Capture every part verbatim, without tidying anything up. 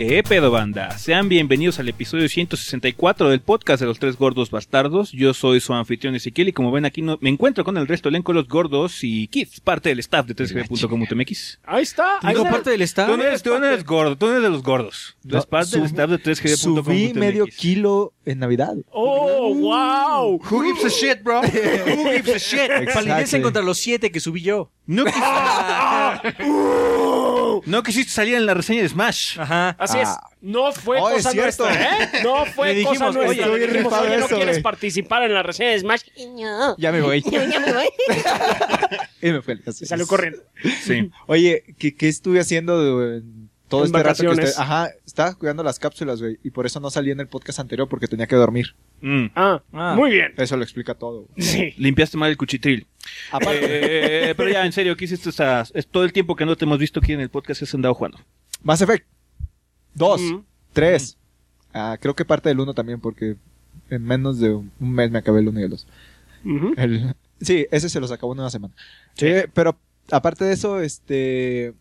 ¿Qué pedo, banda? Sean bienvenidos al episodio ciento sesenta y cuatro del podcast de los tres gordos bastardos. Yo soy su anfitrión Ezequiel y como ven aquí no, me encuentro con el resto del elenco de los gordos y Keith, parte del staff de tres g punto com punto m x. Ahí está. Ahí Digo, está. parte del staff. Tú no eres, tú no eres gordo, tú no eres de los gordos. Tú eres No, parte del sub- staff de tres g punto com punto m x. Subí medio kilo en Navidad. Oh, wow. Who gives a shit, bro? Who gives a shit? Palidecen contra los siete que subí yo. No, quis- no quisiste salir en la reseña de Smash. Ajá. Así Ah. es. No fue Oh, es cosa cierto. nuestra, ¿eh? No fue Le dijimos, cosa nuestra. oye, Le estoy dijimos, rifado oye, ¿no eso, quieres güey. participar en la reseña de Smash? No. Ya me voy. Yo ya me voy. Y me fue. Y salió corriendo. Sí. Oye, ¿qué, qué estuve haciendo de- en todo En este rato que vacaciones. usted... Ajá, estaba cuidando las cápsulas, güey. Y por eso no salí en el podcast anterior porque tenía que dormir. Mm. Ah, Ah. muy bien. Eso lo explica todo, güey. Sí. Limpiaste mal el cuchitril. Aparte, Eh, pero ya, en serio, ¿qué hiciste? Esta- es todo el tiempo que no te hemos visto aquí en el podcast, has andado jugando. Mass Effect. Dos. Mm. Tres. Ah, creo que parte del uno también porque en menos de un mes me acabé el uno y el dos. Ujú. El- sí, ese se los acabó en una semana. Eh, pero aparte de eso, este...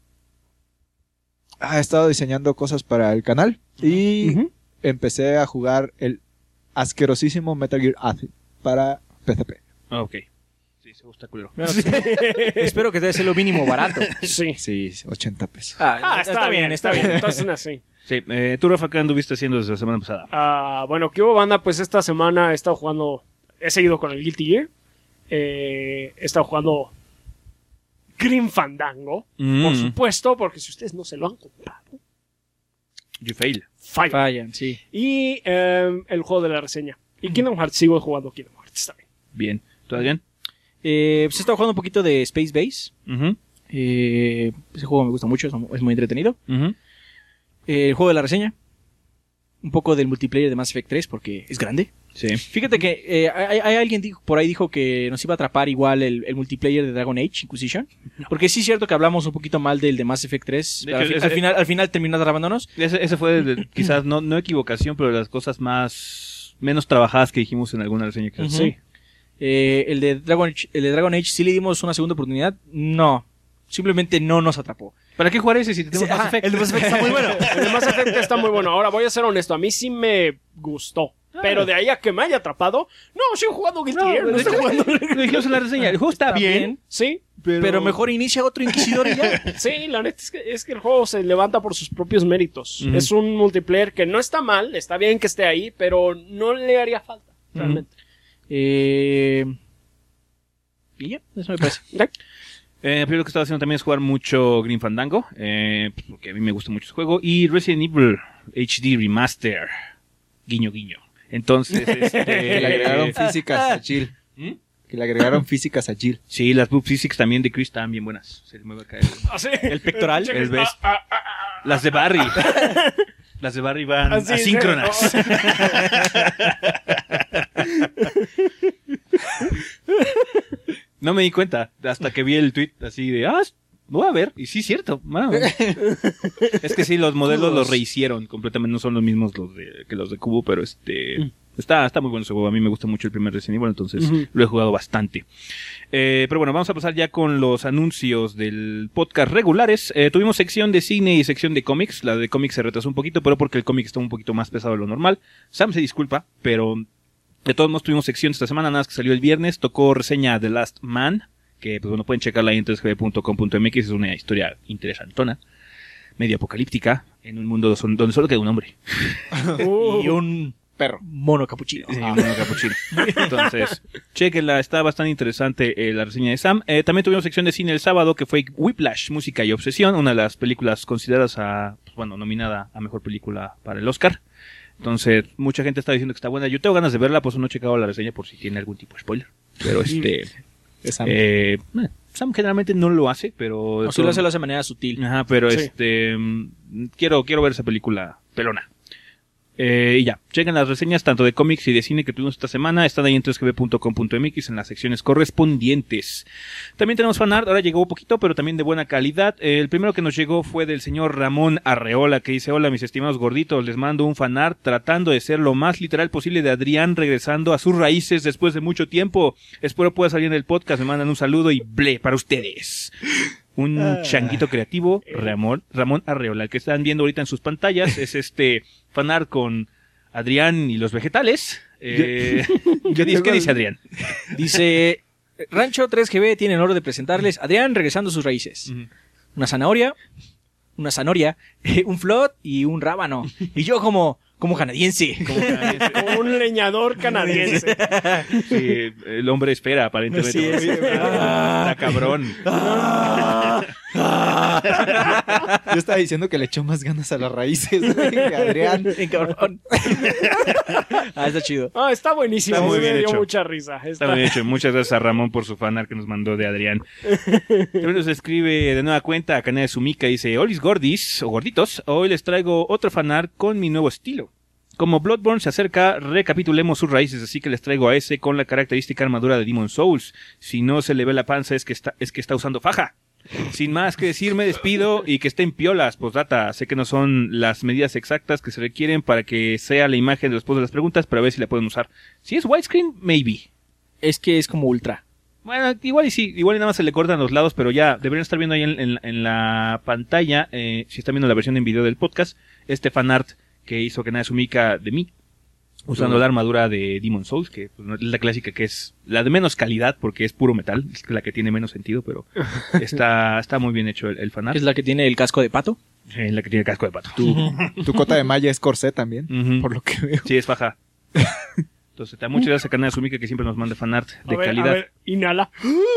ah, he estado diseñando cosas para el canal y Ujú. empecé a jugar el asquerosísimo Metal Gear Acid para P C P. Ah, ok. Sí, se gusta culero. Espero que debe ser lo mínimo barato. Sí. Sí, ochenta pesos. Ah, está, bien, está bien. Entonces, así. Sí, eh, tú, Rafa, ¿qué anduviste haciendo desde la semana pasada? Ah, bueno, ¿qué hubo, banda? Pues esta semana he estado jugando. He seguido con el Guilty Gear. Eh, he estado jugando Grim Fandango. Mm. Por supuesto, porque si ustedes no se lo han comprado, You fail. falla. Fallan, sí. Y eh, el juego de la reseña. Y Kingdom Hearts, sigo jugando Kingdom Hearts también. Bien. ¿Tú, Adrián? Eh, pues he estado jugando un poquito de Space Base. Ujú, Eh, ese juego me gusta mucho, es es muy entretenido. ujú. Eh, el juego de la reseña. Un poco del multiplayer de Mass Effect tres porque es grande. Sí. Fíjate que eh, hay, hay alguien dijo, por ahí dijo que nos iba a atrapar igual el, el multiplayer de Dragon Age Inquisition. Porque sí es cierto que hablamos un poquito mal del de Mass Effect tres. De Al, hecho, fi- ese- al final, al final terminó atrapándonos. Ese, ese fue, de- quizás, no, no equivocación, pero de las cosas más... menos trabajadas que dijimos en alguna reseña. Que Ujú. Sí. Eh, el, de Dragon Age, el de Dragon Age sí le dimos una segunda oportunidad. No. Simplemente no nos atrapó. ¿Para qué jugar ese si tenemos Sí, Mass ajá, Effect? el de Mass Effect está muy bueno. El de Mass Effect está muy bueno. Ahora voy a ser honesto. A mí sí me gustó. Pero de ahí a que me haya atrapado, no, sigo jugando Guilty No, Gear. No de estoy hecho, jugando. lo dijimos en la reseña. El juego está, Está bien, bien. Sí, pero... Pero mejor inicia otro Inquisidor y ya. sí, la neta es que, es que el juego se levanta por sus propios méritos. Ujú. Es un multiplayer que no está mal, está bien que esté ahí, pero no le haría falta, realmente. Eh... Y ya, eso me parece. Eh, primero lo que estaba haciendo también es jugar mucho Grim Fandango, eh, porque a mí me gusta mucho ese juego, y Resident Evil H D Remaster, guiño guiño. Entonces, este, Que le agregaron físicas a Jill. ¿Mm? Que le agregaron físicas a Jill. Sí, las Book Physics también de Chris estaban bien buenas. Se me va a caer. Así. El pectoral, Cheque- el best. ah, ah, ah, Las de Barry. Las de Barry van Así, asíncronas. sí. No me di cuenta hasta que vi el tweet así de, ah, voy a ver. Y sí, cierto. Wow. Es que sí, los modelos los rehicieron completamente. No son los mismos los de, que los de Cubo, pero este... Está, está muy bueno ese juego. A mí me gusta mucho el primer Resident Evil, entonces Ujú. lo he jugado bastante. Eh, pero bueno, vamos a pasar ya con los anuncios del podcast regulares. Eh, tuvimos sección de cine y sección de cómics. La de cómics se retrasó un poquito, pero porque el cómic está un poquito más pesado de lo normal. Sam se disculpa, pero de todos modos tuvimos sección esta semana, nada más que salió el viernes. Tocó reseña The Last Man, que pues bueno, pueden checarla ahí en tres g punto com punto m x. Es una historia interesantona, medio apocalíptica, en un mundo son- donde solo queda un hombre. Uh. Y un Perro. mono capuchino. Sí, un capuchino. Entonces, chequenla, está bastante interesante eh, la reseña de Sam. Eh, también tuvimos sección de cine el sábado que fue Whiplash, Música y Obsesión, una de las películas consideradas a, pues, bueno, nominada a mejor película para el Oscar. Entonces, mucha gente está diciendo que está buena. Yo tengo ganas de verla, pues no he checado la reseña por si tiene algún tipo de spoiler. Pero este, Esa- eh, eh, Sam generalmente no lo hace, pero O si lo hace, lo hace de manera sutil. Ajá, pero Sí. este mm, quiero quiero ver esa película pelona. Eh, y ya, chequen las reseñas tanto de cómics y de cine que tuvimos esta semana. Están ahí en tres g b punto com punto m x en las secciones correspondientes. También tenemos fanart, ahora llegó poquito, pero también de buena calidad. Eh, el primero que nos llegó fue del señor Ramón Arreola, que dice: hola mis estimados gorditos, les mando un fanart tratando de ser lo más literal posible de Adrián regresando a sus raíces después de mucho tiempo. Espero pueda salir en el podcast, me mandan un saludo y ble para ustedes. un Ah. changuito creativo, Ramón, Ramón Arreola. El que están viendo ahorita en sus pantallas es este fanart con Adrián y los vegetales. Eh, ¿Qué, dice, ¿Qué dice Adrián? Dice, Rancho tres G B tiene el honor de presentarles Adrián regresando a sus raíces. Ujú. Una zanahoria, una zanahoria, un flot y un rábano. Y yo como, como canadiense. Como canadiense. Como un leñador canadiense. Sí, el hombre espera, aparentemente. Sí, sí. Está cabrón. Yo estaba diciendo que le echó más ganas a las raíces, güey, que Adrián. En cabrón. Ah, está chido. Ah, está buenísimo. Está muy me bien dio hecho. mucha risa. Está... Está bien hecho. Muchas gracias a Ramón por su fanart que nos mandó de Adrián. También nos escribe de nueva cuenta a Canela de Sumika. Dice, Olis Gordis, o gorditos, hoy les traigo otro fanart con mi nuevo estilo. Como Bloodborne se acerca, recapitulemos sus raíces, así que les traigo a ese con la característica armadura de Demon Souls. Si no se le ve la panza es que está, es que está usando faja. Sin más que decir, me despido y que estén piolas, postdata. Sé que no son las medidas exactas que se requieren para que sea la imagen después de las preguntas, pero a ver si la pueden usar. Si es widescreen, maybe. Es que es como ultra. Bueno, igual y sí, igual y nada más se le cortan los lados, pero ya deberían estar viendo ahí en, en- en la pantalla, eh, si están viendo la versión en video del podcast, este fanart que hizo Kanade Sumika de mí, usando la armadura de Demon Souls, que pues, no es la clásica, que es la de menos calidad porque es puro metal, es la que tiene menos sentido, pero está, está muy bien hecho el, el fanart. Es la que tiene el casco de pato. Eh, la que tiene casco de pato. Tu, tu cota de malla es corsé también, Ujú. por lo que veo. Sí, es faja. Entonces, ta- muchas gracias a Kanade Sumika que siempre nos manda fanart de a ver, calidad. A ver, inhala.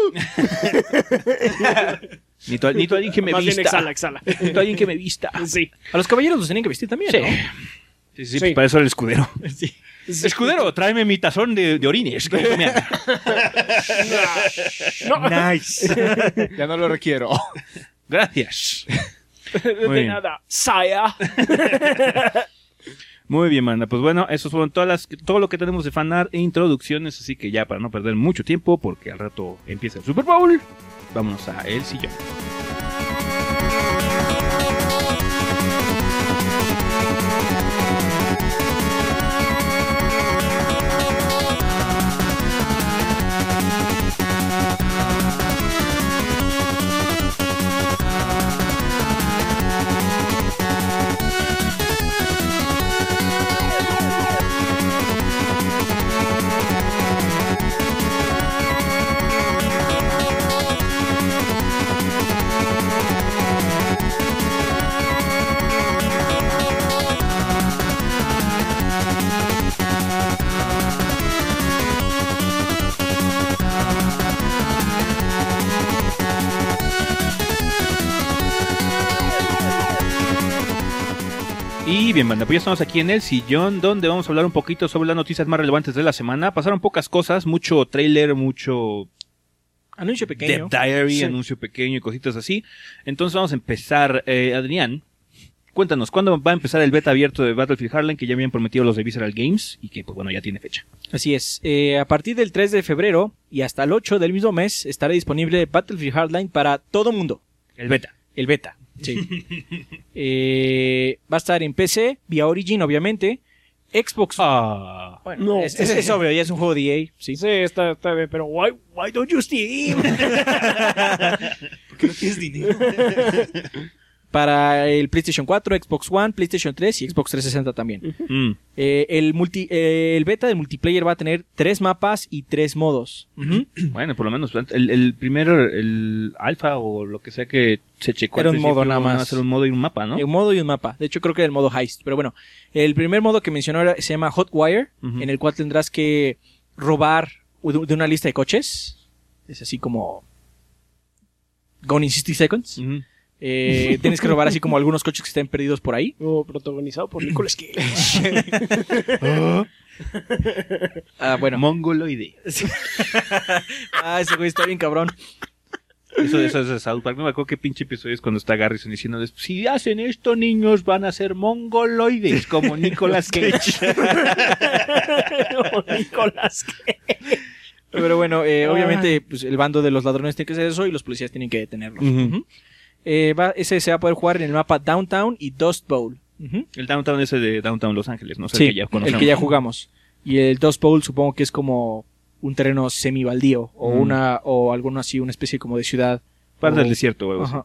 Ni tu, ni tu alguien que me Más bien vista. exhala, exhala. Ni tu alguien que me vista. Sí. A los caballeros los tenían que vestir también, Sí. ¿no? Sí, sí, sí, Sí. pues para eso era el escudero. Sí. Sí. Escudero, tráeme mi tazón de, de orines. que me haga. No, Nice. Ya no lo requiero. Gracias. de Muy bien. nada. Saya. Muy bien, manda. Pues bueno, eso fueron todas las, todo lo que tenemos de fanart e introducciones. Así que ya para no perder mucho tiempo, porque al rato empieza el Super Bowl, vámonos a El Sillón. Y bien, banda, pues ya estamos aquí en El Sillón, donde vamos a hablar un poquito sobre las noticias más relevantes de la semana. Pasaron pocas cosas, mucho trailer, mucho Anuncio pequeño. Dev Diary, Sí. anuncio pequeño y cositas así. Entonces vamos a empezar. Eh, Adrián, cuéntanos, ¿cuándo va a empezar el beta abierto de Battlefield Hardline que ya habían prometido los de Visceral Games y que, pues bueno, ya tiene fecha? Así es. Eh, a partir del tres de febrero y hasta el ocho del mismo mes estará disponible Battlefield Hardline para todo mundo. El beta. El beta. Sí. Eh, va a estar en P C, vía Origin, obviamente. Xbox. Ah. Bueno, No. es, es- es obvio, ya es un juego de E A. Sí. Sí, está, está bien, pero why, why don't you Steam? Porque no tienes dinero. Para el PlayStation cuatro, Xbox One, PlayStation tres y Xbox trescientos sesenta también. Mm. Eh, el, multi, eh, el beta de multiplayer va a tener tres mapas y tres modos. Ujú. Bueno, por lo menos el, el primer, el alfa o lo que sea que se checó Era al un modo principio, nada más. va a ser un modo y un mapa, ¿no? Un modo y un mapa. De hecho, creo que era el modo Heist. Pero bueno, el primer modo que mencionó era- se llama Hotwire, Ujú. en el cual tendrás que robar de de una lista de coches. Es así como Gone in sixty seconds. Ujú. Eh, tienes que robar así como algunos coches que estén perdidos por ahí. Oh, protagonizado por Nicolas Cage. Ah, bueno. Mongoloide. Ah, ese güey está bien cabrón. Eso, eso es de South Park. No me acuerdo qué pinche episodio es cuando está Garrison diciéndoles: si hacen esto, niños, van a ser mongoloides, como Nicolas Cage. Oh, Nicolas Cage. Pero bueno, eh, Ah. obviamente pues, el bando de los ladrones tiene que hacer eso y los policías tienen que detenerlos. Ujú. Ujú. Eh, va- ese se va a poder jugar en el mapa Downtown y Dust Bowl. Ujú. El Downtown ese de Downtown Los Ángeles, ¿no? O sea, Sí, el que ya conocemos. el que ya jugamos. Y el Dust Bowl supongo que es como un terreno semibaldío o Mm. una o alguno así, una especie como de ciudad Parte O- del desierto, o algo así. Ajá.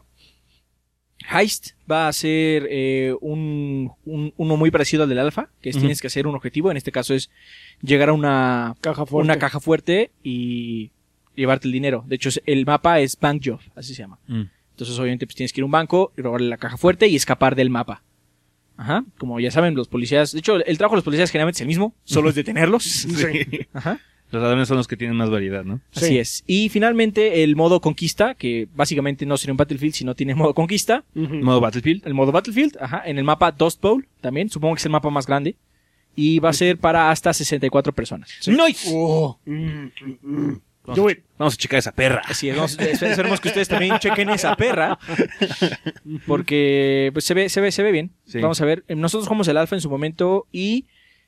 Heist va a ser eh, un, un- uno muy parecido al del Alpha, que es Ujú. tienes que hacer un objetivo. En este caso es llegar a una, Caja fuerte. una caja fuerte y llevarte el dinero. De hecho, es- el mapa es Bank Job, así se llama. Mm. Entonces, obviamente, pues tienes que ir a un banco y robarle la caja fuerte y escapar del mapa. Ajá. Como ya saben, los policías... De hecho, el trabajo de los policías generalmente es el mismo, solo es detenerlos. Sí. Ajá. Los ladrones son los que tienen más variedad, ¿no? Sí. Así es. Y finalmente, el modo conquista, que básicamente no sería un Battlefield, sino tiene modo conquista. Ujú. Modo Battlefield. El modo Battlefield, ajá, en el mapa Dust Bowl también, supongo que es el mapa más grande. Y va a ser para hasta sesenta y cuatro personas. ¡Nice! Mm, mm. Vamos, Do a, it. vamos a checar esa perra. Así es, vamos, espe- esperemos que ustedes también chequen esa perra. Porque pues, se ve, se ve, se ve bien. Sí. Vamos a ver. eh, Nosotros jugamos el alfa en su momento y.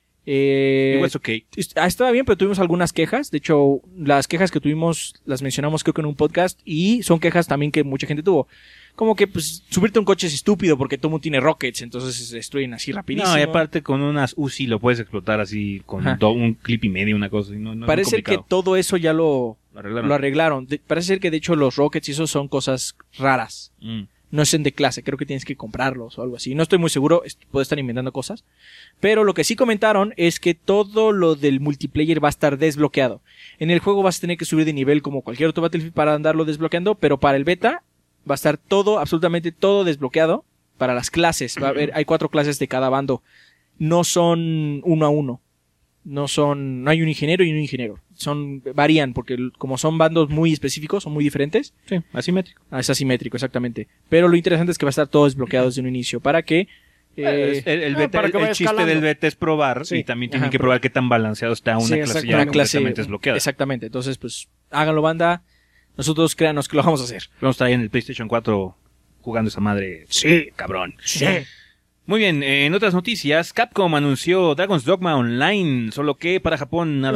Eh, Igual es ok. est- ah, estaba bien, pero tuvimos algunas quejas. De hecho, las quejas que tuvimos las mencionamos creo que en un podcast. Y son quejas también que mucha gente tuvo. Como que pues subirte a un coche es estúpido porque todo mundo tiene rockets, entonces se destruyen así rapidísimo. No, y aparte con unas U C I lo puedes explotar así con Ajá. do- un clip y medio, una cosa así. No, no es muy Parece ser que complicado. todo eso ya lo, Lo arreglaron. lo arreglaron. De- parece ser que de hecho los rockets y eso son cosas raras. Mm. No es en de clase, creo que tienes que comprarlos o algo así. No estoy muy seguro, est- puedo estar inventando cosas. Pero lo que sí comentaron es que todo lo del multiplayer va a estar desbloqueado. En el juego vas a tener que subir de nivel como cualquier otro Battlefield para andarlo desbloqueando, pero para el beta va a estar todo, absolutamente todo desbloqueado para las clases. Va a haber, hay cuatro clases de cada bando. No son uno a uno. No son, no hay un ingeniero y un ingeniero. Son, varían porque l- como son bandos muy específicos, son muy diferentes. Sí, asimétrico. Ah, es asimétrico, exactamente. Pero lo interesante es que va a estar todo desbloqueado desde un inicio para que... eh, el el, ah, beta- para el- que el vaya chiste escalando. del beta es probar Sí. y también tienen Ajá, que pero- probar qué tan balanceado está una Sí, clase exacto. ya una clase completamente desbloqueada. Exactamente. Entonces, pues, háganlo, banda. Nosotros créanos que lo vamos a hacer. Vamos a estar ahí en el PlayStation cuatro jugando esa madre. Sí. Cabrón. Sí. Muy bien, eh, en otras noticias, Capcom anunció Dragon's Dogma Online, solo que para Japón nada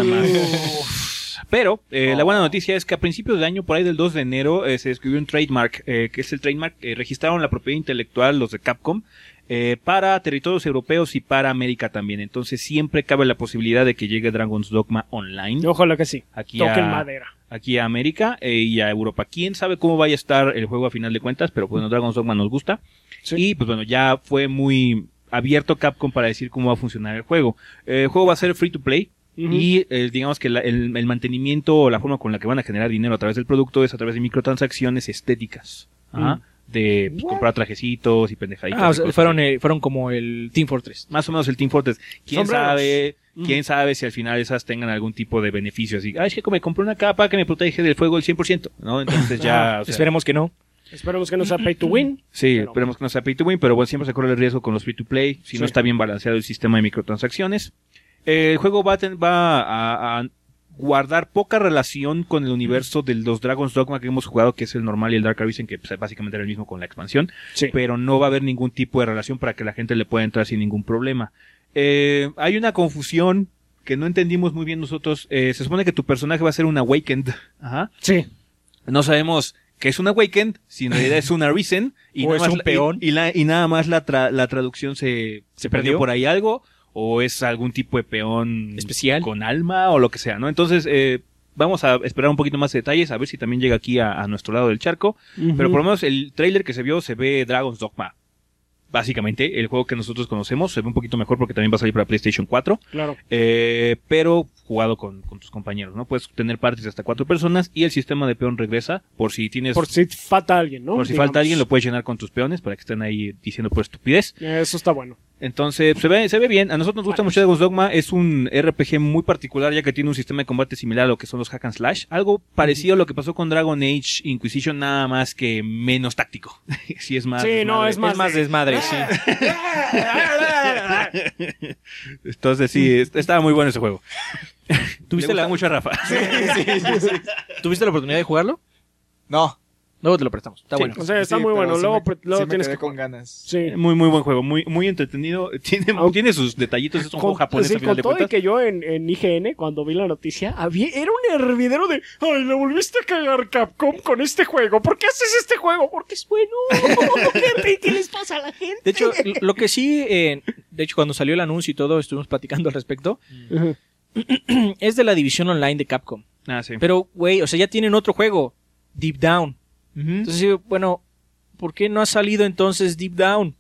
más. Pero eh, la buena noticia es que a principios de año, por ahí del dos de enero, eh, se descubrió un trademark, eh, que es el trademark, eh, registraron la propiedad intelectual los de Capcom eh, para territorios europeos y para América también. Entonces siempre cabe la posibilidad de que llegue Dragon's Dogma Online Ojalá que sí. aquí Toquen a, madera. aquí a América eh, y a Europa. ¿Quién sabe cómo vaya a estar el juego a final de cuentas? Pero bueno, Dragon's Dogma nos gusta. Sí. Y pues bueno, ya fue muy abierto Capcom para decir cómo va a funcionar el juego. Eh, el juego va a ser free to play. Ujú. Y eh, digamos que la- el, el mantenimiento o la forma con la que van a generar dinero a través del producto es a través de microtransacciones estéticas. Ajá. De pues, comprar trajecitos y pendejaditas. Ah, o y sea, cosas fueron, así. eh, fueron como el Team Fortress. Más o menos el Team Fortress. ¿Quién Sombreros. sabe? Ujú. ¿Quién sabe si al final esas tengan algún tipo de beneficio? Así, ah, es que me compré una capa que me protege del fuego el cien por ciento, ¿no? Entonces ya... Ah, o sea, Esperemos que no. Esperemos que no sea pay to win. Sí, Pero- esperemos que no sea pay to win, pero bueno, siempre se corre el riesgo con los free to play si no Sí. está bien balanceado el sistema de microtransacciones. Eh, el juego va, a, ten- va a, a guardar poca relación con el universo de los Dragon's Dogma que hemos jugado, que es el normal y el Dark Arisen, que pues, básicamente era el mismo con la expansión, Sí. pero no va a haber ningún tipo de relación para que la gente le pueda entrar sin ningún problema. Eh, hay una confusión que no entendimos muy bien nosotros. Eh, se supone que tu personaje va a ser un Awakened. Ajá. Sí. No sabemos qué es un Awakened, si en realidad es un Arisen, y, O nada es más un la- peón. y, y la- y nada más la, tra- la traducción se, se perdió perdió? por ahí algo, o es algún tipo de peón Especial. con alma, o lo que sea, ¿no? Entonces, eh, vamos a esperar un poquito más de detalles, a ver si también llega aquí a, a nuestro lado del charco, pero por lo menos el trailer que se vio se ve Dragon's Dogma. Básicamente, el juego que nosotros conocemos se ve un poquito mejor porque también va a salir para PlayStation cuatro. Claro. Eh, pero jugado con, con tus compañeros, ¿no? Puedes tener parties de hasta cuatro personas y el sistema de peón regresa por si tienes... Por si falta alguien, ¿no? por si Digamos. falta alguien, lo puedes llenar con tus peones para que estén ahí diciendo por estupidez. Eso está bueno. Entonces, se ve, se ve bien. A nosotros nos gusta mucho Dragon's Dogma. Es un R P G muy particular ya que tiene un sistema de combate similar a lo que son los hack and slash. Algo parecido a lo que pasó con Dragon Age Inquisition, nada más que menos táctico. Sí, es más... Sí, no, desmadre. es más Es más de- desmadre, sí. Entonces, sí, es- estaba muy bueno ese juego. ¿Tuviste Le gusta la- mucho a Rafa. ¿Tuviste la oportunidad de jugarlo? No. Luego te lo prestamos. Está Sí. bueno. O sea, está Sí, muy pero bueno. sí Luego, me- pre- luego sí me tienes quedé que... con ganas. Sí. Muy, muy buen juego. Muy, muy entretenido. Tiene, Aunque- tiene sus detallitos. Es un juego Con, japonés sí, a final con de todo y cuentas. que yo en, en I G N, cuando vi la noticia, había, era un hervidero de ¡ay, le volviste a cagar Capcom con este juego! ¿Por qué haces este juego? Porque es bueno. ¿Qué, ¿Qué les pasa a la gente? De hecho, lo- lo que sí, eh, de hecho, cuando salió el anuncio y todo, estuvimos platicando al respecto, Ujú. es de la división online de Capcom. Ah, sí. Pero, güey, o sea, ya tienen otro juego, Deep Down. Entonces, sí, bueno, ¿por qué no ha salido entonces Deep Down?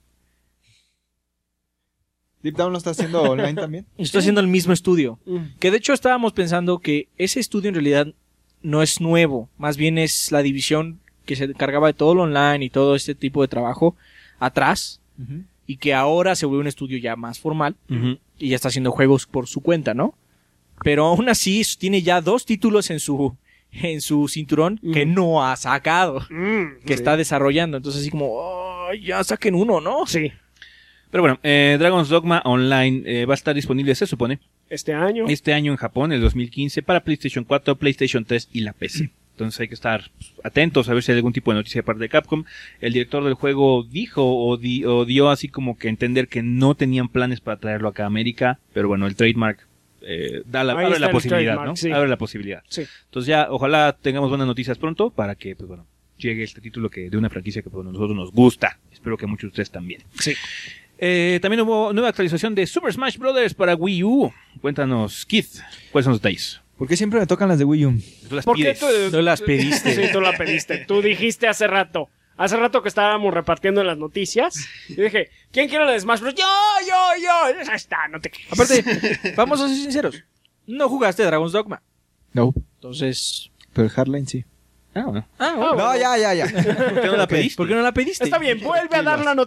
Deep Down lo está haciendo online también. Está haciendo el mismo estudio. Mm. Que de hecho estábamos pensando que ese estudio en realidad no es nuevo. Más bien es la división que se encargaba de todo lo online y todo este tipo de trabajo atrás. Uh-huh. Y que ahora se volvió un estudio ya más formal. Ujú. Y ya está haciendo juegos por su cuenta, ¿no? Pero aún así tiene ya dos títulos en su, en su cinturón Mm. que no ha sacado. Mm. Que Sí. está desarrollando. Entonces así como, oh, ya saquen uno, ¿no? Sí. Pero bueno, eh, Dragon's Dogma Online eh, va a estar disponible, se supone, Este año. este año en Japón, el dos mil quince, para PlayStation cuatro, PlayStation tres y la P C. Entonces hay que estar pues, atentos a ver si hay algún tipo de noticia de parte de Capcom. El director del juego dijo o, di- o dio así como que entender que no tenían planes para traerlo acá a América, pero bueno, el trademark eh, da la, Ahí abre está la el posibilidad, trademark, ¿no? sí. Abre la posibilidad. Sí. Entonces ya, ojalá tengamos buenas noticias pronto para que, pues bueno, llegue este título que de una franquicia que pues, a nosotros nos gusta. Espero que a muchos de ustedes también. Sí. Eh, también hubo nueva actualización de Super Smash Bros. Para Wii U. Cuéntanos, Keith, ¿cuáles son los detalles? ¿Por qué siempre me tocan las de Wii U? Tú las ¿Por qué pides. tú, No las pediste. Sí, tú la pediste. Tú dijiste hace rato. Hace rato que estábamos repartiendo en las noticias. Y dije, ¿quién quiere la de Smash Bros? Yo, yo, yo. Ahí está, no te quejes. Aparte, vamos a ser sinceros. No jugaste Dragon's Dogma. No. Entonces... Pero el Hardline sí. Ah, bueno. Ah, Ah, bueno. No, ya, ya, ya. ¿Por qué no la pediste? ¿Por qué no la pediste? Está bien, vuelve a dar la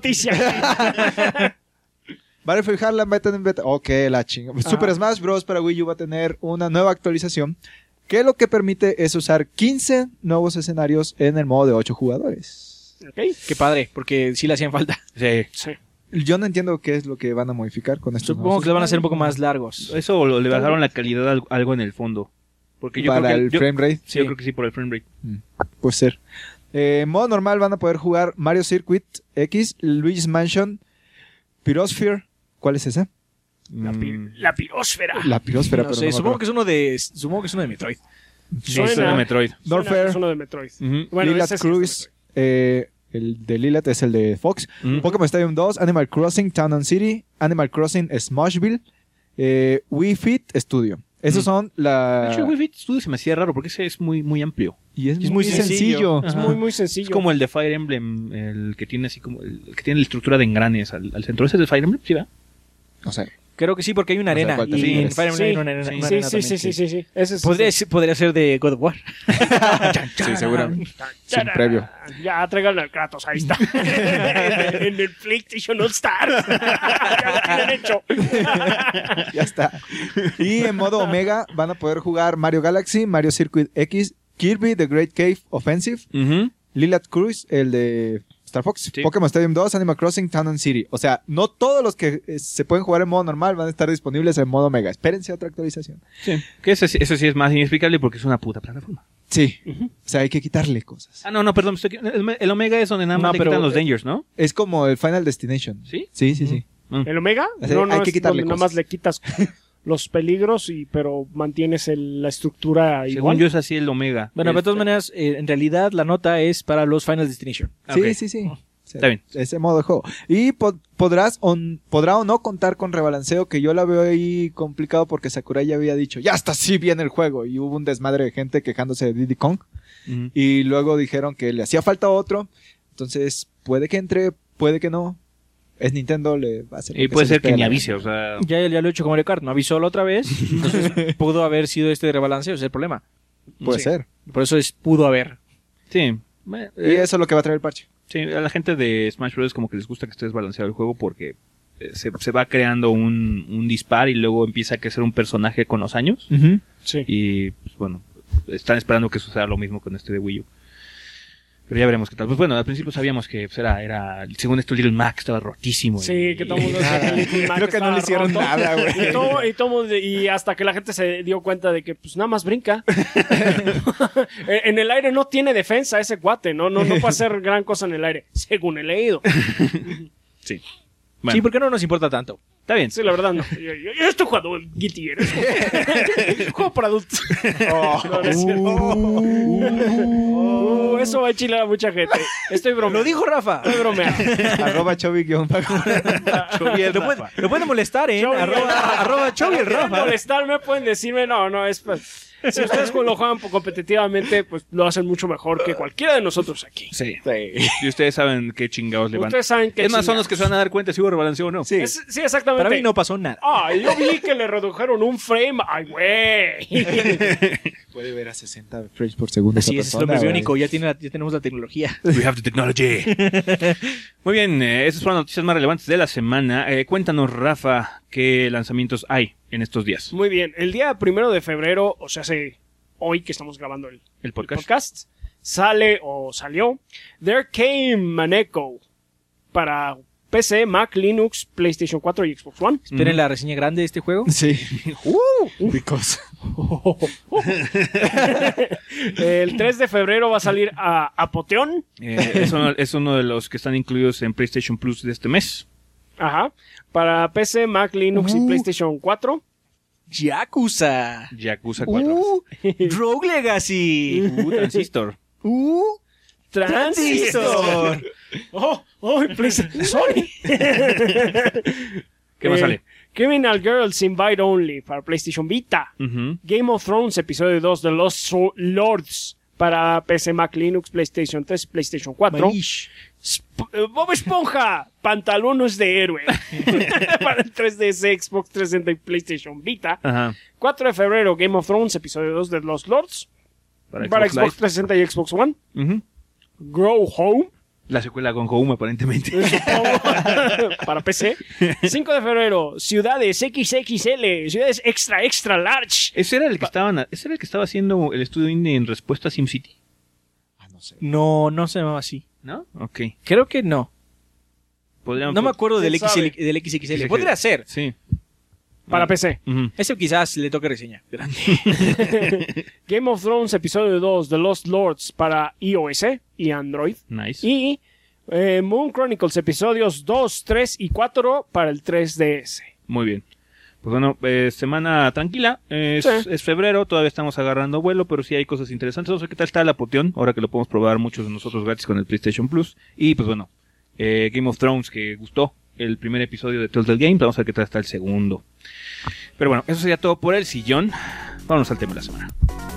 noticia. Battlefield Hardline va a tener beta. Ok, la chinga. Super Smash Bros. Para Wii U va a tener una nueva actualización que lo que permite es usar quince nuevos escenarios en el modo de ocho jugadores. Ok. Qué padre, porque sí le hacían falta. Sí. Sí. Yo no entiendo qué es lo que van a modificar con estos Supongo nuevos que le van a hacer un poco más largos. Eso o le bajaron la calidad al- algo en el fondo. Porque yo para creo que el yo- frame rate. Sí, yo creo que sí, por el frame rate. Puede ser. Eh, en modo normal van a poder jugar Mario Circuit X, Luigi's Mansion, Pyrosphere. ¿Cuál es ese? La, pi- Mm, la pirósfera. La Pyrosphere, No pero sé, no me supongo acuerdo. que es uno de supongo que es uno de Metroid. sí, Suena. suena a Metroid. Suena Norfair. que es uno de Metroid. Ujú. Bueno, Lilat ese sí es de Cruise, eh, el de Lilat es el de Fox. Ujú. Pokémon Stadium dos, Animal Crossing Town and City, Animal Crossing Smashville, eh, Wii Fit Studio. Esos Mm. son De la... hecho, el Wii Fit Studio se me hacía raro porque ese es muy, muy amplio. Y es, es muy muy sencillo. sencillo. Es Ajá. muy, muy sencillo. Es como el de Fire Emblem, el que tiene así como, el, el que tiene la estructura de engranes al, al centro. ¿Ese es de Fire Emblem? Sí, ¿verdad? No sé. Creo que sí, porque hay una O sea, arena. ¿cuál Y también en es? Fire Emblem hay Sí, una arena, sí, una Sí, arena sí, sí, también, sí, sí, sí. Ese es- Podría, ser- podría ser de God of War. Sí, seguramente. Tan, Sin tarán. previo. Ya, tráiganle al Kratos, ahí está. En el PlayStation All Stars. Ya lo tienen hecho. Ya está. Y en modo Omega van a poder jugar Mario Galaxy, Mario Circuit X, Kirby The Great Cave Offensive, Ujú. Lilat Cruise, el de Star Fox, Sí. Pokémon Stadium dos, Animal Crossing Town and City. O sea, no todos los que eh, se pueden jugar en modo normal van a estar disponibles en modo Omega. Espérense a otra actualización. Sí. Que ese, sí- ese sí es más inexplicable porque es una puta plataforma. Sí. O sea, hay que quitarle cosas. Ah, no, no, perdón. estoy- el, el Omega es donde nada más No, le pero- quitan los Dangers, ¿no? Es como el Final Destination. ¿Sí? Sí, sí, sí. Mm. ¿El Omega? O sea, no, no, hay que es quitarle donde nada cosas. más le quitas los peligros, y pero mantienes el- la estructura Según igual. yo es así el Omega. Bueno, de Este- todas maneras, eh, en realidad la nota es para los Final Destination. Sí, Ok. sí, sí. O sea, Está bien. Ese modo de juego. Y po- podrás o, podrá o no contar con rebalanceo, que yo la veo ahí complicado porque Sakurai ya había dicho, ya está, sí viene el juego. Y hubo un desmadre de gente quejándose de Diddy Kong. Ujú. Y luego dijeron que le hacía falta otro. Entonces, puede que entre, puede que no. Es Nintendo, le va a hacer. lo Y que puede se le ser que pegue ni la avise, gana. o sea... Ya, ya lo he hecho con Mario Kart, no avisó la otra vez, entonces pudo haber sido este rebalanceo, ese es el problema. Puede Sí. ser. Por eso es pudo haber. Sí. Bueno, Y eh, eso es lo que va a traer el parche. sí, a la gente de Smash Bros. Como que les gusta que esté desbalanceado el juego porque eh, se, se va creando un, un dispar y luego empieza a crecer un personaje con los años. Sí. Y, pues, bueno, están esperando que suceda lo mismo con este de Wii U. Pero ya veremos qué tal. Pues bueno, al principio sabíamos que pues, era, era, según esto, Little Mac estaba rotísimo. Sí, y- que todo el mundo y- decía que Little Mac Creo que no le estaba hicieron roto. nada, güey. Y, todo, y, todo mundo- y hasta que la gente se dio cuenta de que pues nada más brinca. en en el aire no tiene defensa ese cuate, no, no, no puede hacer gran cosa en el aire, según he leído. Sí. Bueno, Sí, porque no nos importa tanto. está bien. Sí, la verdad no. Yo, yo- yo estoy jugando en Guilty Gear. Juego para adultos. No, no es cierto. Uh, eso va a enchilar a mucha gente. Estoy bromeando. Lo dijo Rafa. Estoy bromeando. Arroba Chovy guión bajo. lo, puede, lo pueden molestar, ¿eh? Chovy, arroba, arroba Chovy el Quieren Rafa. molestarme, pueden decirme, no, no, es pues, Si ustedes lo juegan competitivamente, pues lo hacen mucho mejor que cualquiera de nosotros aquí. Sí. Sí. Y ustedes saben qué chingados le van. Ustedes saben que Es más, son los que se van a dar cuenta si hubo rebalanceo o no. Sí. Es- sí, exactamente. Para mí no pasó nada. Ay, yo vi que le redujeron un frame. Ay, güey. Puede ver a sesenta frames por segundo. Así esa es, es lo persona, más güey. biónico. Ya, tiene la- ya tenemos la tecnología. We have the technology. Muy bien, eh, esas fueron las noticias más relevantes de la semana. Eh, cuéntanos, Rafa, qué lanzamientos hay en estos días. Muy bien. El día primero de febrero, o sea, hace hoy que estamos grabando el, El podcast. el podcast, sale o salió There Came an Echo para P C, Mac, Linux, PlayStation cuatro y Xbox One. Esperen Mm. la reseña grande de este juego. Sí. Uh, Because. El tres de febrero va a salir a Apoteón. Eh, es, uno, es uno de los que están incluidos en PlayStation Plus de este mes. Ajá. Para P C, Mac, Linux y Uh. PlayStation cuatro. Yakuza. Yakuza cuatro. Uh, Rogue Legacy. Uh, Transistor. Uh, Transistor. Oh, oh, PlayStation. Sony. ¿Qué más Eh, sale? Criminal Girls Invite Only para PlayStation Vita. Ujú. Game of Thrones Episodio dos de Lost So- Lords para P C, Mac, Linux, PlayStation tres, PlayStation cuatro. Manish. Sp- eh, Bob Esponja, Pantalones de Héroe para el tres D S, Xbox trescientos sesenta y PlayStation Vita. Ajá. cuatro de febrero, Game of Thrones Episodio dos de Lost Lords Para, para Xbox Xbox trescientos sesenta y Xbox One. Live. Ujú. Grow Home La secuela con Home, aparentemente. para P C. cinco de febrero, Ciudades equis equis ele, Ciudades Extra Extra Large. ¿Ese era el que estaban, ese era el que estaba haciendo el estudio indie en respuesta a SimCity? Ah, no sé. No, no se llamaba así. ¿No? Ok. Creo que no. Podríamos- No me acuerdo del, ¿Quién X L, sabe? del X X L. Sí, Podría sí. ser. Sí. Para Ah. P C. Ujú. Ese quizás le toque reseña. Game of Thrones Episodio dos de Lost Lords para iOS y Android. Nice. Y eh, Moon Chronicles Episodios dos, tres y cuatro para el tres D S. Muy bien. Pues bueno, eh, semana tranquila. Es, Sí. es febrero, todavía estamos agarrando vuelo, pero sí hay cosas interesantes. No sé qué tal está la poción, ahora que lo podemos probar muchos de nosotros gratis con el PlayStation Plus. Y pues bueno, eh, Game of Thrones, que gustó el primer episodio de Telltale Games. Vamos a ver qué tal está el segundo. Pero bueno, eso sería todo por el sillón. Vámonos al tema de la semana.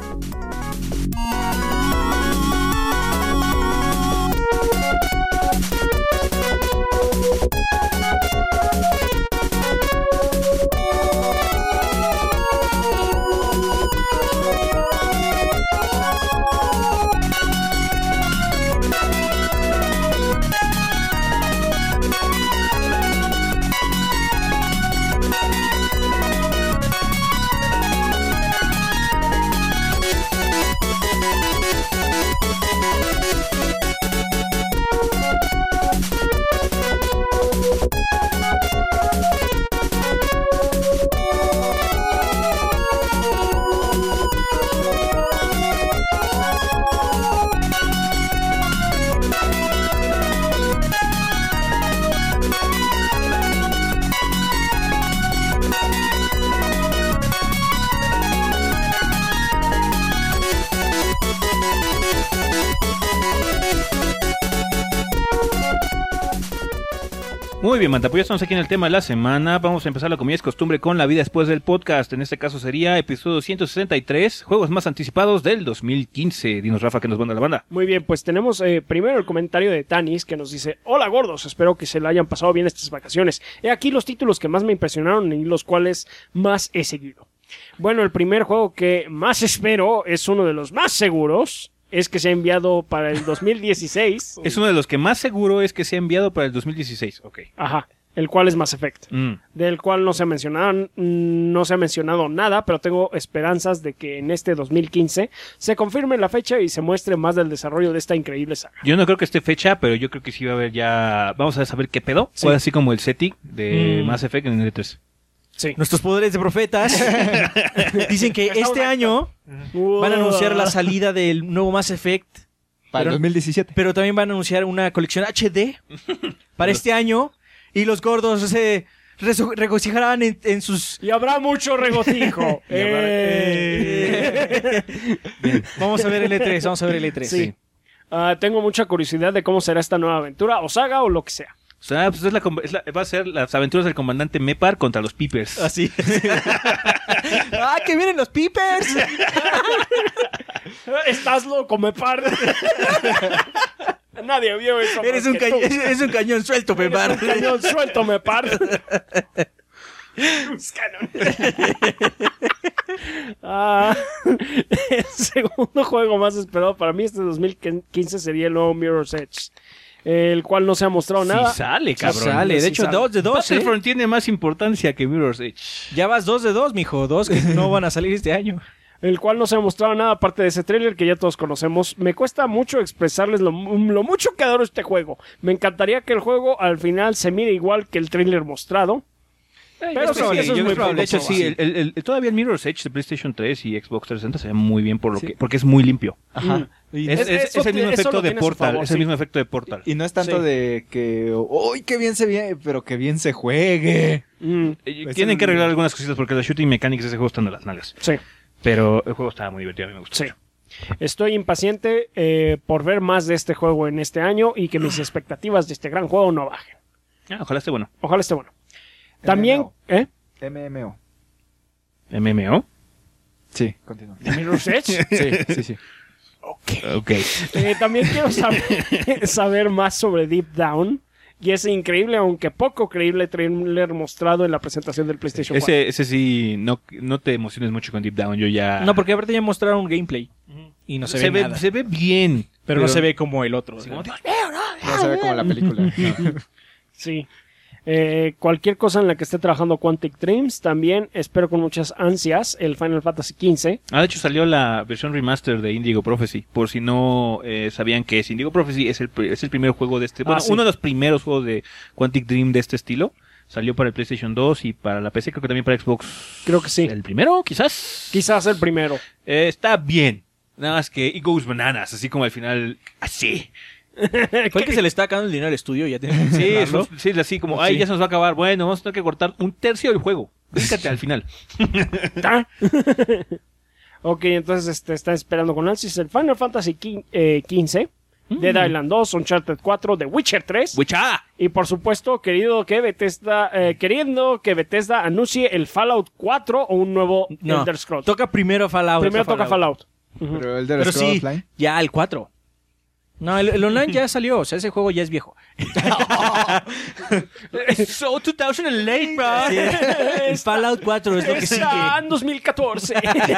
Muy bien, Manta, pues ya estamos aquí en el tema de la semana. Vamos a empezar la comida es costumbre con la vida después del podcast. En este caso sería episodio ciento sesenta y tres, juegos más anticipados del dos mil quince. Dinos, Rafa, que nos manda la banda. Muy bien, pues tenemos eh, primero el comentario de Tanis que nos dice: hola gordos, espero que se la hayan pasado bien estas vacaciones. He aquí los títulos que más me impresionaron y los cuales más he seguido. Bueno, el primer juego que más espero es uno de los más seguros. Es que se ha enviado para el dos mil dieciséis. Es uno de los que más seguro es que se ha enviado para el dos mil dieciséis. Ok. Ajá, el cual es Mass Effect. Mm. Del cual no se ha mencionado, no se ha mencionado nada, pero tengo esperanzas de que en este dos mil quince se confirme la fecha y se muestre más del desarrollo de esta increíble saga. Yo no creo que esté fecha, pero yo creo que sí va a haber ya... Vamos a saber qué pedo. Sí. Fue así como el setting de Mm. Mass Effect en el E tres. Sí. Nuestros poderes de profetas dicen que Estamos este año van a anunciar la salida del nuevo Mass Effect, Para el Pero- dos mil diecisiete. pero también van a anunciar una colección H D para este año y los gordos se reso- regocijarán en, en sus... Y habrá mucho regocijo. Y habrá- Eh. Vamos a ver el E tres, vamos a ver el E tres. Sí. Ah, tengo mucha curiosidad de cómo será esta nueva aventura o saga o lo que sea. O sea, pues es la, com- es la- va a ser las aventuras del comandante Mepar contra los Peepers. Así. ¡Ah, que vienen los Peepers! Estás loco, me par. Nadie vio eso. Eres más un, que cañón, tú. eres un cañón suelto, Eres Pepar. un cañón suelto, me par. Ah, el segundo juego más esperado para mí este dos mil quince sería el nuevo Mirror's Edge, el cual no se ha mostrado nada. Sí sale, cabrón. Sale, de Sí hecho, sale. dos de dos, ¿eh? Battlefront tiene más importancia que Mirror's Edge. Ya vas dos de dos, mijo. Dos que no van a salir este año. El cual no se ha mostrado nada aparte de ese tráiler que ya todos conocemos. Me cuesta mucho expresarles lo, lo mucho que adoro este juego. Me encantaría que el juego al final se mire igual que el tráiler mostrado. Pero Es sí, probable, eso es yo muy creo- probable. De hecho, sí, el, el- el- todavía el Mirror's Edge de PlayStation tres y Xbox trescientos sesenta se ve muy bien por lo Sí. que, porque es muy limpio. Ajá. Y, Es, Es- es- eso es el mismo tiene- eso efecto lo de tiene a su Portal. favor, es el sí. mismo efecto de Portal. y no es tanto Sí. de que, uy, qué bien se ve, pero que bien se juegue. Mm, Eh, Es Tienen el- que arreglar algunas cositas porque las shooting mechanics de ese juego están de las nalgas. sí. Pero el juego estaba muy divertido, a mí me gustó. Sí. Estoy impaciente eh, por ver más de este juego en este año y que mis expectativas de este gran juego no bajen. Ah, ojalá esté bueno. Ojalá esté bueno. También, ¿eh? M M O. M M O. Sí, continúa. ¿De Mirror's Edge? Sí, sí, sí. Ok. Eh, también quiero saber, saber más sobre Deep Down. Y ese increíble, aunque poco creíble trailer mostrado en la presentación del PlayStation cuatro. Ese, ese sí, no, no te emociones mucho con Deep Down. Yo ya. No, porque aparte ya mostraron gameplay. Y no se, se, ve, ve, nada. se ve bien. pero, no se ve como el otro. Así ¿verdad? como, Dios mío, No se ve como la película. Sí. Eh, cualquier cosa en la que esté trabajando Quantic Dreams, también espero con muchas ansias el Final Fantasy quince. Ah, de hecho salió la versión remaster de Indigo Prophecy. Por si no eh, sabían que es Indigo Prophecy, es el, pr- es el primer juego de este. Ah, Bueno, sí. uno de los primeros juegos de Quantic Dream de este estilo. Salió para el PlayStation dos y para la P C, creo que también para Xbox. Creo que sí. ¿El primero? Quizás. Quizás el primero. Eh, está bien. Nada más que It Goes Bananas, así como al final. Así. Fue el que se le está acabando el dinero al estudio. Ya tiene que Sí, cerrarlo. eso- sí, así como, ay, Sí. ya se nos va a acabar. Bueno, vamos a tener que cortar un tercio del juego. Fíjate al final. ¿Ah? Ok, entonces este, están esperando con ansias el Final Fantasy qui- eh, quince, Dead Island dos, Uncharted cuatro, The Witcher tres. ¡Wichá! Y por supuesto, querido que Bethesda, eh, queriendo que Bethesda anuncie el Fallout cuatro o un nuevo No, Elder Scrolls. toca primero Fallout. Primero toca Fallout. Ujú. Pero el de Pero Scroll sí, Offline. ya el cuatro. No, el, el online ya salió. O sea, ese juego ya es viejo. So two thousand eight, bro. Sí, el Fallout cuatro es lo que sigue. Está en dos mil catorce.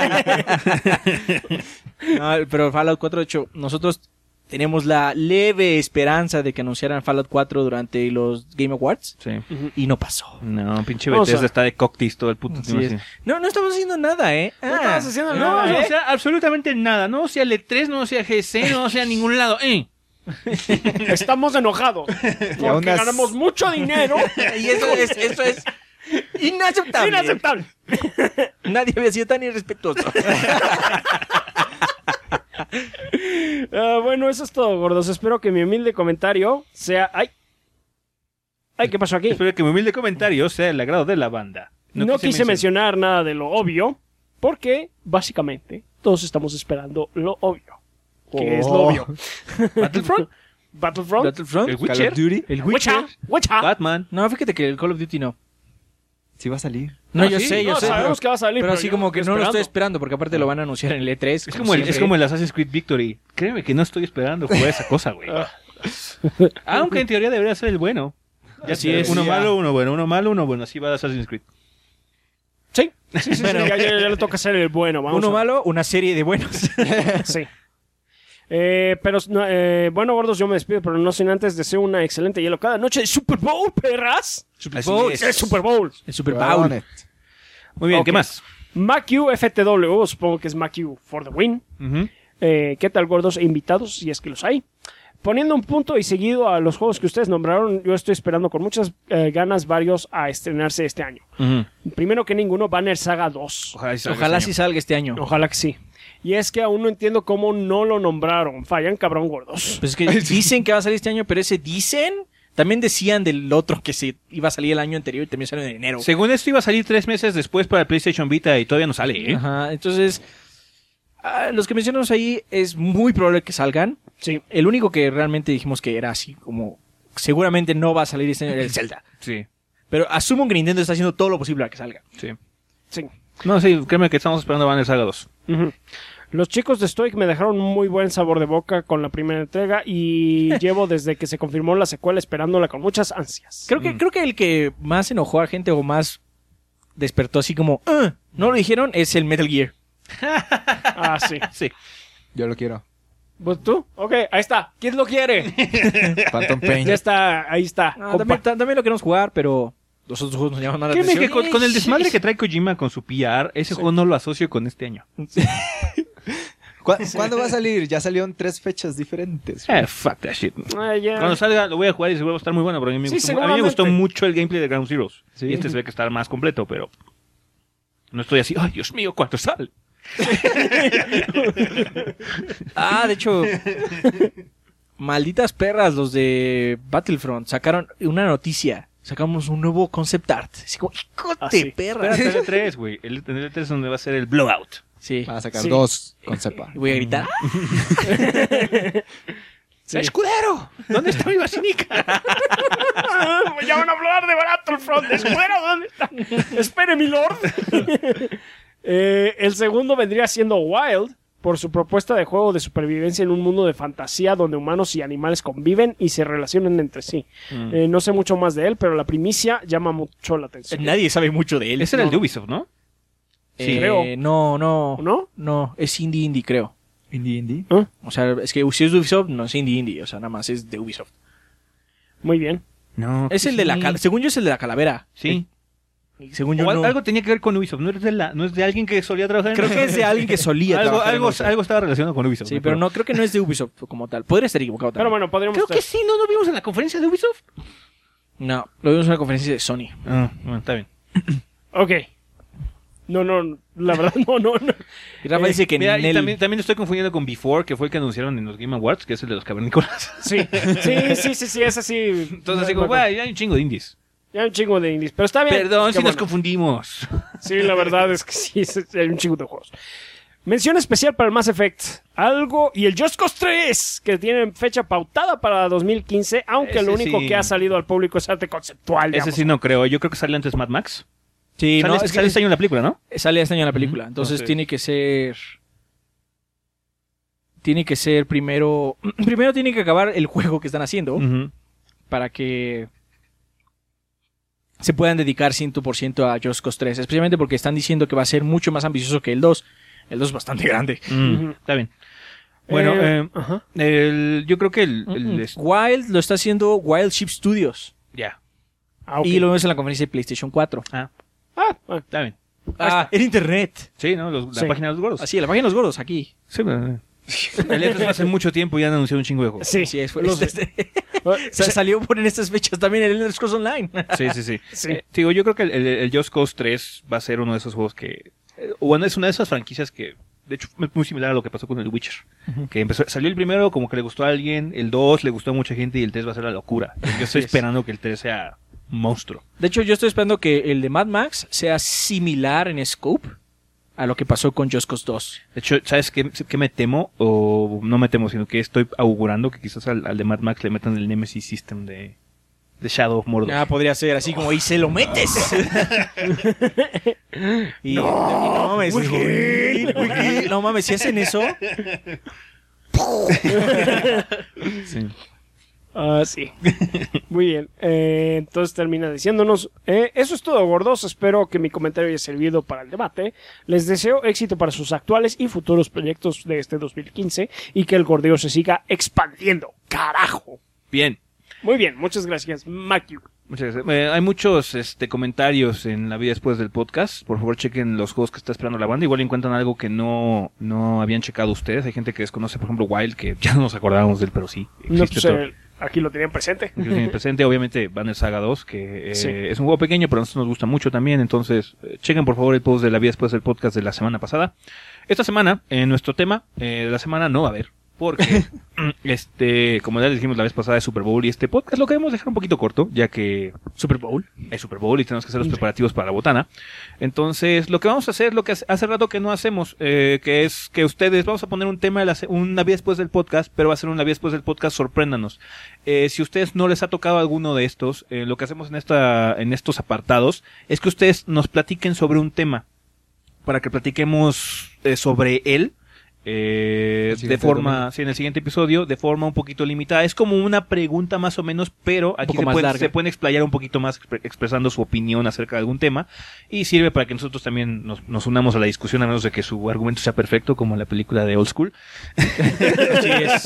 No, pero Fallout cuatro, de hecho, nosotros tenemos la leve esperanza de que anunciaran Fallout cuatro durante los Game Awards. Sí. Y no pasó. No, pinche Vamos Bethesda a- está de cocktails todo el puto Así tiempo es. así. No, no estamos haciendo nada, ¿eh? No Ah. estabas haciendo No, nada, no, ¿eh? o sea, absolutamente nada. No sea L tres, no sea G C, no sea ningún lado. Eh. Estamos enojados. Y aún Porque as- ganamos mucho dinero. Y eso es, eso es inaceptable. Inaceptable. Nadie había sido tan irrespetuoso. Ah, bueno, eso es todo, gordos. Espero que mi humilde comentario sea... ¡Ay! ¡Ay! ¿Qué pasó aquí? Espero que mi humilde comentario sea el agrado de la banda. No, quise mencionar nada de lo obvio, porque básicamente todos estamos esperando lo obvio. ¿Qué es lo Oh. obvio? Battlefront, Battlefront. Battlefront, el Call Witcher, of Duty. el Witcher. Witcher. Witcher. Batman. No, fíjate que el Call of Duty no. Sí va a salir. No, Ah, yo sí, sé, yo no, sé. sabemos Pero, que va a salir, pero pero así yo como lo que estoy no lo estoy esperando. esperando, porque aparte lo van a anunciar en el E tres. Es como, el, es siempre. como el Assassin's Creed Victory. Créeme que no estoy esperando jugar esa cosa, güey. Aunque en teoría debería ser el bueno. Ya Así sé, es. Uno Ya. malo, uno bueno, uno malo, uno bueno. Así va Assassin's Creed. Sí, sí, sí, sí, Bueno. ya, ya- ya le toca ser el bueno. Vamos Uno a- malo, una serie de buenos. Sí. Eh, pero no, eh, bueno, gordos, yo me despido, pero no sin antes deseo una excelente y cada noche de Super Bowl, perras. Así Bowl. es. El Super Bowl. El Super Jugaron Bowl. it. Muy bien, Ok. ¿qué más? MacU F T W, supongo que es MacU for the win. Ujú. Eh, ¿Qué tal, gordos e invitados? Si es que los hay. Poniendo un punto y seguido a los juegos que ustedes nombraron, yo estoy esperando con muchas eh, ganas varios a estrenarse este año. Ujú. Primero que ninguno, Banner Saga dos. Ojalá, sí salga Ojalá este sí año. salga este año. Ojalá que sí. Y es que aún no entiendo cómo no lo nombraron. Fallan, cabrón, gordos. Pues es que dicen que va a salir este año, pero ese dicen. También decían del otro que se iba a salir el año anterior y también salió en enero. Según esto iba a salir tres meses después para el PlayStation Vita y todavía no sale, ¿eh? Ajá, entonces, ah, los que mencionamos ahí es muy probable que salgan. Sí. El único que realmente dijimos que era así como seguramente no va a salir este año el Zelda. Sí, Pero asumo que Nintendo está haciendo todo lo posible para que salga. sí. Sí. No, sí, créeme que estamos esperando Banner Saga dos. Ujú. Los chicos de Stoic me dejaron un muy buen sabor de boca con la primera entrega y llevo desde que se confirmó la secuela esperándola con muchas ansias. Creo que, creo que el que más enojó a gente o más despertó así como, "Ah", no lo dijeron, es el Metal Gear. Ah, sí. Sí. Yo lo quiero. ¿Pues tú? Ok, ahí está. ¿Quién lo quiere? Phantom Pain. Ya está, ahí está. Ah, compa. también, ta- también lo queremos jugar, pero los otros juegos nos llaman más la Créeme atención. que con, con el desmadre que trae Kojima con su P R, ese juego no lo asocio con este año. ¿Cu- ¿Cuándo va a salir? Ya salieron tres fechas diferentes. Eh, fuck that shit. Ah, ya. Cuando salga lo voy a jugar y seguro va a estar muy bueno, porque a mí me, Sí, gustó, mu- a mí me seguramente. gustó mucho el gameplay de Ground Zeroes. Sí. Y este se ve que está más completo, pero no estoy así, ay Dios mío, ¿cuánto sale? Ah, de hecho, malditas perras los de Battlefront sacaron una noticia. Sacamos un nuevo concept art. Así como, ¡hijo Ah, de sí. perra! Espérate, el E tres, güey. El E tres es donde va a ser el blowout. Sí. Van a sacar Sí. dos concept art. Voy a gritar. Sí. ¡Escudero! ¿Dónde está mi basinica? Ya van a hablar de Battlefront. Escuero, ¿dónde está? Espere, mi lord. Eh, el segundo vendría siendo Wild, por su propuesta de juego de supervivencia en un mundo de fantasía donde humanos y animales conviven y se relacionan entre sí. Mm. Eh, no sé mucho más de él, pero la primicia llama mucho la atención. Nadie sabe mucho de él. Ese era el no, de no. Ubisoft, ¿no? Eh, creo. No, no. ¿No? No, es indie indie, creo. Indie, indie. ¿Ah? O sea, es que si es de Ubisoft, no es indie indie. O sea, nada más es de Ubisoft. Muy bien. No. Es el de la cal- según yo es el de la calavera. Sí. Eh, Según yo O al- no. algo tenía que ver con Ubisoft. No es de, la, no es de alguien que solía trabajar en Creo que es de alguien que solía algo, trabajar en algo, Ubisoft. algo estaba relacionado con Ubisoft. Sí, me pero acuerdo. no, creo que no es de Ubisoft como tal. Podría estar equivocado Pero también. bueno, podríamos... Creo que sí, ¿no nos vimos en la conferencia de Ubisoft? No, lo vimos en una conferencia de Sony. Ah, bueno, está bien. Ok. No, no, la verdad, no, no, no. Y Rafa Eh, dice que Mira, y Nel- también, también estoy confundiendo con Before, que fue el que anunciaron en los Game Awards, que es el de los cavernícolas. Sí, sí, sí, sí, sí, es así. Entonces, así como, güey, ya hay un chingo de indies. Ya hay un chingo de indies, pero está bien. Perdón Qué si nos bueno. confundimos. Sí, la verdad es que sí, sí, hay un chingo de juegos. Mención especial para el Mass Effect. Algo y el Just Cause tres, que tienen fecha pautada para dos mil quince, aunque Ese lo único sí. que ha salido al público es arte conceptual. Ese digamos. sí no creo. Yo creo que sale antes Mad Max. Sí, sale, no, es que sale este año en la película, ¿no? sale este año en la película. Ujú. Entonces Entonces- tiene que ser. Tiene que ser primero. Primero tiene que acabar el juego que están haciendo Ujú. para que se puedan dedicar cien por ciento a Just Cause tres. Especialmente porque están diciendo que va a ser mucho más ambicioso que el dos. El dos es bastante grande. Mm, Ujú. Está bien. Bueno, Eh, eh, ajá. el- yo creo que el... el- Mm-mm. es- Wild lo está haciendo Wild Ship Studios. ya. Ah, ok. Y lo vemos en la conferencia de PlayStation cuatro. Ah, Ah, ah, está bien. Ah, en internet. Sí, ¿no? Los- la Sí. página de los gordos. Así, la página de los gordos, aquí. Sí, pero- el E tres hace mucho tiempo ya han anunciado un chingo de juegos. sí. Así es. Fue Los- este- Ah, Sa- sí. salió por en estas fechas también el Elder Scrolls Online. Sí, sí, sí. Sí. Eh, digo, yo creo que el, el, el Just Cause tres va a ser uno de esos juegos que... eh, bueno, es una de esas franquicias que... De hecho, es muy similar a lo que pasó con el Witcher. Que empezó, salió el primero como que le gustó a alguien, el dos le gustó a mucha gente y el tres va a ser la locura. Yo estoy Así es. esperando que el tres sea un monstruo. De hecho, yo estoy esperando que el de Mad Max sea similar en scope a lo que pasó con Just Cause dos. De hecho, ¿sabes qué, qué me temo? O no me temo, sino que estoy augurando que quizás al, al de Mad Max le metan el Nemesis System de, de Shadow of Mordor. Ah, podría ser así como, y se lo metes. y, no, y no mames. y- no mames, si hacen eso, Sí. Ah, sí. Muy bien. Eh, entonces termina diciéndonos, eh, eso es todo, gordos. Espero que mi comentario haya servido para el debate. Les deseo éxito para sus actuales y futuros proyectos de este dos mil quince y que el gordeo se siga expandiendo. ¡Carajo! Bien. Muy bien, muchas gracias, Matthew. Muchas gracias. Eh, hay muchos este, comentarios en la vida después del podcast. Por favor, chequen los juegos que está esperando la banda. Igual encuentran algo que no, no habían checado ustedes. Hay gente que desconoce, por ejemplo, Wild, que ya no nos acordábamos de él, pero sí. No, Existe pues, todo. eh, aquí lo tenían presente. Aquí lo tienen presente. Obviamente, Banner Saga dos, que eh, Sí. es un juego pequeño, pero a nosotros nos gusta mucho también. Entonces, eh, chequen por favor el post de la vida después del podcast de la semana pasada. Esta semana, en nuestro tema eh, de la semana no va a haber. porque, este, como ya les dijimos la vez pasada, es Super Bowl y este podcast lo queremos dejar un poquito corto, ya que Super Bowl. es Super Bowl y tenemos que hacer los preparativos para la botana. Entonces, lo que vamos a hacer es lo que hace, hace rato que no hacemos, eh, que es que ustedes, vamos a poner un tema de la, se- una vez después del podcast, pero va a ser una vez después del podcast, sorpréndanos. Eh, si a ustedes no les ha tocado alguno de estos, eh, lo que hacemos en esta, en estos apartados, es que ustedes nos platiquen sobre un tema, para que platiquemos eh, sobre él, eh, El de siguiente forma, domingo. sí, en el siguiente episodio, de forma un poquito limitada. Es como una pregunta más o menos, pero aquí poco se, más puede- larga. se pueden explayar un poquito más expre- expresando su opinión acerca de algún tema, y sirve para que nosotros también nos, nos unamos a la discusión, a menos de que su argumento sea perfecto, como en la película de Old School. Así es.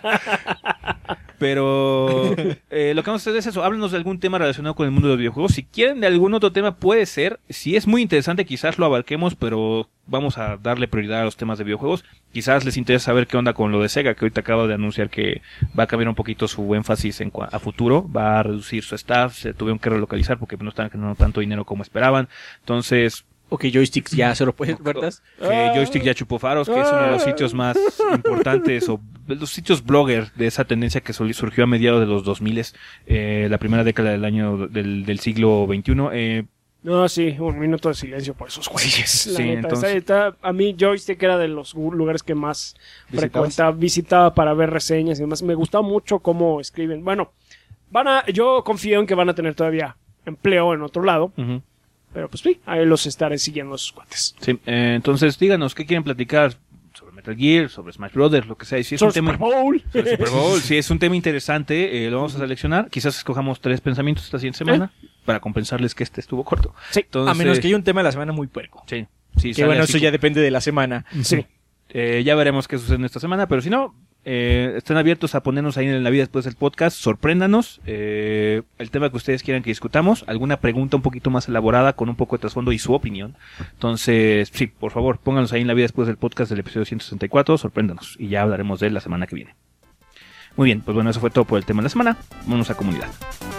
Pero eh, lo que vamos a hacer es eso, háblenos de algún tema relacionado con el mundo de los videojuegos. Si quieren de algún otro tema, puede ser. Si es muy interesante, quizás lo abarquemos, pero vamos a darle prioridad a los temas de videojuegos. Quizás les interesa saber qué onda con lo de Sega, que ahorita acaba de anunciar que va a cambiar un poquito su énfasis en cua- a futuro, va a reducir su staff, se tuvieron que relocalizar porque no estaban generando tanto dinero como esperaban. Entonces, O que joysticks ya se lo puedes, ¿verdad? que Joystick ya chupó faros, que es uno de los sitios más importantes, o de los sitios blogger de esa tendencia que soli- surgió a mediados de los dos mil, eh, la primera década del año del, del siglo veintiuno. Eh, No, sí, un minuto de silencio por esos güeyes. Sí, La neta, entonces- está- está- a mí Joystick era de los gu- lugares que más ¿Visitabas? frecuentaba, visitaba para ver reseñas y demás. Me gustaba mucho cómo escriben. Bueno, van a, yo confío en que van a tener todavía empleo en otro lado, ujú. pero pues sí, ahí los estaré siguiendo a sus cuates. Sí, eh, entonces díganos qué quieren platicar sobre Metal Gear, sobre Smash Brothers, lo que sea. Y si es Son un tema, Super Bowl. sobre Super Bowl, si es un tema interesante, eh, lo vamos a seleccionar. Quizás escojamos tres pensamientos esta siguiente semana para compensarles que este estuvo corto. Sí, Entonces, A menos que haya un tema de la semana muy puerco. sí, sí, Que sale bueno, así eso que- ya depende de la semana. sí. Eh, ya veremos qué sucede en esta semana, pero si no, eh, están abiertos a ponernos ahí en la vida después del podcast, sorpréndanos, eh, el tema que ustedes quieran que discutamos, alguna pregunta un poquito más elaborada con un poco de trasfondo y su opinión. Entonces, sí, por favor, pónganos ahí en la vida después del podcast del episodio ciento sesenta y cuatro, sorpréndanos, y ya hablaremos de él la semana que viene. Muy bien, pues bueno, eso fue todo por el tema de la semana. Vámonos a comunidad.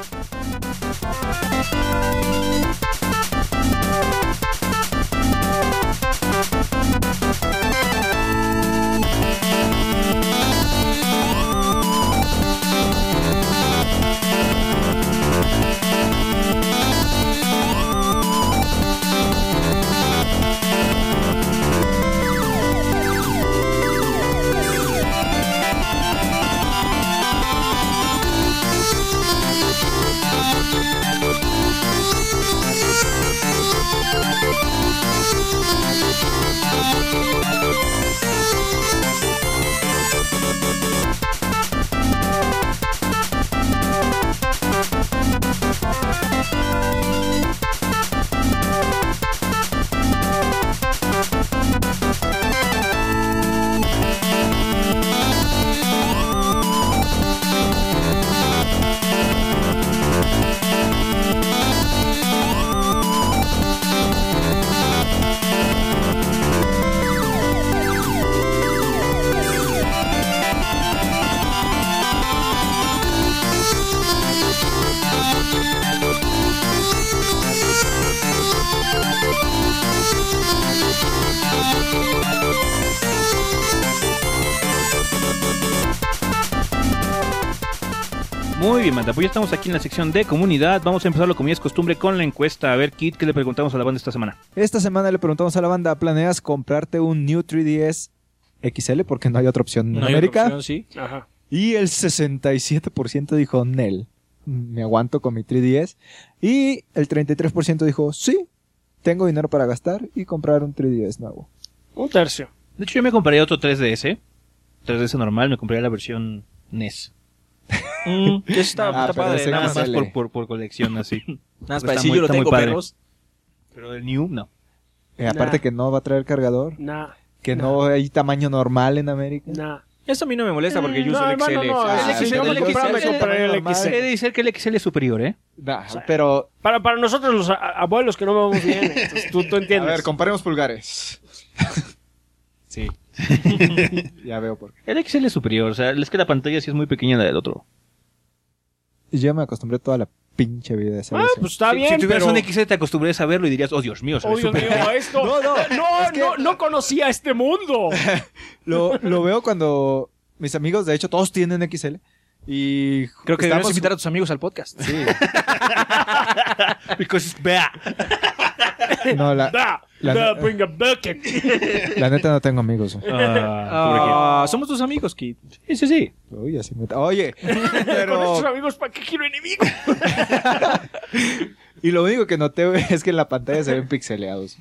Muy bien, Manda, pues ya estamos aquí en la sección de comunidad. Vamos a empezarlo como ya es costumbre con la encuesta. A ver, Kit, ¿qué le preguntamos a la banda esta semana? Esta semana le preguntamos a la banda, ¿planeas comprarte un New tres D S X L? Porque no hay otra opción en No hay otra América. opción, sí. Ajá. Y el sesenta y siete por ciento dijo Nel. Me aguanto con mi tres D S. Y el treinta y tres por ciento dijo sí, tengo dinero para gastar y comprar un tres D S nuevo. Un tercio. De hecho, yo me compraría otro tres D S. tres D S normal, me compraría la versión N E S. Mm, que eso está, Ah, está pero padre. ese Nada Nada más, más por, por, por colección, así. nada más Está para decir, muy- yo lo está muy tengo, padre. perros. Pero el New, no. Eh, aparte Nah. que no va a traer cargador. Nah, Que no hay tamaño normal en América. nah. Eso a mí no me molesta porque yo No, uso el hermano, X L. no, Ah, el X L, sí, yo me el compraba, me X L, compraré el normal. X He L. de decir que el X L es superior, ¿eh? Nah, pero, Para, para nosotros los a- abuelos que no vamos bien, entonces, tú, tú a entiendes. ver, comparemos pulgares. Sí. Ya veo por qué. El X L es superior, o sea, es que la pantalla sí es muy pequeña la del otro. Yo me acostumbré toda la pinche vida a hacer Ah, eso. pues está si, bien, si tuvieras pero... un X L te acostumbrarías a verlo y dirías, oh Dios mío, se ve Oh, Dios súper mío, esto... No, no, no, es que- no, no conocía este mundo. Lo, lo veo cuando, mis amigos, de hecho, todos tienen X L. Y Creo que debemos estamos- invitar a tus amigos al podcast. Sí. Because it's bad. No, la, Da, La- da, bring a bucket. la neta no tengo amigos. Ah, Ah, somos tus amigos, Kid. sí, sí, sí. Uy, así me- Oye, Con estos pero... amigos, ¿para qué quiero enemigos? Y lo único que noté, güey, es que en la pantalla se ven pixeleados.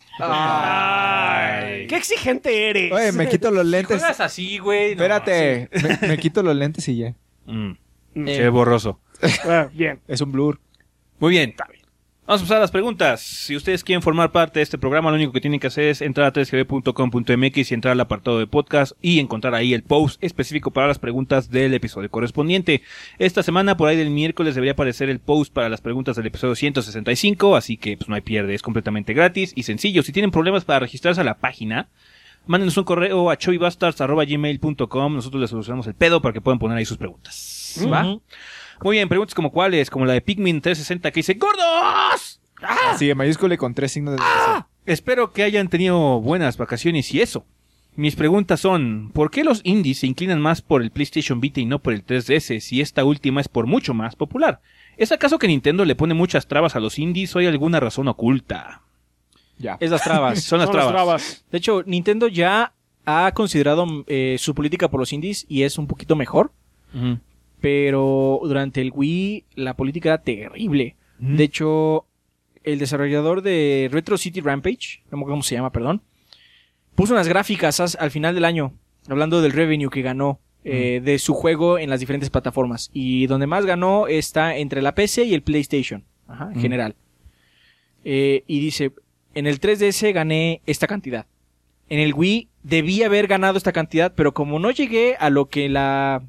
Ay, qué exigente eres. Oye, me quito los lentes. Juegas así, güey. no, Espérate, me, me quito los lentes y ya. Mm, Mm. Se ve borroso. Ah, bien. Es un blur. Muy bien. Vamos a pasar a las preguntas. Si ustedes quieren formar parte de este programa, lo único que tienen que hacer es entrar a tres g b punto com punto m x y entrar al apartado de podcast y encontrar ahí el post específico para las preguntas del episodio correspondiente. Esta semana, por ahí del miércoles, debería aparecer el post para las preguntas del episodio ciento sesenta y cinco, así que pues no hay pierde, es completamente gratis y sencillo. Si tienen problemas para registrarse a la página, mándenos un correo a chovibastards arroba gmail punto com. Nosotros les solucionamos el pedo para que puedan poner ahí sus preguntas. ¿Va? Ujú. Muy bien, preguntas como cuáles, como la de Pikmin trescientos sesenta que dice ¡Gordos! Sí, en mayúscula y con tres signos de Ah, espero que hayan tenido buenas vacaciones y eso. Mis preguntas son, ¿por qué los indies se inclinan más por el PlayStation Vita y no por el tres D S si esta última es por mucho más popular? ¿Es acaso que Nintendo le pone muchas trabas a los indies o hay alguna razón oculta? Ya. Es las trabas. Son las Son las trabas. trabas. De hecho, Nintendo ya ha considerado eh, su política por los indies y es un poquito mejor. Ujú. Pero durante el Wii la política era terrible. Ujú. De hecho, el desarrollador de Retro City Rampage, no me acuerdo cómo se llama, perdón, puso unas gráficas as- al final del año, hablando del revenue que ganó eh, de su juego en las diferentes plataformas. Y donde más ganó está entre la P C y el PlayStation, ajá, en Mm. general. Eh, y dice, en el tres D S gané esta cantidad. En el Wii debí haber ganado esta cantidad, pero como no llegué a lo que la...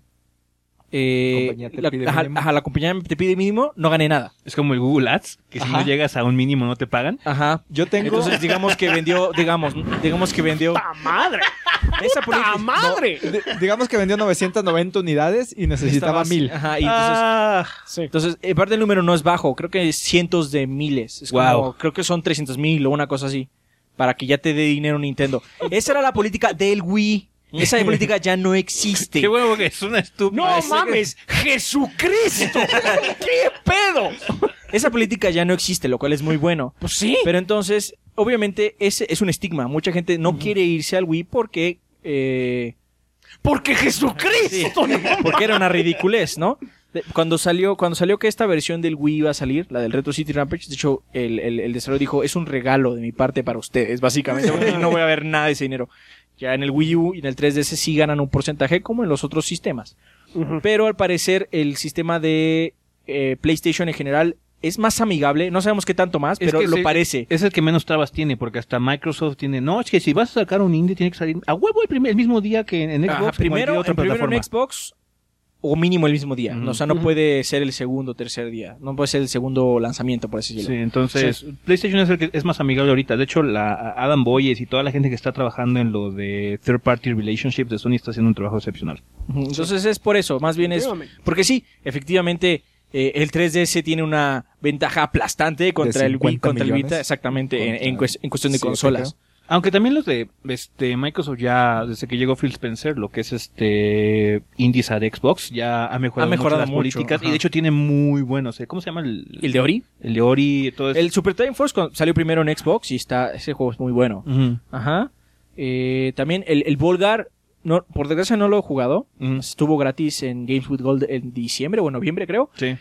eh, Compañía te la, pide ajá, mínimo. ajá, la compañía te pide mínimo, no gané nada. Es como el Google Ads, que si Ajá. no llegas a un mínimo no te pagan. Ajá. Yo tengo... Entonces digamos que vendió, digamos, digamos que vendió ¡Ta madre! esa ¡Ta política. madre! di- digamos que vendió novecientas noventa unidades y necesitaba Estaba- mil. Ajá, y entonces, Ah, Sí. entonces, en parte el número no es bajo, creo que es cientos de miles. Es como- Wow. creo que son trescientos mil o una cosa así. Para que ya te dé dinero Nintendo. Esa era la política del Wii. Esa política ya no existe. qué bueno que es una estúpida. ¡No Ese- mames! ¡Jesucristo! ¿Qué pedo? Esa política ya no existe, lo cual es muy bueno. Pues sí. Pero entonces, obviamente, ese es un estigma. Mucha gente no quiere irse al Wii porque... eh, Porque Jesucristo. ¿no? porque era una ridiculez, ¿no? De- Cuando salió, cuando salió que esta versión del Wii iba a salir, la del Retro City Rampage, de hecho, el, el, el desarrollador dijo, es un regalo de mi parte para ustedes, básicamente, porque no voy a ver nada de ese dinero. Ya en el Wii U y en el tres D S sí ganan un porcentaje como en los otros sistemas. Ujú. Pero al parecer el sistema de eh, PlayStation en general es más amigable, no sabemos qué tanto más, Es pero que lo sí, parece. Es el que menos trabas tiene, porque hasta Microsoft tiene... No, es que si vas a sacar un indie tiene que salir a huevo el, primer- el mismo día que en Xbox Ajá, o cualquier primero, otra en, primero plataforma. en Xbox o mínimo el mismo día. Ujú. O sea, no Ujú. puede ser el segundo o tercer día. No puede ser el segundo lanzamiento, por así decirlo. Sí, entonces PlayStation es el que es más amigable ahorita. De hecho, la Adam Boyes y toda la gente que está trabajando en lo de third party relationships de Sony está haciendo un trabajo excepcional. Ujú. Entonces es por eso, más bien es... Efectivamente. Porque sí, efectivamente, eh, el tres D S tiene una ventaja aplastante contra el Wii, cincuenta contra el Vita, millones. exactamente, en- en, Contra cues- en cuestión de siete, consolas. Aunque también los de este Microsoft ya, desde que llegó Phil Spencer, lo que es este indies a Xbox, ya ha mejorado, Ha mejorado mucho las mucho, políticas ajá. y de hecho tiene muy buenos. ¿Cómo se llama el, ¿El de Ori? el de Ori? Todo eso. El Super Time Force cuando salió primero en Xbox y está ese juego es muy bueno. Ujú, Ajá. Eh, también el, el Volgar, no, por desgracia no lo he jugado. ujú. Estuvo gratis en Games with Gold en diciembre o en noviembre, creo. Sí.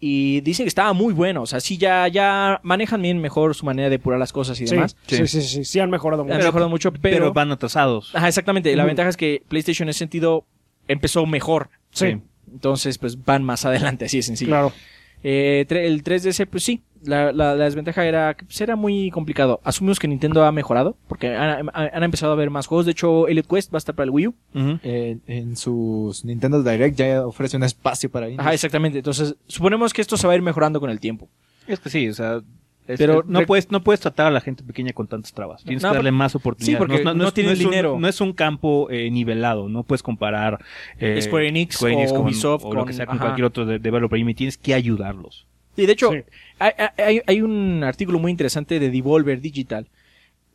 Y dicen que estaba muy bueno. O sea, sí, ya, ya manejan bien mejor su manera de depurar las cosas y Sí, demás. sí, sí, sí, sí, sí han mejorado Han mucho. mejorado mucho, pero... Pero, van atrasados. Ajá, exactamente. La Ujú. ventaja es que PlayStation en ese sentido empezó mejor. Sí, Entonces, pues van más adelante, así de sencillo. claro. Eh, tre- el tres D S, pues sí, la, la, la desventaja era que pues, era muy complicado. Asumimos que Nintendo ha mejorado, porque han, han- han empezado a ver más juegos. De hecho, Elite Quest va a estar para el Wii U. Ujú. Eh, en sus Nintendo Direct ya ofrece un espacio para indies. Ajá, exactamente. Entonces, suponemos que esto se va a ir mejorando con el tiempo. Es que sí, o sea, es- Pero es- no rec- puedes no puedes tratar a la gente pequeña con tantas trabas. Tienes No, que darle por- más oportunidades. sí, porque no es- tienen es un- dinero. no es un campo eh, nivelado. No puedes comparar eh, Square Enix o con- Ubisoft o lo con- que sea con ajá. cualquier otro de- developer. Y tienes que ayudarlos. Y de hecho, Sí. hay, hay, hay un artículo muy interesante de Devolver Digital.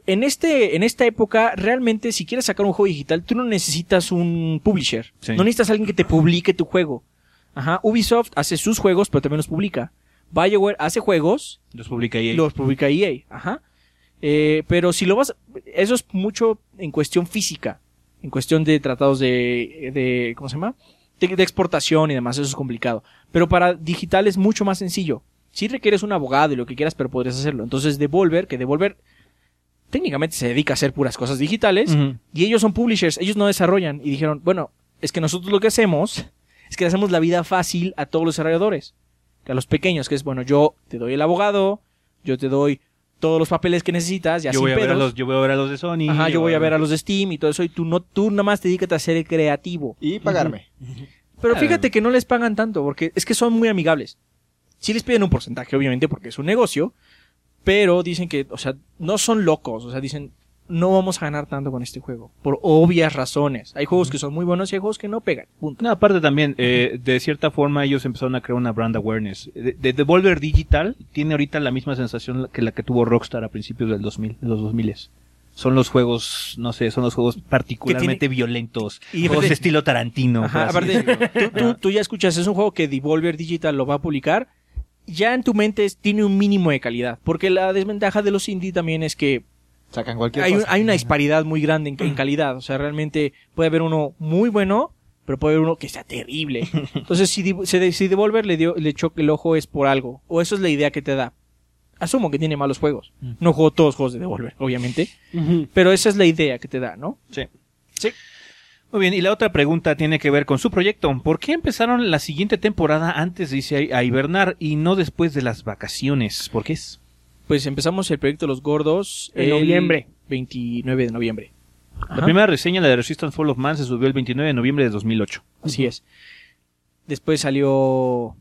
en este, en esta época, realmente, si quieres sacar un juego digital, tú no necesitas un publisher. Sí. No necesitas alguien que te publique tu juego. Ajá. Ubisoft hace sus juegos, pero también los publica. BioWare hace juegos, Los publica E A. los publica E A. Ajá. Eh, pero si lo vas, eso es mucho en cuestión física, en cuestión de tratados de, de ¿cómo se llama? De, de exportación y demás, eso es complicado. Pero para digital es mucho más sencillo. Sí requieres un abogado y lo que quieras, pero podrías hacerlo. Entonces Devolver, que Devolver técnicamente se dedica a hacer puras cosas digitales, Ujú. y ellos son publishers, ellos no desarrollan, y dijeron, bueno, es que nosotros lo que hacemos es que le hacemos la vida fácil a todos los desarrolladores, a los pequeños, que es, bueno, yo te doy el abogado, yo te doy todos los papeles que necesitas, ya Yo sin voy, a ver a pedos. los, yo voy a ver a los de Sony. Ajá, yo voy a ver a los de Steam y todo eso, y tú no, tú nada más te dedicas a ser el creativo. Y pagarme. Pero Ah. fíjate que no les pagan tanto, porque es que son muy amigables. Sí les piden un porcentaje, obviamente, porque es un negocio, pero dicen que, o sea, no son locos, o sea, dicen, no vamos a ganar tanto con este juego, por obvias razones. Hay juegos que son muy buenos y hay juegos que no pegan, punto. No, aparte también, eh, de cierta forma ellos empezaron a crear una brand awareness. De, de Devolver Digital tiene ahorita la misma sensación que la que tuvo Rockstar a principios del dos mil, de los dos mil. Son los juegos, no sé, son los juegos particularmente violentos. Y juegos aparte- de estilo Tarantino. Ajá, por así aparte, decirlo. tú, tú, tú ya escuchas, es un juego que Devolver Digital lo va a publicar, ya en tu mente es- tiene un mínimo de calidad, porque la desventaja de los indie también es que Sacan cualquier hay, un- cosa. hay una disparidad muy grande en, en calidad, o sea, realmente puede haber uno muy bueno, pero puede haber uno que sea terrible. Entonces, si, Dev- si, si Devolver le dio, le echó el ojo es por algo, o eso es la idea que te da. Asumo que tiene malos juegos. No juego todos los juegos de Devolver, obviamente, Ujú. pero esa es la idea que te da, ¿no? Sí. Sí. Muy bien, y la otra pregunta tiene que ver con su proyecto. ¿Por qué empezaron la siguiente temporada antes de irse a, a hibernar y no después de las vacaciones? ¿Por qué es? Pues empezamos el proyecto Los Gordos En el noviembre. veintinueve de noviembre. La Ajá. primera reseña, la de Resistance Fall of Man, se subió el veintinueve de noviembre de dos mil ocho. Así es. Después salió...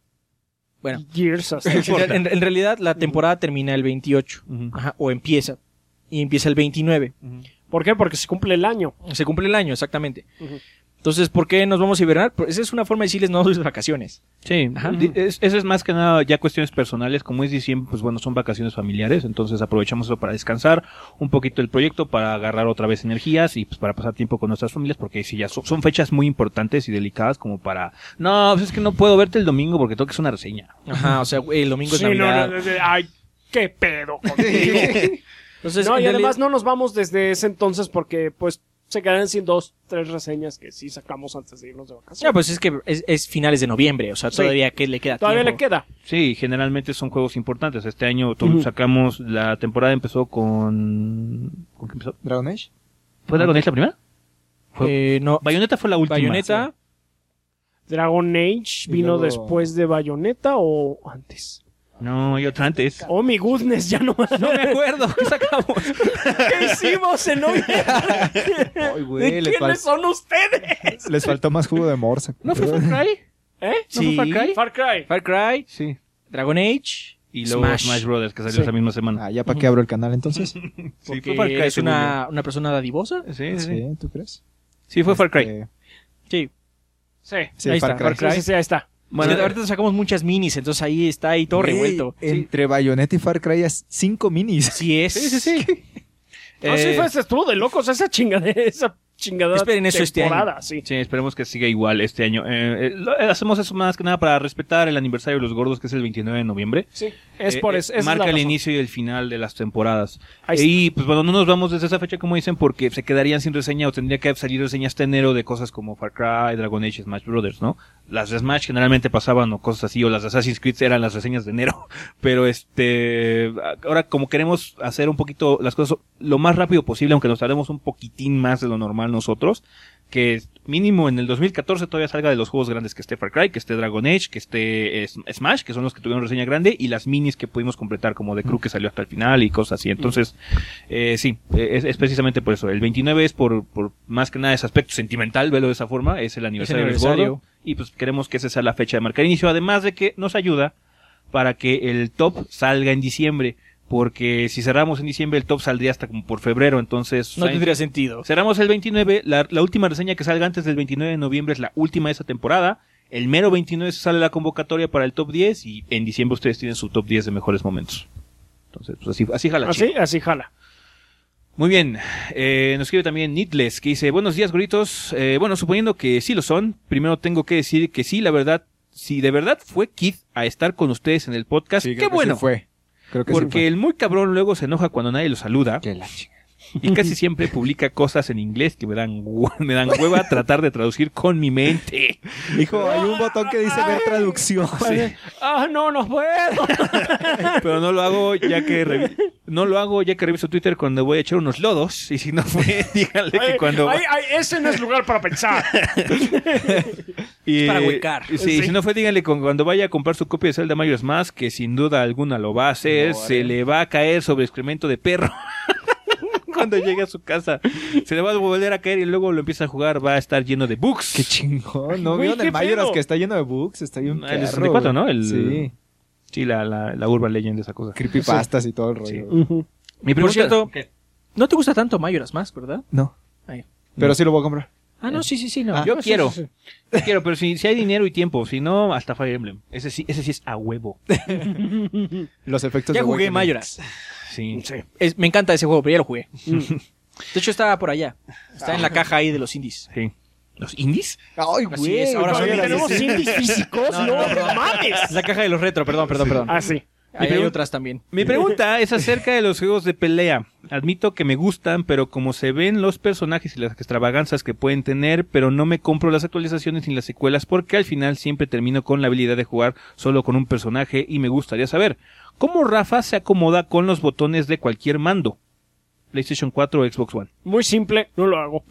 Bueno, Gears hasta en, en- en realidad la temporada termina el veintiocho. Ujú. Ajá, o empieza. Y empieza el veintinueve. ¿Por qué? Porque se cumple el año. Se cumple el año, exactamente. Ujú. Entonces, ¿por qué nos vamos a hibernar? Pues esa es una forma de decirles no sus vacaciones. Sí, Ajá. di- es- eso es más que nada ya cuestiones personales. Como es diciembre, pues bueno, son vacaciones familiares, entonces aprovechamos eso para descansar un poquito el proyecto, para agarrar otra vez energías y pues para pasar tiempo con nuestras familias, porque sí, ya son, son fechas muy importantes y delicadas como para... No, pues es que no puedo verte el domingo porque tengo que hacer una reseña. Ajá, o sea, güey, el domingo es Sí, no, Navidad. no, no, no, ay, qué pedo contigo. Entonces, No, en y además realidad- no nos vamos desde ese entonces porque pues se quedan sin dos, tres reseñas que sí sacamos antes de irnos de vacaciones. Ya, pues es que es, es finales de noviembre, o sea, Sí. todavía que le queda Todavía tiempo. le queda. Sí, generalmente son juegos importantes. Este año to- Ujú. sacamos, la temporada empezó con... ¿Con qué empezó? Dragon Age. ¿Fue Dragon Age la primera? Eh, no, Bayonetta fue la última. Bayonetta, Dragon Age Y vino luego- después de Bayonetta o antes. No, y otra antes. Oh, mi goodness, ya no No me acuerdo, ¿qué sacamos? ¿Qué hicimos en hoy? Ay, ¿De güey, les, fal- quiénes son ustedes? les faltó más jugo de morsa. ¿No fue Far Cry? ¿Eh? ¿No fue Far Cry? Far Cry. Far Cry, Sí. Dragon Age Y luego Smash. Smash, Brothers, que salió Sí. esa misma semana. Ah, ¿ya para qué abro el canal entonces? Sí, porque fue Far Cry, es según una, una persona dadivosa. yo. Sí, sí, sí. Sí, ¿tú crees? Sí, fue Far Cry. Este, Sí. Sí. sí, Ahí Far está, Cry. Far Cry. Sí, sí, sí, ahí está. Bueno, Es que ahorita sacamos muchas minis, entonces ahí está ahí todo Güey, revuelto. Entre Bayonetta y Far Cry hay cinco minis. Sí es. Sí, sí, sí. No, sí, Eh, fue, estuvo de locos esa chingadera, esa chingadera Esperen eso este temporada, sí. Sí, esperemos que siga igual este año. Eh, eh, lo- eh, hacemos eso más que nada para respetar el aniversario de los gordos, que es el veintinueve de noviembre. Sí, es Eh, por eh, eso. esa es marca la el razón. inicio y el final de las temporadas. Ahí Y pues bueno, no nos vamos desde esa fecha como dicen porque se quedarían sin reseña o tendría que salir reseña hasta enero de cosas como Far Cry, Dragon Age, Smash Brothers, ¿no? Las de Smash generalmente pasaban o cosas así, o las de Assassin's Creed eran las reseñas de enero. Pero este, ahora como queremos hacer un poquito las cosas lo más rápido posible, aunque nos tardemos un poquitín más de lo normal nosotros, que mínimo en el dos mil catorce todavía salga de los juegos grandes, que esté Far Cry, que esté Dragon Age, que esté eh, Smash, que son los que tuvieron reseña grande, y las minis que pudimos completar como The Crew, que salió hasta el final y cosas así. Entonces, eh, sí, eh, es, es precisamente por eso. El veintinueve es por, por más que nada ese aspecto sentimental, velo de esa forma, es el aniversario, Es el aniversario. del gordo, y pues queremos que esa sea la fecha de marcar inicio, además de que nos ayuda para que el top salga en diciembre. Porque si cerramos en diciembre, el top saldría hasta como por febrero, entonces... No o sea, tendría sentido. cerramos el veintinueve, la, la última reseña que salga antes del veintinueve de noviembre es la última de esa temporada. El mero veintinueve se sale la convocatoria para el top diez y en diciembre ustedes tienen su top diez de mejores momentos. Entonces, pues así, así jala. Así, chico. así jala. Muy bien, eh, nos escribe también Needless, que dice, buenos días, goritos. Eh, bueno, suponiendo que sí lo son, primero tengo que decir que sí, la verdad, si de verdad fue Keith a estar con ustedes en el podcast, Sí, qué creo que bueno. sí fue. Creo que sí Porque fue. el muy cabrón luego se enoja cuando nadie lo saluda Que la chinga. y casi siempre publica cosas en inglés que me dan, hue- me dan hueva tratar de traducir con mi mente. Hijo, hay un botón que dice ver traducción. Ah, no, no puedo. Pero no lo hago ya que revi- no lo hago ya que reviso Twitter cuando voy a echar unos lodos. Y si no fue, díganle que Ay, cuando... ay, ay, ese no es lugar para pensar. Y, Es para eh, huecar. Sí, Sí. si no fue, díganle con, cuando vaya a comprar su copia de Zelda Majora's Mask, que sin duda alguna lo va a hacer, Lo haré. se le va a caer sobre excremento de perro. Cuando llegue a su casa, se le va a volver a caer y luego lo empieza a jugar, va a estar lleno de bugs. Qué chingón. ¿No Güey, vieron qué el Majora's pedo. que está lleno de bugs? Está bien Ah, el perro, sesenta y cuatro, güey. ¿no? El- Sí. Sí, la, la, la Urban Legend de esa cosa. Creepypastas y todo el rollo. Sí. güey. Ujú. Mi Por pregunta- cierto, ¿Qué? no te gusta tanto Majora's Mask, ¿verdad? No. Ay. Pero sí lo voy a comprar. Ah, no, sí, sí, sí, no. Ah. Yo Sí, quiero, sí, sí. yo quiero, pero si, si hay dinero y tiempo, si no, hasta Fire Emblem. Ese sí, ese sí es a huevo. Los efectos Ya de jugué Awakening. Majora's. Sí. Sí. Es- me encanta ese juego, pero ya lo jugué. De hecho, está por allá. Está en la caja ahí de los indies. Sí. ¿Los indies? Ay, Así güey. es, ahora no, son mira, ¿Tenemos sí. indies físicos? No, no, mames. Es la caja de los retro, perdón, perdón, perdón. Ah, sí. Ahí hay otras también. Mi pregunta es acerca de los juegos de pelea. Admito que me gustan, pero como se ven los personajes y las extravaganzas que pueden tener, pero no me compro las actualizaciones ni las secuelas porque al final siempre termino con la habilidad de jugar solo con un personaje y me gustaría saber cómo Rafa se acomoda con los botones de cualquier mando. PlayStation cuatro o Xbox One. Muy simple, no lo hago.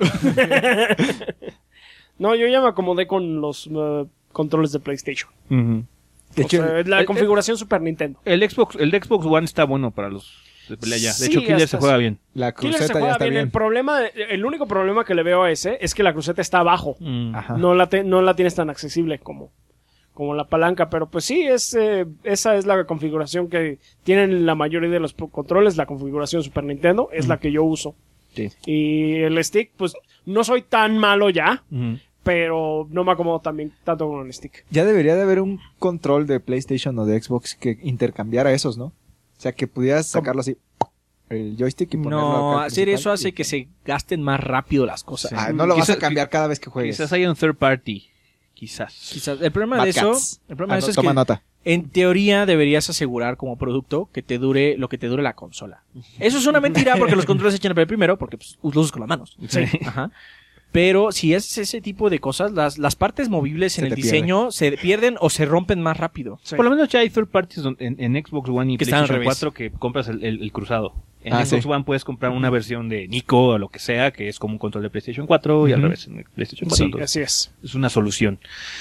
No, yo ya me acomodé con los uh, controles de PlayStation. De O hecho, sea, la el- configuración Super Nintendo. El Xbox, el de Xbox One está bueno para los de pelea ya. De Sí, hecho, Killer hasta se juega bien. la Killer se cruceta ya juega está bien. bien. El problema, el único problema que le veo a ese es que la cruceta está abajo. Ajá. No la, te- no la tienes tan accesible como, como la palanca, pero pues sí, es, eh, esa es la configuración que tienen la mayoría de los pro- controles, la configuración Super Nintendo, es la que yo uso. Sí. Y el stick, pues no soy tan malo ya, Ujú. pero no me acomodo también tanto con el stick. Ya debería de haber un control de PlayStation o de Xbox que intercambiara esos, ¿no? O sea, que pudieras sacarlo así, el joystick y ponerlo No, acá al hacer principal eso hace y- que se gasten más rápido las cosas. Ah, no lo vas Quizás- a cambiar cada vez que juegues. Quizás haya un third party. Quizás. Quizás. El problema Bad de eso, Cats. el problema Ah, de no, eso es toma que nota. en teoría deberías asegurar como producto que te dure lo que te dure la consola. Eso es una mentira porque los controles se echan a perder primero porque pues, los usas con las manos. Sí. Ajá. Pero si es ese tipo de cosas, las, las partes movibles Se en el te diseño se pierden o se rompen más rápido. Sí. Por lo menos ya hay third parties don- en, en Xbox One y Que están al PlayStation revés. cuatro que compras el, el- el cruzado. En Ah, Xbox sí. One puedes comprar una versión de Nico o lo que sea, que es como un control de PlayStation cuatro y al Ujú. revés en PlayStation cuatro. Sí, entonces, así es. es una solución.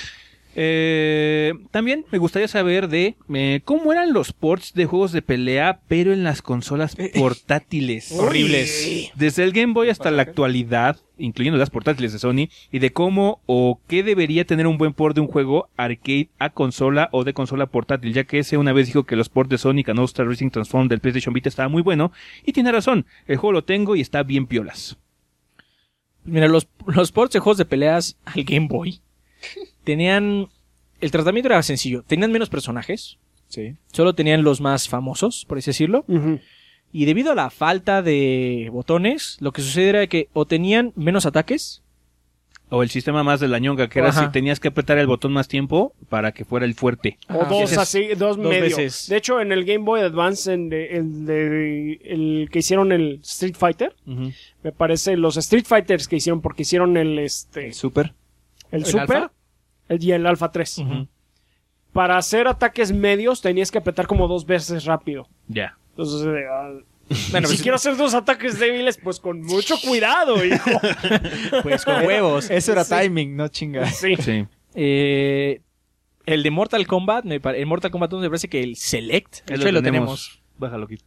Eh, también me gustaría saber de eh, cómo eran los ports de juegos de pelea, pero en las consolas portátiles. Horribles. Desde el Game Boy hasta la actualidad, incluyendo las portátiles de Sony, y de cómo o qué debería tener un buen port de un juego arcade a consola o de consola portátil, ya que ese una vez dijo que los ports de Sonic and All-Star Racing Transform del PlayStation Vita estaba muy bueno, y tiene razón, el juego lo tengo y está bien piolas. Mira, los, los ports de juegos de peleas al Game Boy tenían... El tratamiento era sencillo. Tenían menos personajes. Sí. Solo tenían los más famosos, por así decirlo. Ujú. Y debido a la falta de botones, lo que sucede era que o tenían menos ataques. O el sistema más de la ñonga, que era Ajá. si tenías que apretar el botón más tiempo para que fuera el fuerte. O Ajá. dos Ese es- así, dos, dos medio. veces. De hecho, en el Game Boy Advance, en de- el, de- el que hicieron el Street Fighter, Ujú. me parece, los Street Fighters que hicieron, porque hicieron el, este, Super. el ¿El Super Alpha? el- y el Alpha tres. Ujú. Para hacer ataques medios tenías que apretar como dos veces rápido. Ya. Entonces, eh, ah, Bueno, si pues, quiero hacer dos ataques débiles, pues con mucho cuidado, hijo. pues con huevos. Eso era Sí. timing, no chingas. Sí. Sí. Eh, el de Mortal Kombat, me pare- en Mortal Kombat dos me parece que el Select, de Ahí hecho, ahí lo tenemos. Bájalo aquí.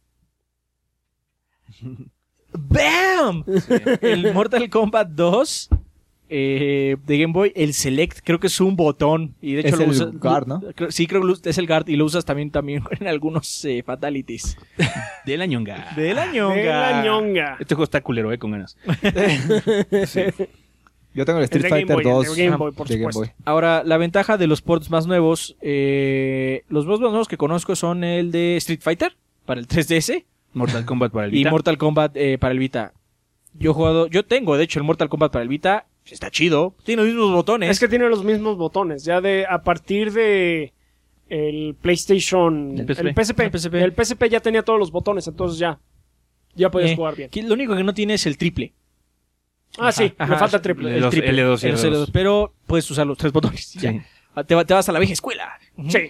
¡Bam! El Mortal Kombat dos eh, de Game Boy, el Select, creo que es un botón. Y de hecho Es lo el usa- guard, ¿no? creo- sí, creo que lo- es el guard y lo usas también, también en algunos eh, fatalities. De la ñonga. De la ñonga. De la ñonga. Este juego está culero, eh, con ganas. Yo tengo el Street El de Game Fighter Boy, el dos de Game ah, Boy, por de Game supuesto. Boy. Ahora, la ventaja de los ports más nuevos, eh, los más nuevos que conozco son el de Street Fighter para el tres D S. Mortal Kombat para el y Vita. Mortal Kombat eh, para el Vita. Yo he jugado, yo tengo, de hecho, el Mortal Kombat para el Vita. Está chido. Tiene los mismos botones. Es que tiene los mismos botones. Ya de a partir de el PlayStation, El P S P. el P S P, El P S P. el P S P ya tenía todos los botones, entonces ya ya podías Eh, jugar bien. que lo único que no tiene es el triple. Ah, sí, Ajá, le falta el triple. el- Los triple, L dos y el L dos. L dos, pero puedes usar los tres botones. Sí. Ya. Te, va- te vas a la vieja escuela. Ujú. Sí.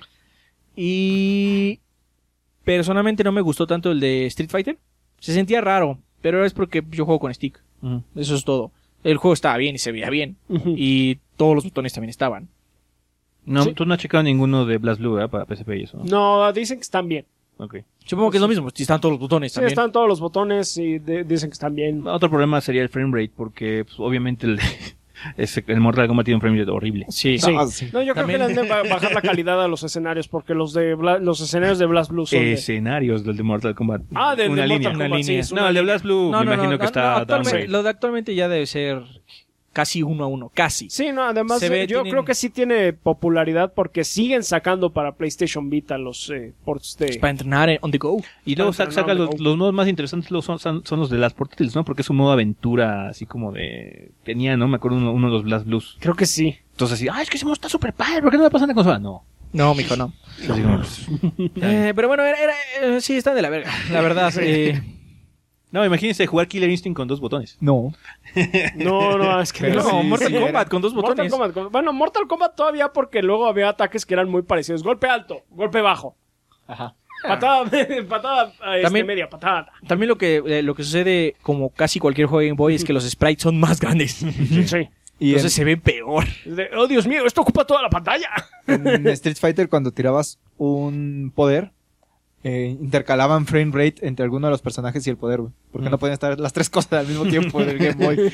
Y personalmente no me gustó tanto el de Street Fighter. Se sentía raro, pero es porque yo juego con stick. Ujú. Eso es todo. El juego estaba bien y se veía bien. Ujú. Y todos los botones también estaban. No, Sí. tú no has checado ninguno de Blast Blue, ¿verdad? Para P S P y eso, ¿no? No, dicen que están bien. Ok. Supongo que es lo mismo, si están todos los botones Sí, también. están todos los botones y de- dicen que están bien. Otro problema sería el frame rate, porque pues, obviamente el, ese- el Mortal Kombat tiene un frame rate horrible. Sí. Sí. Ah, sí. No, yo También- creo que le han de ba- bajar la calidad a los escenarios porque los de Bla- los escenarios de Blast Blue son de- Escenarios del de Mortal Kombat. Ah, del una de línea. Mortal Kombat, sí, línea. es No, una el de línea. Blast Blue No, me no, imagino no, que no, está no, actualmente- downgrade. lo de actualmente ya debe ser casi uno a uno, casi. Sí, no, además Se ve, eh, yo tienen- creo que sí tiene popularidad porque siguen sacando para PlayStation Vita los eh, ports de... Para entrenar en on the go. Y luego Para saca, saca entrenar, los, ¿no? los modos más interesantes los son, son, son los de las portátiles, ¿no? Porque es un modo aventura, así como de... Tenía, ¿no? Me acuerdo uno, uno de los Blast Blues. Creo que sí. Entonces así, ah, es que ese modo está súper padre, ¿por qué no me pasa en la consola? No. No, mijo, no. Así como, pues, Eh, pero bueno, era, era- eh, sí, están de la verga. La verdad. eh, no, imagínense jugar Killer Instinct con dos botones. No. No, no, es que Pero no, sí, Mortal sí, Kombat era- con dos Mortal botones. Kombat, con- bueno, Mortal Kombat todavía porque luego había ataques que eran muy parecidos. Golpe alto, golpe bajo. Ajá. Patada, patada este, También- media, patada. También lo que, eh, lo que sucede, como casi cualquier juego de Game Boy, es que los sprites son más grandes. Sí. Y Entonces se ven peor. De- oh, Dios mío, esto ocupa toda la pantalla. en, en Street Fighter, cuando tirabas un poder, eh, intercalaban frame rate entre alguno de los personajes y el poder, güey. Porque Mm. no podían estar las tres cosas al mismo tiempo en el Game Boy.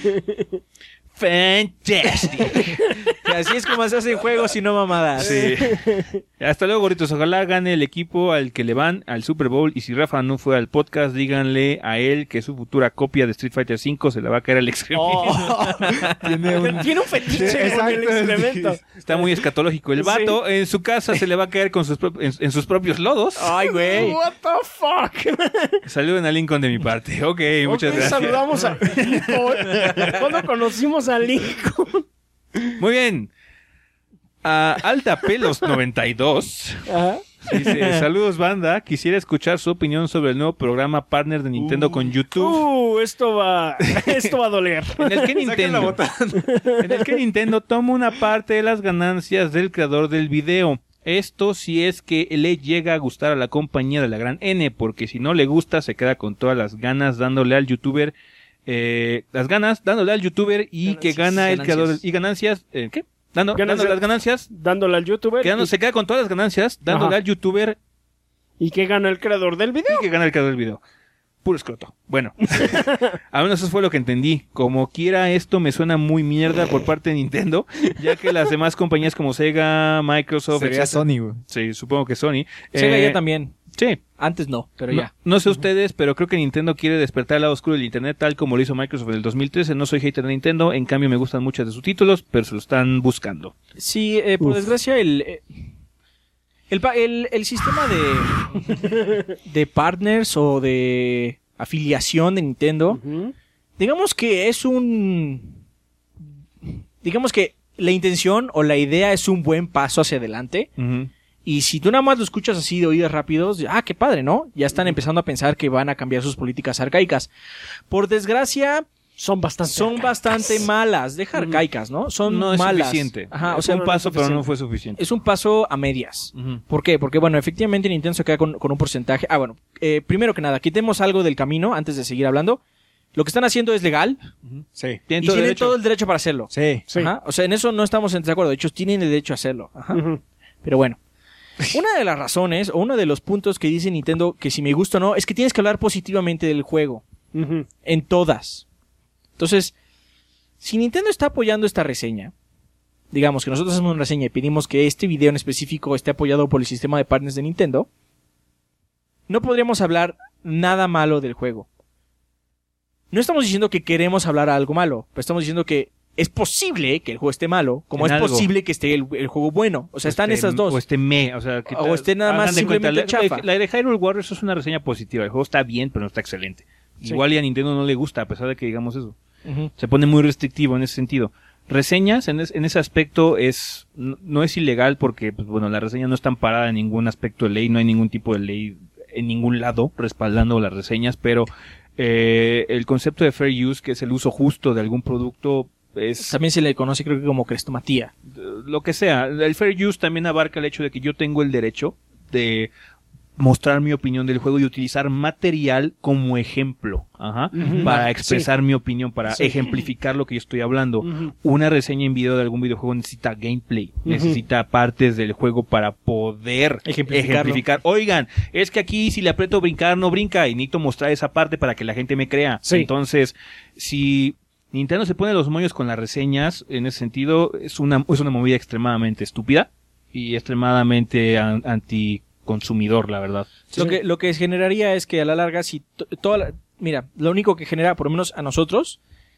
Fantastic. Y así es como se hacen juegos y no mamadas. Sí. Hasta luego, gorritos. Ojalá gane el equipo al que le van al Super Bowl. Y si Rafa no fue al podcast, díganle a él que su futura copia de Street Fighter cinco se la va a caer al excremento. Oh, tiene un... Tiene un fetiche Sí, con el exacto. excremento. Está muy escatológico. El Sí. vato en su casa se le va a caer con sus pro- en, en sus propios lodos. Ay, güey. What the fuck? Saluden a Lincoln de mi parte. Ok, muchas Ok, gracias. saludamos a Lincoln. ¿Cuándo conocimos a Lincoln? Muy bien. A Alta Pelos noventa y dos. Ajá. Dice, saludos banda, quisiera escuchar su opinión sobre el nuevo programa partner de Nintendo con YouTube. Uh, esto va, esto va a doler. En el que Nintendo, en el que Nintendo toma una parte de las ganancias del creador del video. Esto si es que le llega a gustar a la compañía de la gran N, porque si no le gusta se queda con todas las ganas dándole al youtuber, eh, las ganas dándole al youtuber y que Ganancias. gana el Ganancias. creador del- y ganancias, eh, ¿qué? Dando, Ganancias. dándole las ganancias, Dándole al youtuber. quedando- y, se queda con todas las ganancias dándole Ajá. al youtuber ¿Y qué gana el creador del video? y que gana el creador del video. Puro escroto. Bueno, al menos eso fue lo que entendí. Como quiera, esto me suena muy mierda por parte de Nintendo, ya que las demás compañías como Sega, Microsoft, Sería etcétera. Sony, güey. Sí, supongo que Sony. Sega Eh, ya también. Sí, Antes no, pero no, ya. no sé ustedes, pero creo que Nintendo quiere despertar el lado oscuro del Internet tal como lo hizo Microsoft en el dos mil trece. No soy hater de Nintendo, en cambio me gustan muchos de sus títulos, pero se lo están buscando. Sí, eh, por Uf. desgracia, el, eh, el, pa- el, el sistema de, de partners o de afiliación de Nintendo, Ujú. digamos que es un... Digamos que la intención o la idea es un buen paso hacia adelante. Ujú. Y si tú nada más lo escuchas así de oídos rápidos, ah, qué padre, ¿no? Ya están empezando a pensar que van a cambiar sus políticas arcaicas. Por desgracia, Son bastante. son arcaicas. bastante malas. Deja arcaicas, ¿no? Son No es malas. suficiente. Ajá, o Es sea, un no, no paso, es pero no suficiente. fue suficiente. es un paso a medias. Ujú. ¿Por qué? Porque, bueno, efectivamente Nintendo se queda con, con un porcentaje. Ah, bueno, eh, primero que nada, quitemos algo del camino antes de seguir hablando. Lo que están haciendo es legal Sí. Tienen y todo tienen derecho. todo el derecho para hacerlo. Sí. Sí. Ajá, o sea, en eso no estamos en desacuerdo. De hecho, tienen el derecho a hacerlo. Ajá. Ujú. Pero bueno. Una de las razones, o uno de los puntos que dice Nintendo que si me gusta o no, es que tienes que hablar positivamente del juego. Ujú. En todas. Entonces, si Nintendo está apoyando esta reseña, digamos que nosotros hacemos una reseña y pedimos que este video en específico esté apoyado por el sistema de partners de Nintendo, no podríamos hablar nada malo del juego. No estamos diciendo que queremos hablar algo malo, pero estamos diciendo que es posible que el juego esté malo, como En es algo. posible que esté el, el juego bueno. O sea, están este, esas dos. O este me, o sea, que O esté nada más hagan de cuenta, simplemente la, chafa. la de Hyrule Warriors es una reseña positiva. El juego está bien, pero no está excelente. Sí. Igual y a Nintendo no le gusta, a pesar de que digamos eso. Ujú. Se pone muy restrictivo en ese sentido. Reseñas, en, es- en ese aspecto, es no, no es ilegal porque, pues, bueno, la reseña no está amparada en ningún aspecto de ley, no hay ningún tipo de ley en ningún lado respaldando las reseñas, pero eh, el concepto de fair use, que es el uso justo de algún producto, es También se le conoce, creo que como crestomatía. lo que sea. El fair use también abarca el hecho de que yo tengo el derecho de mostrar mi opinión del juego y utilizar material como ejemplo, ajá, Ujú. para Ah, expresar mi opinión, para Sí. ejemplificar lo que yo estoy hablando. Ujú. Una reseña en video de algún videojuego necesita gameplay, Ujú. necesita partes del juego para poder Ejemplificarlo. ejemplificar. Oigan, es que aquí si le aprieto brincar no brinca y necesito mostrar esa parte para que la gente me crea. Sí. Entonces, si Nintendo se pone los moños con las reseñas, en ese sentido es una es una movida extremadamente estúpida y extremadamente an- anticonsumidor, la verdad. Lo que, lo que generaría es que a la larga, si to- toda la- mira, lo único que genera, por lo menos a nosotros,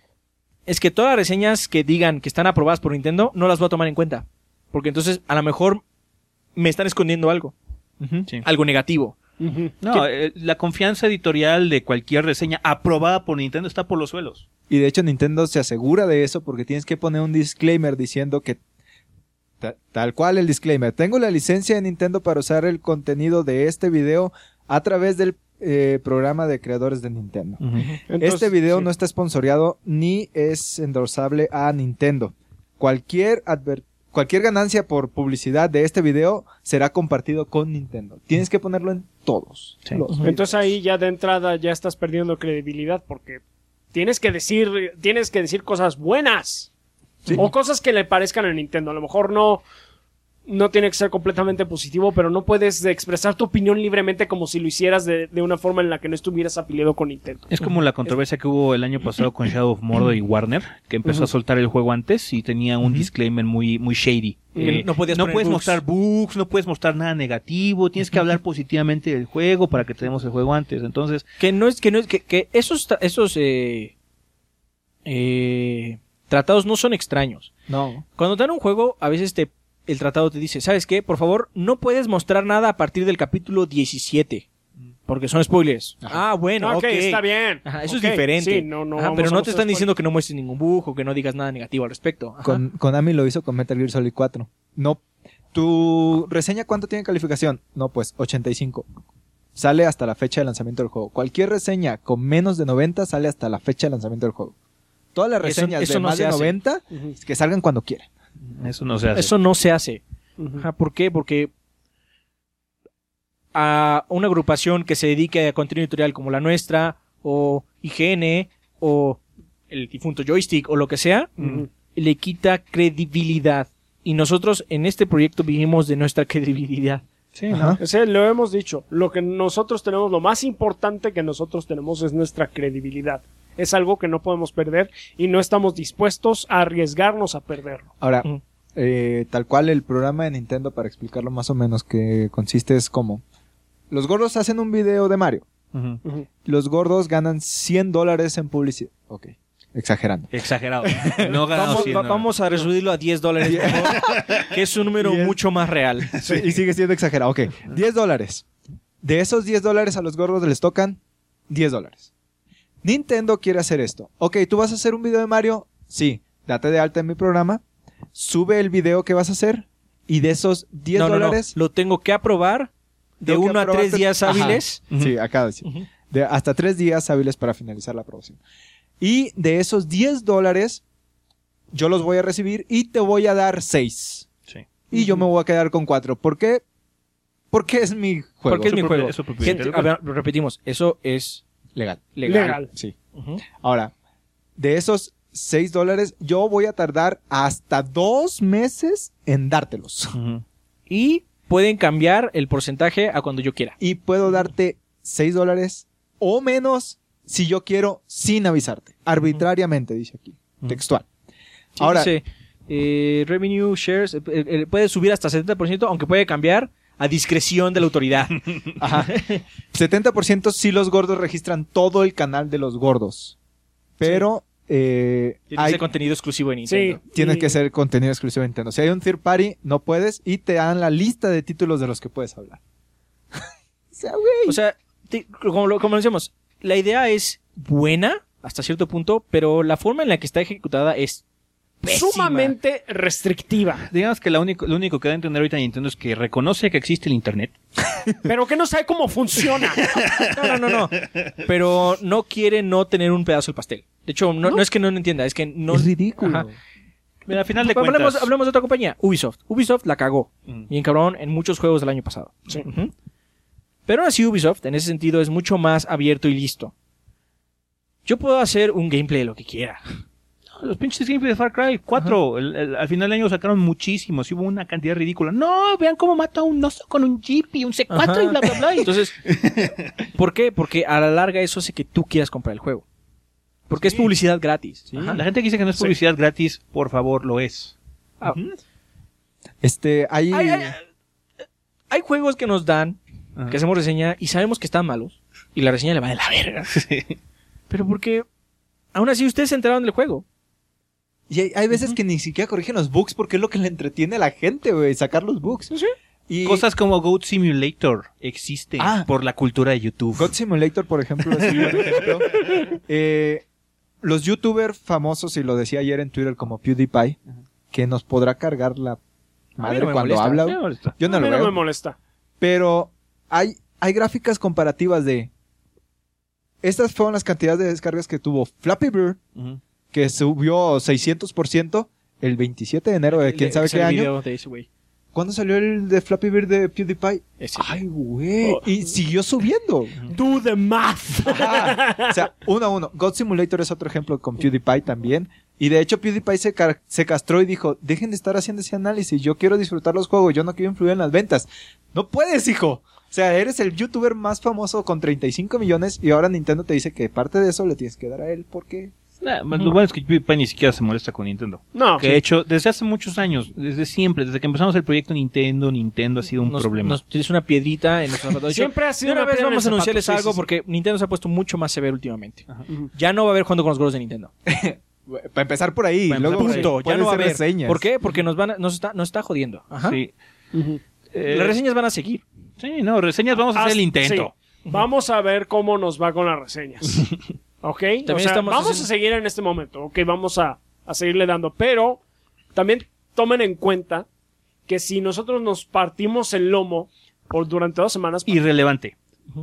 es que todas las reseñas que digan que están aprobadas por Nintendo, no las voy a tomar en cuenta. Porque entonces, a lo mejor, me están escondiendo algo. Sí. Algo negativo. Ujú. No, eh, la confianza editorial de cualquier reseña aprobada por Nintendo está por los suelos. Y de hecho Nintendo se asegura de eso porque tienes que poner un disclaimer diciendo que ta- tal cual el disclaimer. Tengo la licencia de Nintendo para usar el contenido de este video a través del eh, programa de creadores de Nintendo. Entonces, este video sí. no está sponsoreado ni es endorsable a Nintendo. Cualquier adver- cualquier ganancia por publicidad de este video será compartido con Nintendo. Tienes que ponerlo en todos. Sí. los Entonces videos. ahí ya de entrada ya estás perdiendo credibilidad porque tienes que decir, tienes que decir cosas buenas. Sí. O cosas que le parezcan a Nintendo. A lo mejor no, no tiene que ser completamente positivo, pero no puedes expresar tu opinión libremente como si lo hicieras de, de una forma en la que no estuvieras afiliado con Nintendo. Es como la controversia que hubo el año pasado con Shadow of Mordor y Warner, que empezó a soltar el juego antes y tenía un disclaimer muy, muy shady. Que no podías poner puedes bugs. mostrar bugs, no puedes mostrar nada negativo, tienes que hablar positivamente del juego para que tenemos el juego antes. Entonces, Que no es, que no es, que, que esos, tra- esos, eh, eh, tratados no son extraños. No. Cuando te dan un juego, a veces te, el tratado te dice, ¿sabes qué? Por favor, no puedes mostrar nada a partir del capítulo diecisiete. Porque son spoilers. Ajá. Ah, bueno, ok, ok. está bien. Ajá, eso Ok, es diferente. sí, no, no Ajá, vamos pero a no te mostrar están diciendo spoilers. que no muestres ningún bug o que no digas nada negativo al respecto. Ajá. Con, Konami lo hizo con Metal Gear Solid cuatro. No. ¿Tu reseña cuánto tiene calificación? No, pues ochenta y cinco. Sale hasta la fecha de lanzamiento del juego. Cualquier reseña con menos de noventa sale hasta la fecha de lanzamiento del juego. Todas las Eso- reseñas eso de no más se de hace. noventa Ujú, que salgan cuando quieran. eso no se hace. Eso no se hace. ujú. Ajá, ¿por qué? Porque a una agrupación que se dedique a contenido editorial como la nuestra, o I G N, o el difunto Joystick, o lo que sea, Ujú. le quita credibilidad. Y nosotros en este proyecto vivimos de nuestra credibilidad. Sí, Ajá. Ese lo hemos dicho. Lo que nosotros tenemos, lo más importante que nosotros tenemos es nuestra credibilidad. Es algo que no podemos perder y no estamos dispuestos a arriesgarnos a perderlo. Ahora, Ujú. eh, tal cual el programa de Nintendo, para explicarlo más o menos, que consiste es como... Los gordos hacen un video de Mario. Ujú. Ujú. Los gordos ganan cien dólares en publicidad. Ok, exagerando. Exagerado. No ganamos Vamos, cien va- dólares. vamos a resumirlo a diez dólares, por favor, que es un número Diez. mucho más real. Sí, y sigue siendo exagerado. Ok, diez dólares. De esos diez dólares a los gordos les tocan diez dólares. Nintendo quiere hacer esto. Ok, ¿tú vas a hacer un video de Mario? Sí, date de alta en mi programa, sube el video que vas a hacer y de esos diez No, no, no. dólares... Lo tengo que aprobar de Tengo que uno a tres aprobarte- días Ajá. hábiles. Sí, acá decir. Ujú. De hasta tres días hábiles para finalizar la aprobación. Y de esos diez dólares, yo los voy a recibir y te voy a dar seis. Sí. Y yo me voy a quedar con cuatro. ¿Por qué? Porque es mi juego. Porque es mi Su propio- juego. es su propio Gente, interés. a ver, lo repetimos, eso es legal. legal. Legal. Sí. Ujú. Ahora, de esos seis dólares, yo voy a tardar hasta dos meses en dártelos. Ujú. Y pueden cambiar el porcentaje a cuando yo quiera. Y puedo darte seis dólares o menos si yo quiero sin avisarte. Arbitrariamente, dice aquí. Ujú. Textual. Sí, Ahora, dice, eh, revenue shares, eh, eh, puede subir hasta setenta por ciento, aunque puede cambiar a discreción de la autoridad. ajá, setenta por ciento si los gordos registran todo el canal de los gordos. Pero eh, Tiene que hay- ser contenido exclusivo de Nintendo. Sí. tiene y- que ser contenido exclusivo de Nintendo. Si hay un third party, no puedes y te dan la lista de títulos de los que puedes hablar. o sea, güey. O sea, te- como, lo, como lo decíamos, la idea es buena hasta cierto punto, pero la forma en la que está ejecutada es pésima. Sumamente restrictiva. Digamos que lo único, lo único que da a entender ahorita Nintendo es que reconoce que existe el internet. Pero que no sabe cómo funciona. No, no, no, no. Pero no quiere no tener un pedazo del pastel. De hecho, no, no es que no lo entienda, es que no... es ridículo. Ajá. Mira, al final de hablemos, cuentas... hablemos de otra compañía, Ubisoft. Ubisoft la cagó. Mm. Bien cabrón en muchos juegos del año pasado. Sí. Ujú. Pero aún así Ubisoft, en ese sentido, es mucho más abierto y listo. Yo puedo hacer un gameplay de lo que quiera. Los pinches gameplay de Far Cry cuatro, el- el- al final del año sacaron muchísimos, y hubo una cantidad ridícula. No, vean cómo mata a un oso con un jeep y un C cuatro Ajá. y bla, bla, bla. Y- Entonces, ¿por qué? Porque a la larga eso hace que tú quieras comprar el juego. Porque es publicidad gratis. Sí, Ajá. la gente que dice que no es Sí. publicidad gratis, por favor, lo es. Ah, Este, hay... hay, hay- hay juegos que nos dan, Ajá. que hacemos reseña y sabemos que están malos. Y la reseña le va de la verga. Sí. Pero porque aún así ustedes se enteraron del juego. Y hay, hay veces que ni siquiera corrigen los bugs porque es lo que le entretiene a la gente, güey, sacar los bugs. Y Cosas como Goat Simulator existen Ah. por la cultura de YouTube. God Simulator, por ejemplo, es un buen ejemplo. Eh, los youtubers famosos, y lo decía ayer en Twitter como PewDiePie, que nos podrá cargar la madre no me cuando molesta. habla. Me molesta. Yo no a mí lo no veo. me molesta. Pero hay, hay gráficas comparativas de... Estas fueron las cantidades de descargas que tuvo Flappy Bird, Ujú. que subió seiscientos por ciento el veintisiete de enero de quién sabe Ese qué año. video de ese güey. ¿Cuándo salió el de Flappy Bird de PewDiePie? Ese. Ay, güey. Oh. Y siguió subiendo. Do the math. Ajá. O sea, uno a uno. God Simulator es otro ejemplo con PewDiePie también. Y de hecho PewDiePie se, car- se castró y dijo, dejen de estar haciendo ese análisis, yo quiero disfrutar los juegos, yo no quiero influir en las ventas. No puedes, hijo. O sea, eres el youtuber más famoso con treinta y cinco millones y ahora Nintendo te dice que parte de eso le tienes que dar a él porque... Nah, más lo bueno es que PewDiePie ni siquiera se molesta con Nintendo. No. Que de hecho, desde hace muchos años, desde siempre, desde que empezamos el proyecto Nintendo, Nintendo ha sido un Nos- problema. Nos tienes una piedrita en nuestro zapato. De hecho, Siempre ha sido de una una vez piedra en vamos a el zapato, anunciarles sí, algo sí, sí. porque Nintendo se ha puesto mucho más severo últimamente. Ujú. Ya no va a haber jugando con los gordos de Nintendo. Para empezar por ahí, Para luego empezar, punto. Ya pueden no va a ser haber. reseñas. ¿Por qué? Porque nos van a- nos está, nos está jodiendo. Ajá. Sí. Ujú. Eh, Las reseñas van a seguir. Sí, no, reseñas vamos a hacer el Hasta- intento. sí. Vamos a ver cómo nos va con las reseñas. ¿Ok? También O sea, estamos vamos haciendo- a seguir en este momento. Ok, vamos a, a seguirle dando. Pero también tomen en cuenta que si nosotros nos partimos el lomo por durante dos semanas... Irrelevante.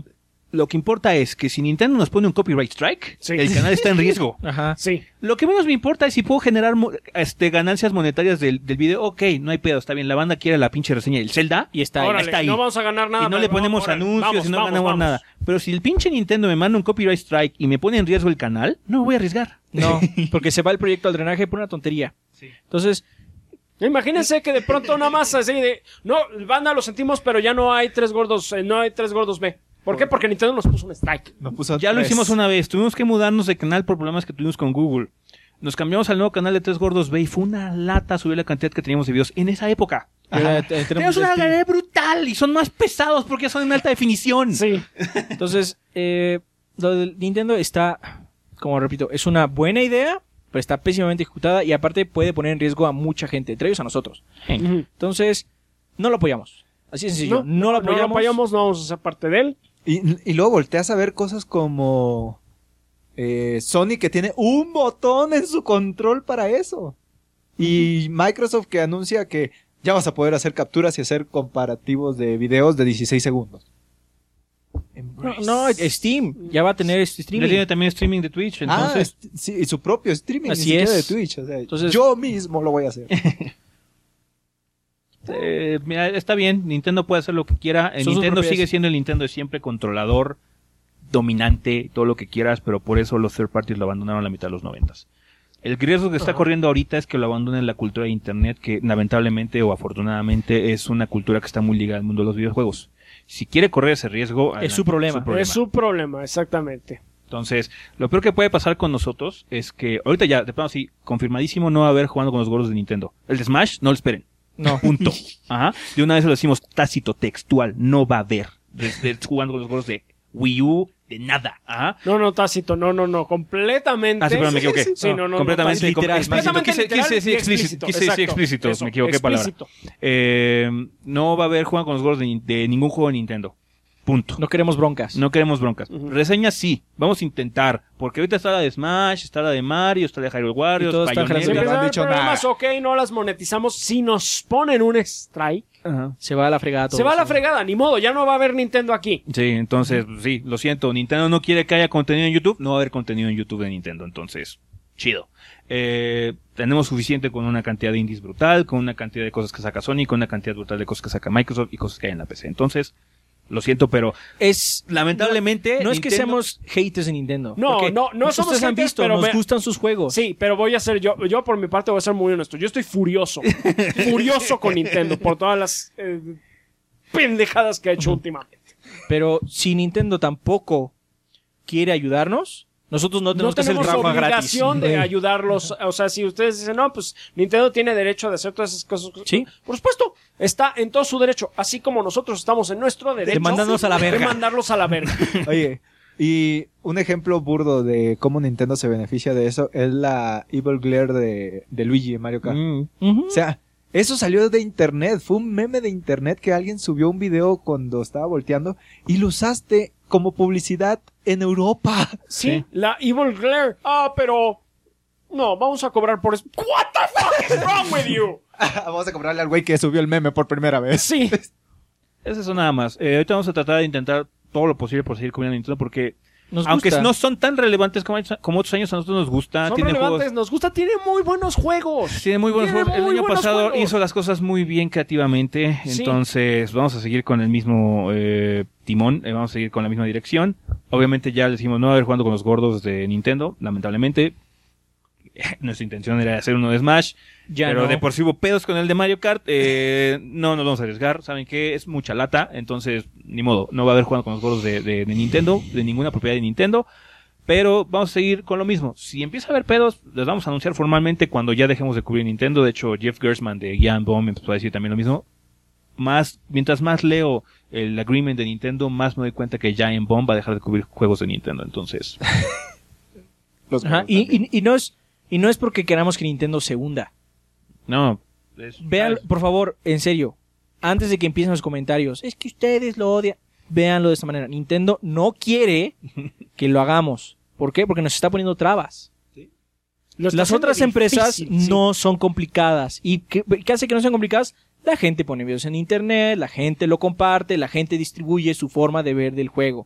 Lo que importa es que si Nintendo nos pone un copyright strike, Sí. el canal está en riesgo. Ajá. Sí. Lo que menos me importa es si puedo generar mo- este, ganancias monetarias del, del video. Ok, no hay pedo, está bien. La banda quiere la pinche reseña del Zelda. Y está ahí. Órale, está ahí. no vamos a ganar nada. Y no pero le ponemos órale, anuncios vamos, y no vamos, ganamos vamos. nada. Pero si el pinche Nintendo me manda un copyright strike y me pone en riesgo el canal, no me voy a arriesgar. No, porque se va el proyecto al drenaje por una tontería. Entonces, Imagínense que de pronto nada más así de... No, banda, lo sentimos, pero ya no hay tres gordos, eh, no hay tres gordos B. ¿Por qué? Porque Nintendo nos puso un strike. Nos puso Ya lo tres. hicimos una vez. Tuvimos que mudarnos de canal por problemas que tuvimos con Google. Nos cambiamos al nuevo canal de Tres Gordos B y fue una lata subir la cantidad que teníamos de videos en esa época. era- eh, tenemos Tenemos una este- calidad brutal y son más pesados porque son en alta definición. Sí. Entonces, eh, lo del Nintendo está, como repito, es una buena idea, pero está pésimamente ejecutada y aparte puede poner en riesgo a mucha gente, entre ellos a nosotros. Ujú. Entonces, no lo apoyamos. Así de sencillo. No, lo apoyamos. No lo apoyamos, no vamos a ser parte de él. Y, y luego volteas a ver cosas como eh, Sony que tiene un botón en su control para eso. Y Microsoft que anuncia que ya vas a poder hacer capturas y hacer comparativos de videos de dieciséis segundos. No, no, Steam ya va a tener este Ya streaming. tiene también streaming de Twitch, entonces... Ah, est- sí, y su propio streaming, Así ni siquiera es. de Twitch. O sea, Entonces- yo mismo lo voy a hacer. eh, mira, está bien, Nintendo puede hacer lo que quiera. Eh, Son sus Nintendo propias- sigue siendo el Nintendo de siempre, controlador, dominante, todo lo que quieras, pero por eso los third parties lo abandonaron a la mitad de los noventas. El riesgo que está Ajá. corriendo ahorita es que lo abandonen la cultura de Internet, que lamentablemente o afortunadamente es una cultura que está muy ligada al mundo de los videojuegos. Si quiere correr ese riesgo... Es su problema. Es su problema, exactamente. Entonces, lo peor que puede pasar con nosotros es que ahorita ya, de plano así, confirmadísimo, no va a haber jugando con los gordos de Nintendo. El de Smash, no lo esperen. No. Punto. Ajá. De una vez lo decimos tácito, textual, no va a haber. Desde jugando con los gordos de Wii U, de nada. Ajá. No, no, Tácito, no, no, no, completamente. Ah, sí, perdón, me equivoqué. Sí, no, no, completamente no, com- literal, explícito. completamente Quise, literal quise decir y explícito. Quise decir exacto. explícito. Eso, me equivoqué palabra. explícito. Eh, no va a haber juego con los gordos de, de ningún juego de Nintendo. Punto. No queremos broncas. No queremos broncas. Ujú. Reseñas sí, vamos a intentar. Porque ahorita está la de Smash, está la de Mario, está la de Hyrule Warriors, Y todos están Bayonetta. Si no empiezan han a haber dicho problemas, nada. ok, no las monetizamos. Si nos ponen un strike, Ajá. Se va a la fregada todo. se va a la sí. fregada, ni modo, ya no va a haber Nintendo aquí. Sí, entonces, sí, lo siento. Nintendo no quiere que haya contenido en YouTube. No va a haber contenido en YouTube de Nintendo. Entonces, chido. Eh, tenemos suficiente con una cantidad de indies brutal, con una cantidad de cosas que saca Sony, con una cantidad brutal de cosas que saca Microsoft y cosas que hay en la P C. Entonces, lo siento, pero Es lamentablemente... No es que Nintendo- seamos haters de Nintendo. No, porque no, no somos ustedes han haters, visto, pero nos me- gustan sus juegos. Sí, pero voy a ser yo, yo por mi parte voy a ser muy honesto. Yo estoy furioso, furioso con Nintendo por todas las eh, pendejadas que ha hecho últimamente. Pero si Nintendo tampoco quiere ayudarnos, nosotros no No tenemos que hacer el tenemos trabajo gratis. obligación de Sí. ayudarlos. O sea, si ustedes dicen, no, pues Nintendo tiene derecho de hacer todas esas cosas. Sí. Por supuesto, está en todo su derecho. Así como nosotros estamos en nuestro derecho mandarlos a la verga. de mandarlos a la verga. Oye, y un ejemplo burdo de cómo Nintendo se beneficia de eso es la Evil Glare de, de Luigi en Mario Kart. Mm. Ujú. O sea, eso salió de internet, fue un meme de internet que alguien subió un video cuando estaba volteando y lo usaste como publicidad en Europa. Sí, Sí. la Evil Glare. Ah, pero... No, vamos a cobrar por eso. What the fuck is wrong with you? Vamos a cobrarle al güey que subió el meme por primera vez. Sí. Es eso nada más. Eh, ahorita vamos a tratar de intentar todo lo posible por seguir cubriendo Nintendo porque... Nos aunque gusta. no son tan relevantes como, como otros años, a nosotros nos gusta. Son Tiene relevantes, juegos... nos gusta, tiene muy buenos juegos. Tiene muy buenos Tiene juegos. El muy año buenos pasado juegos. hizo las cosas muy bien creativamente. Sí. Entonces, vamos a seguir con el mismo eh, timón. eh, vamos a seguir con la misma dirección. Obviamente, ya les dijimos no va a haber jugando con los gordos de Nintendo. Lamentablemente, nuestra intención era hacer uno de Smash. Ya pero no. de por sí hubo pedos con el de Mario Kart. Eh, no nos vamos a arriesgar. ¿Saben qué? Es mucha lata. Entonces, ni modo. No va a haber jugando con los gordos de, de, de Nintendo. De ninguna propiedad de Nintendo. Pero vamos a seguir con lo mismo. Si empieza a haber pedos, les vamos a anunciar formalmente cuando ya dejemos de cubrir Nintendo. De hecho, Jeff Gerstmann de Giant Bomb empezó a decir también lo mismo. Más, mientras más leo el agreement de Nintendo, más me doy cuenta que Giant Bomb va a dejar de cubrir juegos de Nintendo. Entonces, Los Ajá, y, y, y no es, y no es porque queramos que Nintendo se hunda. no. Es, Vean, por favor, en serio, antes de que empiecen los comentarios, es que ustedes lo odian. Véanlo de esta manera. Nintendo no quiere que lo hagamos. ¿Por qué? Porque nos está poniendo trabas. Lo está Las haciendo otras empresas difícil, sí. no son complicadas. ¿Y qué, qué hace que no sean complicadas? La gente pone videos en internet, la gente lo comparte, la gente distribuye su forma de ver del juego.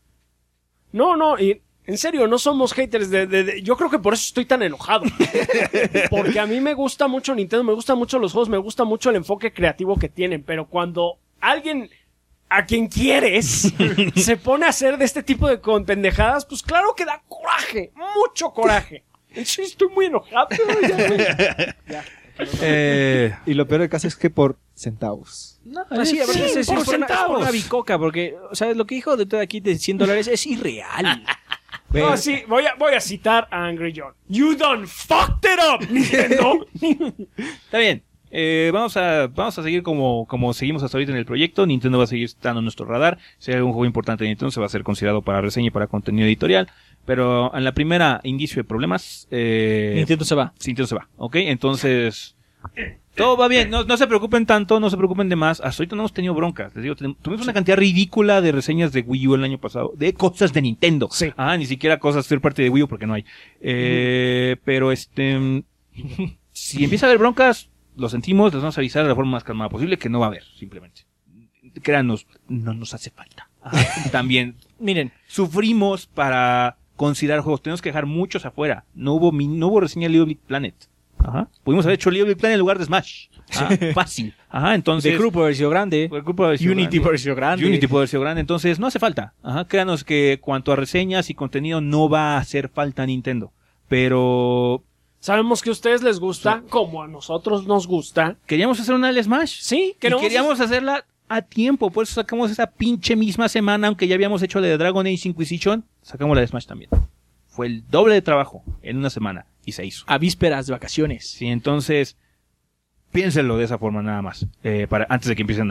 No, no, y en serio, no somos haters de, de- de- yo creo que por eso estoy tan enojado. Porque a mí me gusta mucho Nintendo, me gustan mucho los juegos, me gusta mucho el enfoque creativo que tienen, pero cuando alguien a quien quieres se pone a hacer de este tipo de con pendejadas, pues claro que da coraje, mucho coraje. Sí, estoy muy enojado. Ya, güey. Ya. eh, Y lo peor del caso es que por centavos. Así, a ver, Sí, es, es- por es por una, es por centavos. una bicoca, porque, o sea, lo que dijo de todo aquí de cien dólares es irreal. No, sí, voy a, voy a citar a Angry John. You done fucked it up, Nintendo. está bien. Eh, vamos a vamos a seguir como, como seguimos hasta ahorita en el proyecto. Nintendo va a seguir estando en nuestro radar. Si hay algún juego importante de Nintendo, se va a ser considerado para reseña y para contenido editorial. Pero en la primera indicio de problemas, eh, Nintendo se va. Nintendo se va, ¿ok? Entonces, todo va bien, no, no se preocupen tanto, no se preocupen de más. Hasta ahorita no hemos tenido broncas, les digo, ten- tuvimos una cantidad ridícula de reseñas de Wii U el año pasado, de cosas de Nintendo. Sí. Ah, ni siquiera cosas ser parte de Wii U porque no hay. Eh, pero este, si empieza a haber broncas, lo sentimos, les vamos a avisar de la forma más calmada posible que no va a haber, simplemente. Créanos, no nos hace falta. Ajá. También Miren, sufrimos para considerar juegos. Tenemos que dejar muchos afuera. No hubo, mi- no hubo reseña de Little Big Planet. Ajá. Pudimos haber hecho Little Big Planet en lugar de Smash. Ah, fácil. Ajá, entonces... The Crew puede haber sido grande. el grupo de versión Unity grande. puede haber sido grande. Unity puede haber sido grande. Entonces, no hace falta. Ajá. Créanos que cuanto a reseñas y contenido no va a hacer falta Nintendo. Pero... Sabemos que a ustedes les gusta, como a nosotros nos gusta. queríamos hacer una del Smash. Sí, Y queremos... queríamos hacerla a tiempo. Por eso sacamos esa pinche misma semana. Aunque ya habíamos hecho la de Dragon Age Inquisition, sacamos la de Smash también. Fue el doble de trabajo en una semana. Y se hizo. A vísperas de vacaciones. Sí, entonces, piénsenlo de esa forma nada más. Eh, para, antes de que empiecen a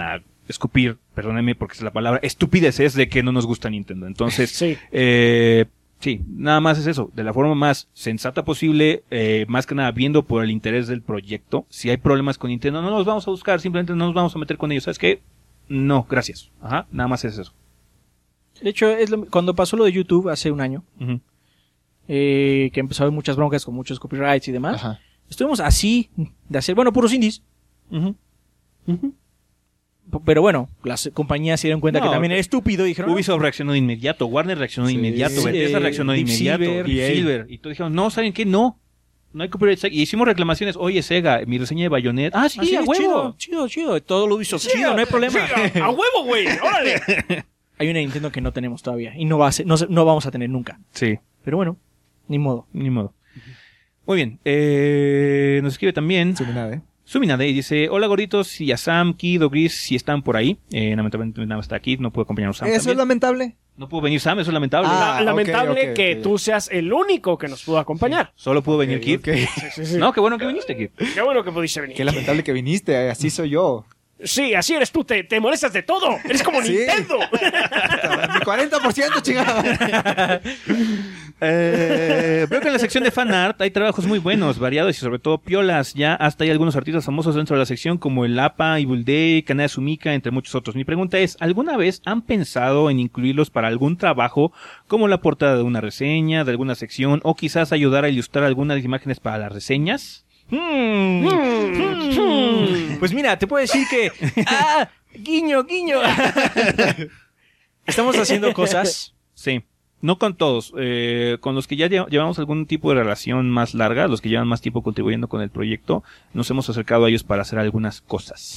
escupir, perdónenme porque es la palabra, estupideces de que no nos gusta Nintendo. Entonces, Sí. eh, sí, nada más es eso, de la forma más sensata posible, eh, más que nada viendo por el interés del proyecto. Si hay problemas con Nintendo, no nos vamos a buscar, simplemente no nos vamos a meter con ellos. ¿Sabes qué? No, gracias. Ajá, nada más es eso. De hecho, es lo- cuando pasó lo de YouTube hace un año, Ujú. eh, que empezó a haber muchas broncas con muchos copyrights y demás, Ajá. estuvimos así de hacer, bueno, puros indies. Ujú. Ujú. P- Pero bueno, las compañías se dieron cuenta No, que también era estúpido y dijeron, Ubisoft reaccionó de inmediato, Warner reaccionó de Sí. inmediato, Bethesda Eh, reaccionó de Deep inmediato, Silver, Deep E A. Silver, y todos dijeron, no, ¿saben qué? No, no hay copyright strike. Y hicimos reclamaciones, oye Sega, mi reseña de Bayonetta, ah, sí, "Ah, sí, a huevo. chido, chido, chido, todo lo hizo chido, no hay problema. Sí, a, a huevo, güey. Órale. Hay una Nintendo que no tenemos todavía y no, va a ser- no, se- no vamos a tener nunca. Sí, Pero bueno, ni modo. ni modo. Muy bien, eh, nos escribe también Suminade. Suminade y dice, hola gorditos, y a Sam, Kid o Gris si están por ahí. Eh, lamentablemente nada más está aquí, no puedo acompañarnos Sam Eso también. es lamentable. No pudo venir Sam, eso es lamentable. Ah, La- lamentable ok, ok, que ok. tú seas el único que nos pudo acompañar. Solo pudo venir Kid. Ok. Sí, sí, sí. No, qué bueno que viniste, Kid. Qué bueno que pudiste venir. Qué lamentable que viniste, así soy yo. Sí, así eres tú, te, te molestas de todo. Eres como Sí. Nintendo. Mi cuarenta por ciento, chingada. Eh, veo que en la sección de fan art hay trabajos muy buenos, variados y sobre todo piolas. Ya hasta hay algunos artistas famosos dentro de la sección como el A P A, Evil Day, Kanaya Sumika, entre muchos otros. Mi pregunta es, ¿alguna vez han pensado en incluirlos para algún trabajo como la portada de una reseña, de alguna sección o quizás ayudar a ilustrar algunas imágenes para las reseñas? Hmm. Hmm. Pues mira, te puedo decir que... ¡Ah! ¡Guiño, guiño! Estamos haciendo cosas... Sí. No con todos, eh, con los que ya lle- llevamos algún tipo de relación más larga, los que llevan más tiempo contribuyendo con el proyecto, nos hemos acercado a ellos para hacer algunas cosas.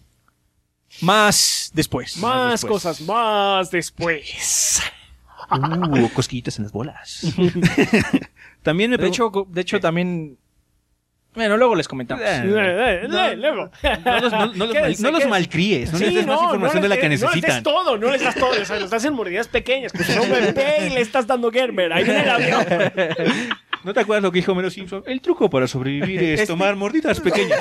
Más después. Más después. cosas, más después. Uh, cosquillitas en las bolas. También me De pregun- hecho, co- de hecho también... Bueno, luego les comentamos. Eh, Eh, eh, No, eh, Luego. No los, no- no los mal- Quédense, no los quédense. malcríes, no Sí, les des más no, información no de la les que des- No les necesitan. des todo, no les das todo. O sea, les das en mordidas pequeñas. Pues no me ve y le estás dando Gerber. Ahí viene el avión. ¿No te acuerdas lo que dijo Homero Simpson? El truco para sobrevivir es tomar mordidas pequeñas.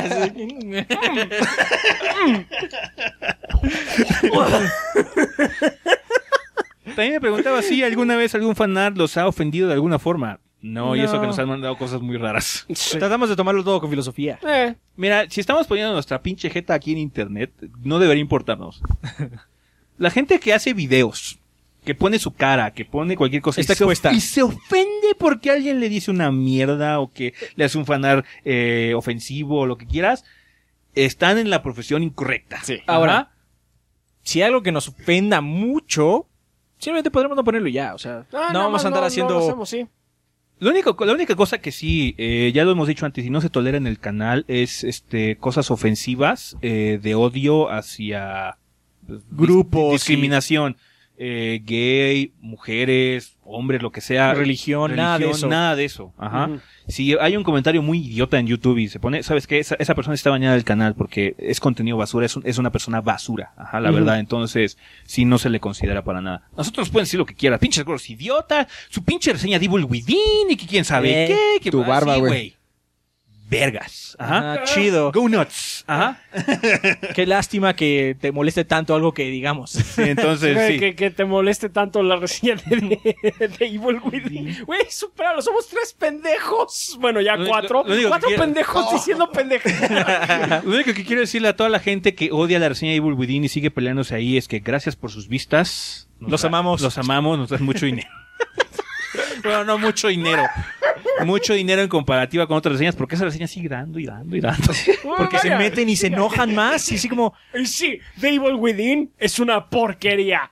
También me preguntaba si alguna vez algún fanart los ha ofendido de alguna forma. No, y eso No. que nos han mandado cosas muy raras. Tratamos de tomarlo todo con filosofía. Eh, Mira, si estamos poniendo nuestra pinche jeta aquí en internet, no debería importarnos. La gente que hace videos, que pone su cara, que pone cualquier cosa Está y, se of- expuesta. y se ofende porque alguien le dice una mierda o que le hace un fanar eh, ofensivo o lo que quieras, están en la profesión incorrecta. Sí. Ahora, si hay algo que nos ofenda mucho, simplemente podremos no ponerlo y ya. O sea, ah, no nada vamos más a andar no- haciendo... no lo hacemos, sí. Lo único, la única cosa que sí, eh, ya lo hemos dicho antes y no se tolera en el canal es este cosas ofensivas eh, de odio hacia pues, Grupos, dis- discriminación, eh, gay, mujeres, hombres, lo que sea, Religión, nada de eso. nada de eso. Ajá. Ujú. Si hay un comentario muy idiota en YouTube y se pone, ¿sabes qué? Esa, esa persona está bañada del canal porque es contenido basura, es, un- es una persona basura, ajá, la Ujú. verdad. Entonces, sí no se le considera para nada. Nosotros pueden decir lo que quieran, pinches gordos idiota, su pinche reseña de Evil Within y que quién sabe Eh, qué, que tu ah, barba, sí, güey. Vergas, ajá. Ah, chido. Go nuts, ajá. Qué lástima que te moleste tanto algo que digamos. Sí, entonces, Que, sí. que, que te moleste tanto la reseña de, de, de Evil Within. Güey, superalo, somos tres pendejos. Bueno, ya Lo- cuatro. lo- lo único que cuatro quiero- pendejos diciendo pendejadas. Lo único que quiero decirle a toda la gente que odia la reseña de Evil Within y sigue peleándose ahí es que gracias por sus vistas. Nos Los da- amamos. Los amamos, nos dan mucho dinero. Bueno, no mucho dinero. Mucho dinero en comparativa con otras reseñas, porque esa reseña sigue dando y dando y dando. Porque se Vaya. meten y se enojan más. Y así como... Y sí, The Evil Within es una porquería.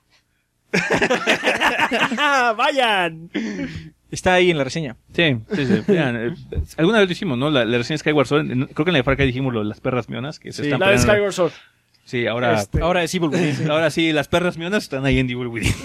Vayan. Está ahí en la reseña. Sí, sí, sí. Vean, eh, alguna vez lo hicimos, ¿no? La, la reseña de Skyward Sword, en- creo que en la de Far Cry dijimos lo de las perras mionas, que se Sí, están La de peleando. Skyward Sword. Sí, ahora, Este- Ahora es Evil Within. ahora sí, las perras mionas están ahí en Evil Within.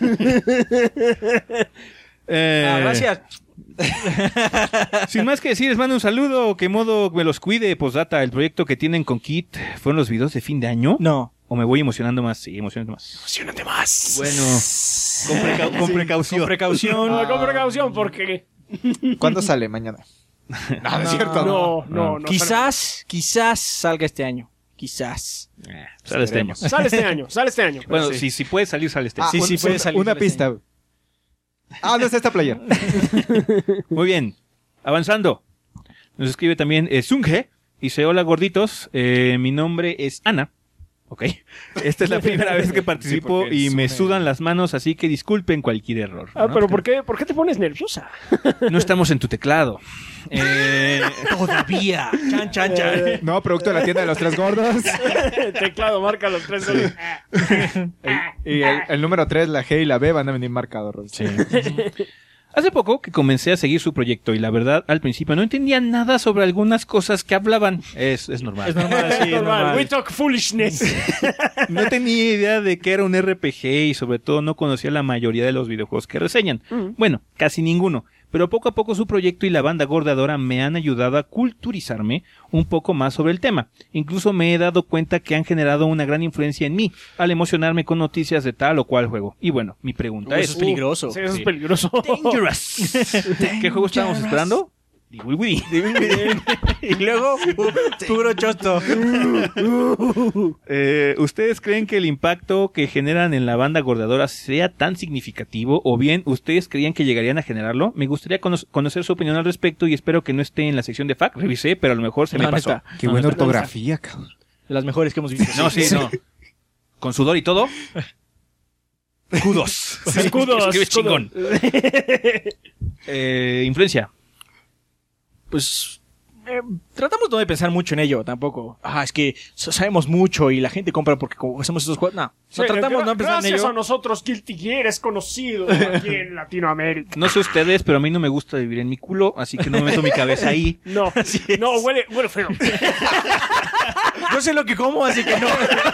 Eh, Ah, gracias. Sin más que decir, les mando un saludo. Que modo me los cuide. Postdata, el proyecto que tienen con Kit fueron los videos de fin de año. No. ¿O me voy emocionando más? Sí, emocionando más. Emocionante más. Bueno, con, preca- con precaución. Con precaución. No, con precaución, porque. ¿Cuándo sale? Mañana. No, no es cierto. No, no, no. Quizás, quizás salga este año. Quizás. Eh, sale este año. Sale este año, sale este año. Bueno, Sí. si, si puede salir, sale este Ah, año. sí, un- sí, puede un- salir Una este pista. Ah, no está esta player. Muy bien. Avanzando. Nos escribe también eh, Sunge. Dice, hola gorditos, eh, mi nombre es Ana. Ok. Esta es la primera vez que participo porque y me Sune- sudan las manos, así que disculpen cualquier error. Ah, ¿no? pero ¿por qué, ¿por qué te pones nerviosa? No estamos en tu teclado. Eh, Todavía. Chan, chan, chan. No, producto de la tienda de los tres gordos. Teclado marca los tres soles. Y el, el número tres, la G y la B van a venir marcados. Sí. Hace poco que comencé a seguir su proyecto y la verdad al principio no entendía nada sobre algunas cosas que hablaban. Es, es normal. Es normal, sí, es Normal. normal. We talk foolishness. No tenía idea de que era un R P G y sobre todo no conocía la mayoría de los videojuegos que reseñan. Mm. Bueno, casi ninguno. Pero poco a poco su proyecto y la banda gordadora me han ayudado a culturizarme un poco más sobre el tema. Incluso me he dado cuenta que han generado una gran influencia en mí al emocionarme con noticias de tal o cual juego. Y bueno, mi pregunta Uy, es... eso es peligroso. Sí, eso Sí. es peligroso. Dangerous. ¿Qué juego estábamos esperando? Diwiwidi. Y luego, pu- puro chosto. Eh, ¿Ustedes creen que el impacto que generan en la banda gordadora sea tan significativo o bien ustedes creían que llegarían a generarlo? Me gustaría cono- conocer su opinión al respecto y espero que no esté en la sección de F A Q. Revisé, pero a lo mejor se me No, no pasó. está. Qué No, buena no está. ortografía, cabrón. De las mejores que hemos visto. No, sí, no. Con sudor y todo. Kudos. Escudos. Escribe escudos. chingón. Eh, influencia. Pues eh, tratamos no de pensar mucho en ello tampoco. Ah, es que so- sabemos mucho y la gente compra porque como hacemos estos juegos. No, Sí, no tratamos gra- no de pensar en gracias ello. a nosotros, Guilty Gear es conocido aquí en Latinoamérica. No sé ustedes, pero a mí no me gusta vivir en mi culo, así que no me meto mi cabeza ahí. No, no, huele, huele feo. Yo sé lo que como, así que no.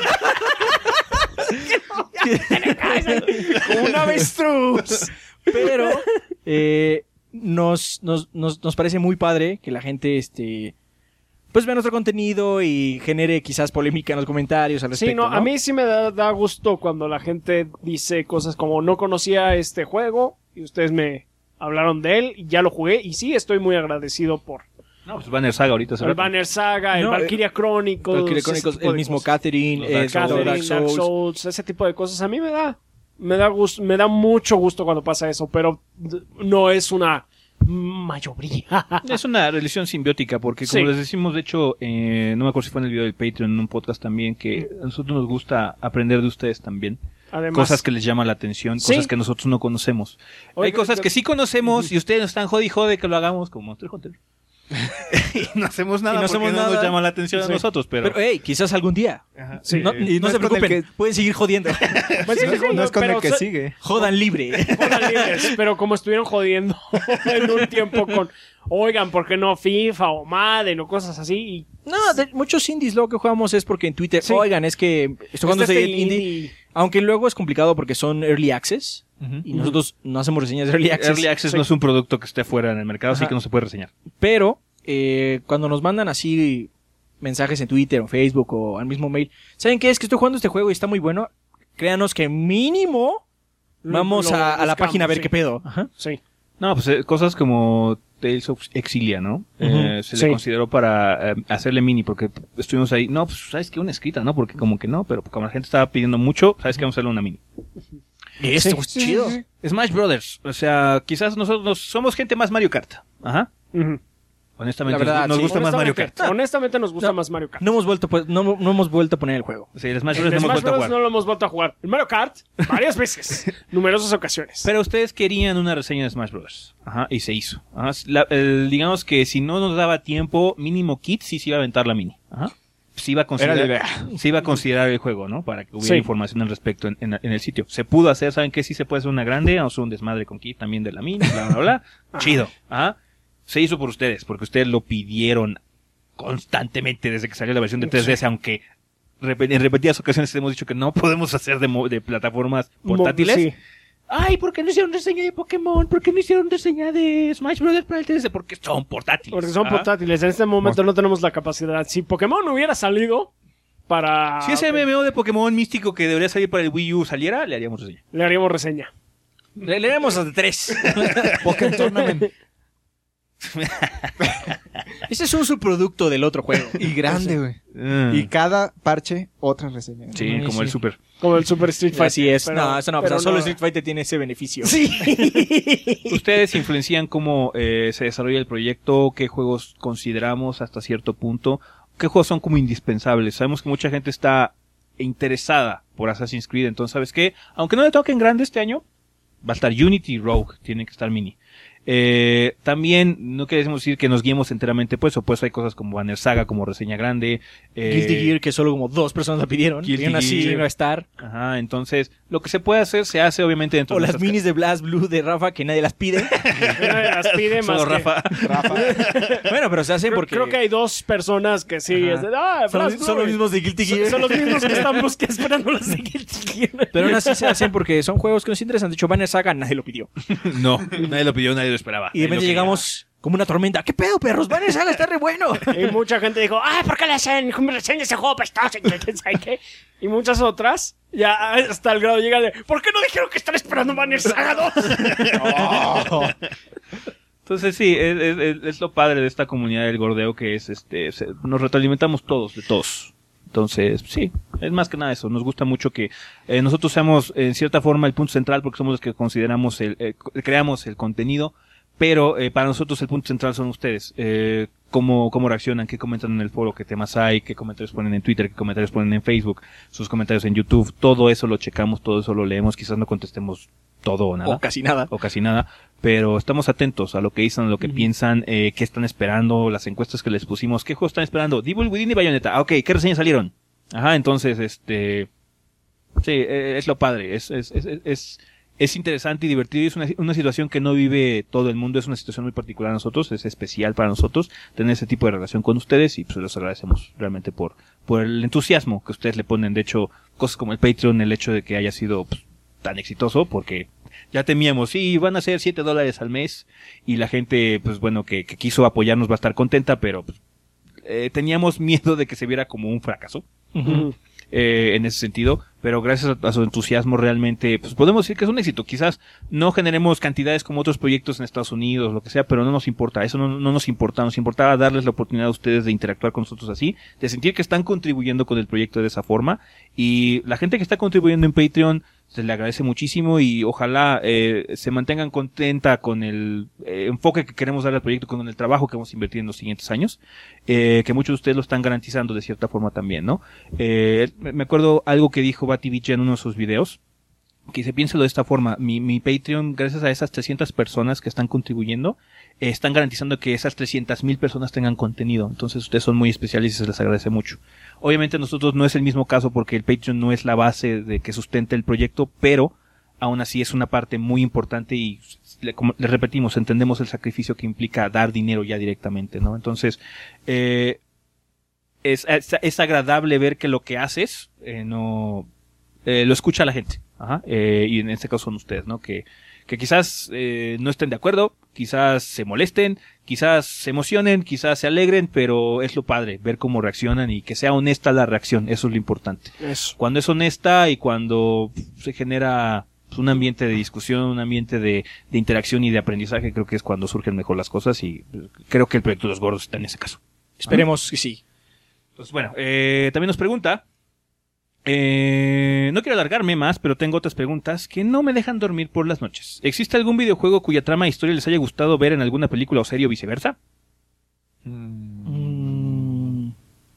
Como un avestruz. Pero eh, nos, nos, nos, nos parece muy padre que la gente este pues vea nuestro contenido y genere quizás polémica en los comentarios al respecto. Sí, no, a mí sí me da, da gusto cuando la gente dice cosas como no conocía este juego y ustedes me hablaron de él y ya lo jugué y sí, estoy muy agradecido por No, pues Banner Saga ahorita se el va. Banner Saga, el No, Valkyria Chronicles, Valkyria ese Chronicles, tipo el de mismo cosas. Catherine, Los eh, Dark Souls. todo Catherine, Dark Dark Souls. Souls, ese tipo de cosas. A mí me da, me da gusto, me da mucho gusto cuando pasa eso, pero d- no es una mayoría. Es una relación simbiótica, porque como Sí. les decimos, de hecho, eh, no me acuerdo si fue en el video del Patreon, en un podcast también, que a nosotros nos gusta aprender de ustedes también. Además, Cosas que les llaman la atención, Sí. cosas que nosotros no conocemos. Oye, Hay cosas yo- que sí conocemos y ustedes nos están jode y jode que lo hagamos como Monster Hunter. y no hacemos nada Y no porque hacemos no nos nada. llama la atención Sí. a nosotros, pero... Pero hey, quizás algún día. Ajá. Sí. No, Y no no se es con el preocupen, que- pueden seguir jodiendo. pues, sí, No, sí, no es con pero el que se- sigue. Jodan libre. jodan libres, pero como estuvieron jodiendo en un tiempo con, oigan, ¿por qué no FIFA o Madden o cosas así? Y No, de muchos indies lo que jugamos es porque en Twitter, Sí. oigan, es que estoy jugando está este este indie. indie. Aunque luego es complicado porque son early access Ujú. y nosotros no hacemos reseñas de early access. Early Access Sí. no es un producto que esté fuera en el mercado, así Ajá. que no se puede reseñar. Pero eh, cuando nos mandan así mensajes en Twitter o Facebook o al mismo mail, ¿saben qué? Es que estoy jugando este juego y está muy bueno. Créanos que mínimo vamos Lo a, a la buscamos, página a ver sí. qué pedo. Ajá. Sí. No, pues eh, cosas como Tales of Exilia, ¿no? Eh, se Sí. le consideró para eh, hacerle mini porque estuvimos ahí. No, pues sabes que una escrita, ¿no? Porque como que no, pero como la gente estaba pidiendo mucho, sabes que vamos a hacerle una mini. Esto es Sí, chido. sí, Smash Brothers, o sea, quizás nosotros nos- somos gente más Mario Kart. Ajá. Ujú. Honestamente, La verdad, nos sí. gusta más Mario Kart. Honestamente, honestamente nos gusta No. más Mario Kart. No hemos vuelto pues, no, no hemos vuelto a poner el juego. Sí, el Smash El Brothers no hemos Smash vuelto a Bros. jugar. no lo hemos vuelto a jugar. El Mario Kart, varias veces. Numerosas ocasiones. Pero ustedes querían una reseña de Smash Bros. Ajá, y se hizo. Ajá. La- el- digamos que si no nos daba tiempo, mínimo Kit sí se iba a aventar la mini. Ajá. Se iba a considerar, Era la se iba a considerar el juego, ¿no? Para que hubiera Sí. información al respecto en, en- en el sitio. Se pudo hacer, ¿saben qué? Sí se puede hacer una grande, vamos a hacer un desmadre con Kit también de la mini, bla, bla, bla. Chido. Ajá. Se hizo por ustedes, porque ustedes lo pidieron constantemente desde que salió la versión de tres D S, aunque rep- en repetidas ocasiones hemos dicho que no podemos hacer de, mo- de plataformas portátiles. Sí. Ay, ¿por qué no hicieron reseña de Pokémon? ¿Por qué no hicieron reseña de Smash Bros. Para el tres D S? Porque son portátiles. Porque son Ajá. portátiles. En este momento no tenemos la capacidad. Si Pokémon hubiera salido para... Si ese M M O de Pokémon místico que debería salir para el Wii U saliera, le haríamos reseña. Le haríamos reseña. Le leemos hasta tres. Pokémon Tournament. Ese es un subproducto del otro juego. Y grande, güey. Mm. Y cada parche, otra reseña. Sí, Ay, como sí. el Super. Como el Super Street Fighter. Así es. pero- no, eso no, pero pero solo no. Street Fighter tiene ese beneficio. Sí. ¿Ustedes influencian cómo eh, se desarrolla el proyecto? ¿Qué juegos consideramos hasta cierto punto? ¿Qué juegos son como indispensables? Sabemos que mucha gente está interesada por Assassin's Creed, entonces, ¿sabes qué? Aunque no le toquen grande este año, va a estar Unity y Rogue, tiene que estar mini. Eh, también no queremos decir que nos guiemos enteramente pues, o pues hay cosas como Banner Saga, como reseña grande. Eh, Guilty Gear, que solo como dos personas la pidieron. Guilty Y aún así Gear. iba a estar. Ajá, entonces, lo que se puede hacer, se hace obviamente dentro O de las nuestras minis de Blast Blue de Rafa, que nadie las pide. Nadie las pide más Solo que- Rafa. Rafa. Bueno, pero se hacen Creo, porque... creo que hay dos personas que sí. Ajá. Es de, ah, son, Blast son los Blue. mismos de Guilty Son, Gear. son los mismos que están buscando, esperando las de Guilty Gear. Pero aún así se hacen porque son juegos que nos interesan. De hecho, Banner Saga nadie lo pidió. No, nadie lo pidió, nadie lo esperaba. Y de Nadie lo repente quería. llegamos como una tormenta. ¿Qué pedo, perros? Banner Saga está re bueno. Y mucha gente dijo, ah, ¿por qué le hacen reseña ese juego pestoso? Y quién sabe qué. Y muchas otras, ya hasta el grado llega de, ¿por qué no dijeron que están esperando Banner Saga dos? Oh. Entonces sí, es, es- es lo padre de esta comunidad del gordeo que es, este, se- nos retroalimentamos todos, de todos. Entonces, sí, es más que nada eso. Nos gusta mucho que eh, nosotros seamos, en cierta forma, el punto central porque somos los que consideramos, el, eh, co- creamos el contenido, pero eh, para nosotros el punto central son ustedes. Eh, cómo, cómo reaccionan, qué comentan en el foro, qué temas hay, qué comentarios ponen en Twitter, qué comentarios ponen en Facebook, sus comentarios en YouTube. Todo eso lo checamos, todo eso lo leemos. Quizás no contestemos todo o nada. O casi nada. o casi nada, pero estamos atentos a lo que dicen, a lo que Ujú. piensan, eh, qué están esperando, las encuestas que les pusimos, qué juegos están esperando, Devil Within y Bayonetta, ah, ok, qué reseñas salieron, ajá, entonces, este, sí, eh, es lo padre, es, es, es, es, es interesante y divertido, y es una, una situación que no vive todo el mundo, es una situación muy particular a nosotros, es especial para nosotros tener ese tipo de relación con ustedes y pues los agradecemos realmente por, por el entusiasmo que ustedes le ponen, de hecho, cosas como el Patreon, el hecho de que haya sido pues, tan exitoso, porque ya temíamos, sí, van a ser siete dólares al mes, y la gente, pues bueno, que, que quiso apoyarnos va a estar contenta, pero pues, eh, teníamos miedo de que se viera como un fracaso, Ujú. eh, en ese sentido, pero gracias a, a su entusiasmo realmente, pues podemos decir que es un éxito. Quizás no generemos cantidades como otros proyectos en Estados Unidos, lo que sea, pero no nos importa, eso no, no nos importa, nos importaba darles la oportunidad a ustedes de interactuar con nosotros así, de sentir que están contribuyendo con el proyecto de esa forma, y la gente que está contribuyendo en Patreon se le agradece muchísimo y ojalá eh, se mantengan contenta con el eh, enfoque que queremos darle al proyecto, con el trabajo que vamos a invertir en los siguientes años, eh, que muchos de ustedes lo están garantizando de cierta forma también, ¿no? Eh, me acuerdo algo que dijo Bativich en uno de sus videos, que se piénselo de esta forma, mi, mi Patreon, gracias a esas trescientas personas que están contribuyendo, eh, están garantizando que esas trescientas mil personas tengan contenido, entonces ustedes son muy especiales y se les agradece mucho. Obviamente nosotros no es el mismo caso porque el Patreon no es la base de que sustente el proyecto, pero aún así es una parte muy importante y le, como le repetimos, entendemos el sacrificio que implica dar dinero ya directamente, ¿no? Entonces, eh, es, es, es agradable ver que lo que haces, eh, no, eh, lo escucha la gente, ajá, eh, y en este caso son ustedes, ¿no? Que, que quizás eh, no estén de acuerdo, quizás se molesten, quizás se emocionen, quizás se alegren, pero es lo padre, ver cómo reaccionan y que sea honesta la reacción, eso es lo importante. Eso. Cuando es honesta y cuando se genera pues, un ambiente de discusión, un ambiente de, de interacción y de aprendizaje, creo que es cuando surgen mejor las cosas y pues, creo que el proyecto de los gordos está en ese caso. Esperemos que sí. Entonces, bueno, eh, también nos pregunta, eh, no quiero alargarme más, pero tengo otras preguntas que no me dejan dormir por las noches. ¿Existe algún videojuego cuya trama e historia les haya gustado ver en alguna película o serie o viceversa? Mm. Mm.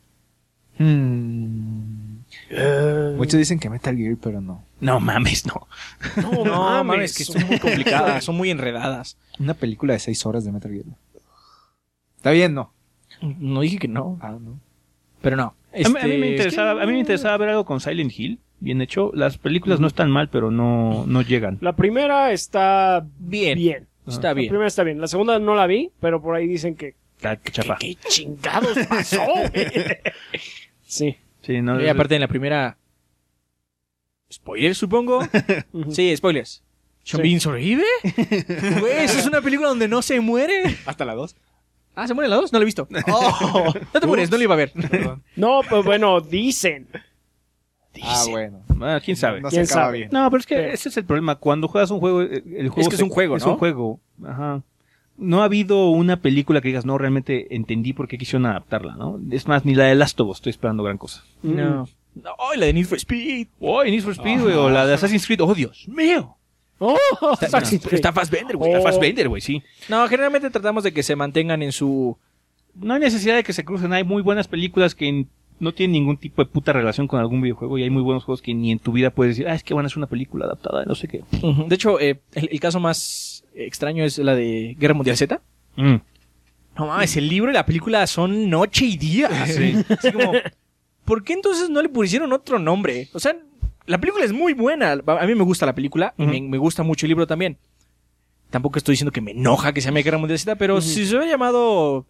Hmm. Eh, Muchos dicen que Metal Gear, pero no. No mames, no. no, No, mames, que son muy complicadas, son muy enredadas. Una película de seis horas de Metal Gear. Está bien, ¿no? No dije que no, Ah, no. pero no. A mí, a mí me Este, interesaba, es que- a mí me interesaba ver algo con Silent Hill, bien hecho. Las películas no están mal, pero no, no llegan. La primera está Bien. bien. Está La bien. primera está bien. La segunda no la vi, pero por ahí dicen que... Ah, qué chafa. ¿Qué chingados pasó? Sí. Sí, no, Y aparte en la primera... ¿Spoilers, supongo? Ujú. Sí, spoilers. ¿Sean Bean sobrevive? Güey, ¿eso es una película donde no se muere? ¿Hasta la dos? Ah, ¿se muere en la dos? No la he visto. Oh. No te mueres, no la iba a ver. Perdón. No, pues bueno, dicen. Ah, Dicen. bueno. Ah, quién sabe. No se ¿Quién acaba sabe? bien. No, pero es que Pero- ese es el problema. Cuando juegas un juego, eh, el juego Es que es se- un juego, Es ¿no? un juego. Ajá. no ha habido una película que digas, no, realmente entendí por qué quisieron adaptarla, ¿no? Es más, ni la de Last of Us estoy esperando gran cosa. No. No, la de Need for Speed. Oh, Need for Speed, güey, o la de Assassin's Creed. ¡Oh, Dios mío! Oh, Está, Assassin's no, Creed. está Fassbender, güey. Oh. Está Fassbender, güey, sí. No, generalmente tratamos de que se mantengan en su... No hay necesidad de que se crucen. Hay muy buenas películas que en- no tienen ningún tipo de puta relación con algún videojuego. Y hay muy buenos juegos que ni en tu vida puedes decir, ah, es que van a hacer una película adaptada de no sé qué. Ujú. De hecho, eh, el, el caso más extraño es la de Guerra Mundial Z. Mm. No mames, el libro y la película son noche y día. Sí. Así como, ¿por qué entonces no le pusieron otro nombre? O sea, la película es muy buena. A mí me gusta la película y Ujú. me, me gusta mucho el libro también. Tampoco estoy diciendo que me enoja que se llame Guerra Mundial Z, pero Ujú. si se hubiera llamado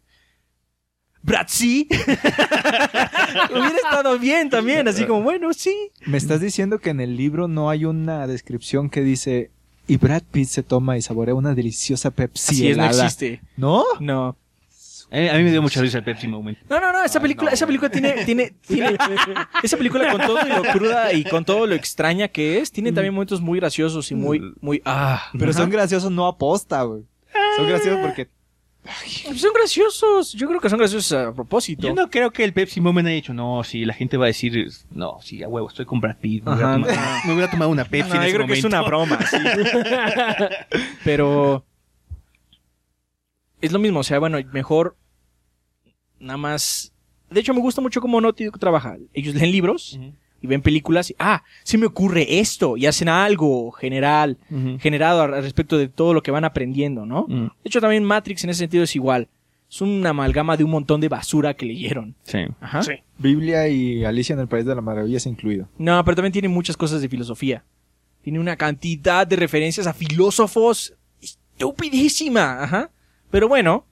Bratzi, hubiera estado bien también. Así como, bueno, sí. Me estás diciendo que en el libro no hay una descripción que dice y Brad Pitt se toma y saborea una deliciosa Pepsi Así es, no helada"? existe. ¿No? No. Eh, a mí me dio mucha risa el Pepsi Moment. No, no, no, esa película, esa película tiene, tiene, tiene, esa película con todo lo cruda y con todo lo extraña que es, tiene también momentos muy graciosos y muy, muy, ah. Pero Ajá. son graciosos no aposta, güey. Son graciosos porque... Son graciosos, yo creo que son graciosos a propósito. Yo no creo que el Pepsi Moment haya dicho, no, si la gente va a decir, no, sí, a huevo, estoy con Brad Pitt. Me hubiera Ajá. tomado- me hubiera tomado una Pepsi No, en yo ese creo que es momento. una broma, sí. Pero es lo mismo, o sea, bueno, mejor nada más. De hecho, me gusta mucho cómo Naughty Dog trabaja. Ellos leen libros Ujú. y ven películas y, ah, se me ocurre esto, y hacen algo general, Ujú. generado al al respecto de todo lo que van aprendiendo, ¿no? Mm. De hecho, también Matrix en ese sentido es igual. Es una amalgama de un montón de basura que leyeron. Sí. Ajá. Sí. Biblia y Alicia en el País de las Maravillas incluido. No, pero también tiene muchas cosas de filosofía. Tiene una cantidad de referencias a filósofos estupidísima. Ajá. Pero bueno,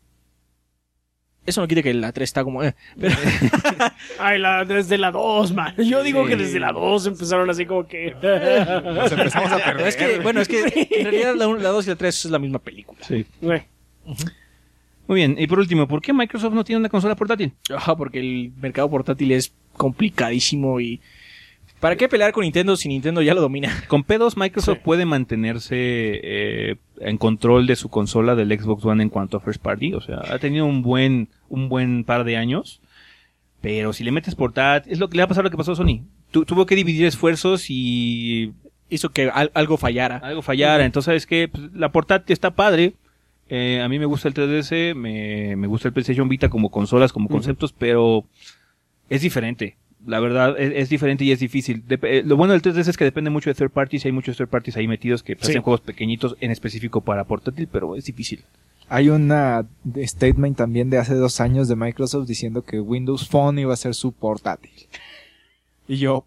eso no quita que la tres está como... eh. Pero, Ay, la, desde la dos, man. Yo digo Sí. que desde la dos empezaron así como que... Nos empezamos a pero perder. es que, bueno, es que en realidad la uno, la dos y la tres es la misma película. Sí. Güey. Muy bien, y por último, ¿por qué Microsoft no tiene una consola portátil? Ajá, porque el mercado portátil es complicadísimo y... ¿Para qué pelear con Nintendo si Nintendo ya lo domina? Con pedos, Microsoft Sí. puede mantenerse eh, en control de su consola del Xbox One en cuanto a first party. O sea, ha tenido un buen, un buen par de años. Pero si le metes portátil, es lo que le va a pasar lo que pasó a Sony. Tu- tuvo que dividir esfuerzos y Hizo que al- algo fallara. algo fallara. Entonces, ¿sabes qué? Pues, la portátil está padre. Eh, a mí me gusta el tres D S, me, me gusta el PlayStation Vita como consolas, como conceptos, pero es diferente. La verdad, es, es diferente y es difícil. Dep- eh, lo bueno del tres D S es que depende mucho de third parties, y hay muchos third parties ahí metidos que pues, Sí. hacen juegos pequeñitos en específico para portátil, pero es difícil. Hay una de- statement también de hace dos años de Microsoft diciendo que Windows Phone iba a ser su portátil. Y yo,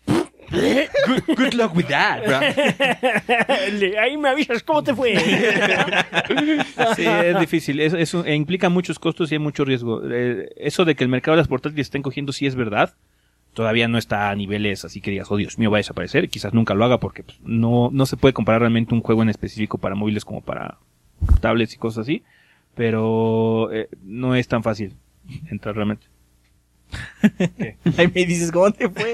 Good, good luck with that, bro. Le- Ahí me avisas cómo te fue. Sí, es difícil. Es, es un- e implica muchos costos y hay mucho riesgo. Eh, eso de que el mercado de las portátiles estén cogiendo sí es verdad. Todavía no está a niveles así que digas, oh Dios mío, va a desaparecer. Quizás nunca lo haga porque pues, no, no se puede comparar realmente un juego en específico para móviles como para tablets y cosas así. Pero eh, no es tan fácil entrar realmente. Ahí me dices, ¿cómo te fue?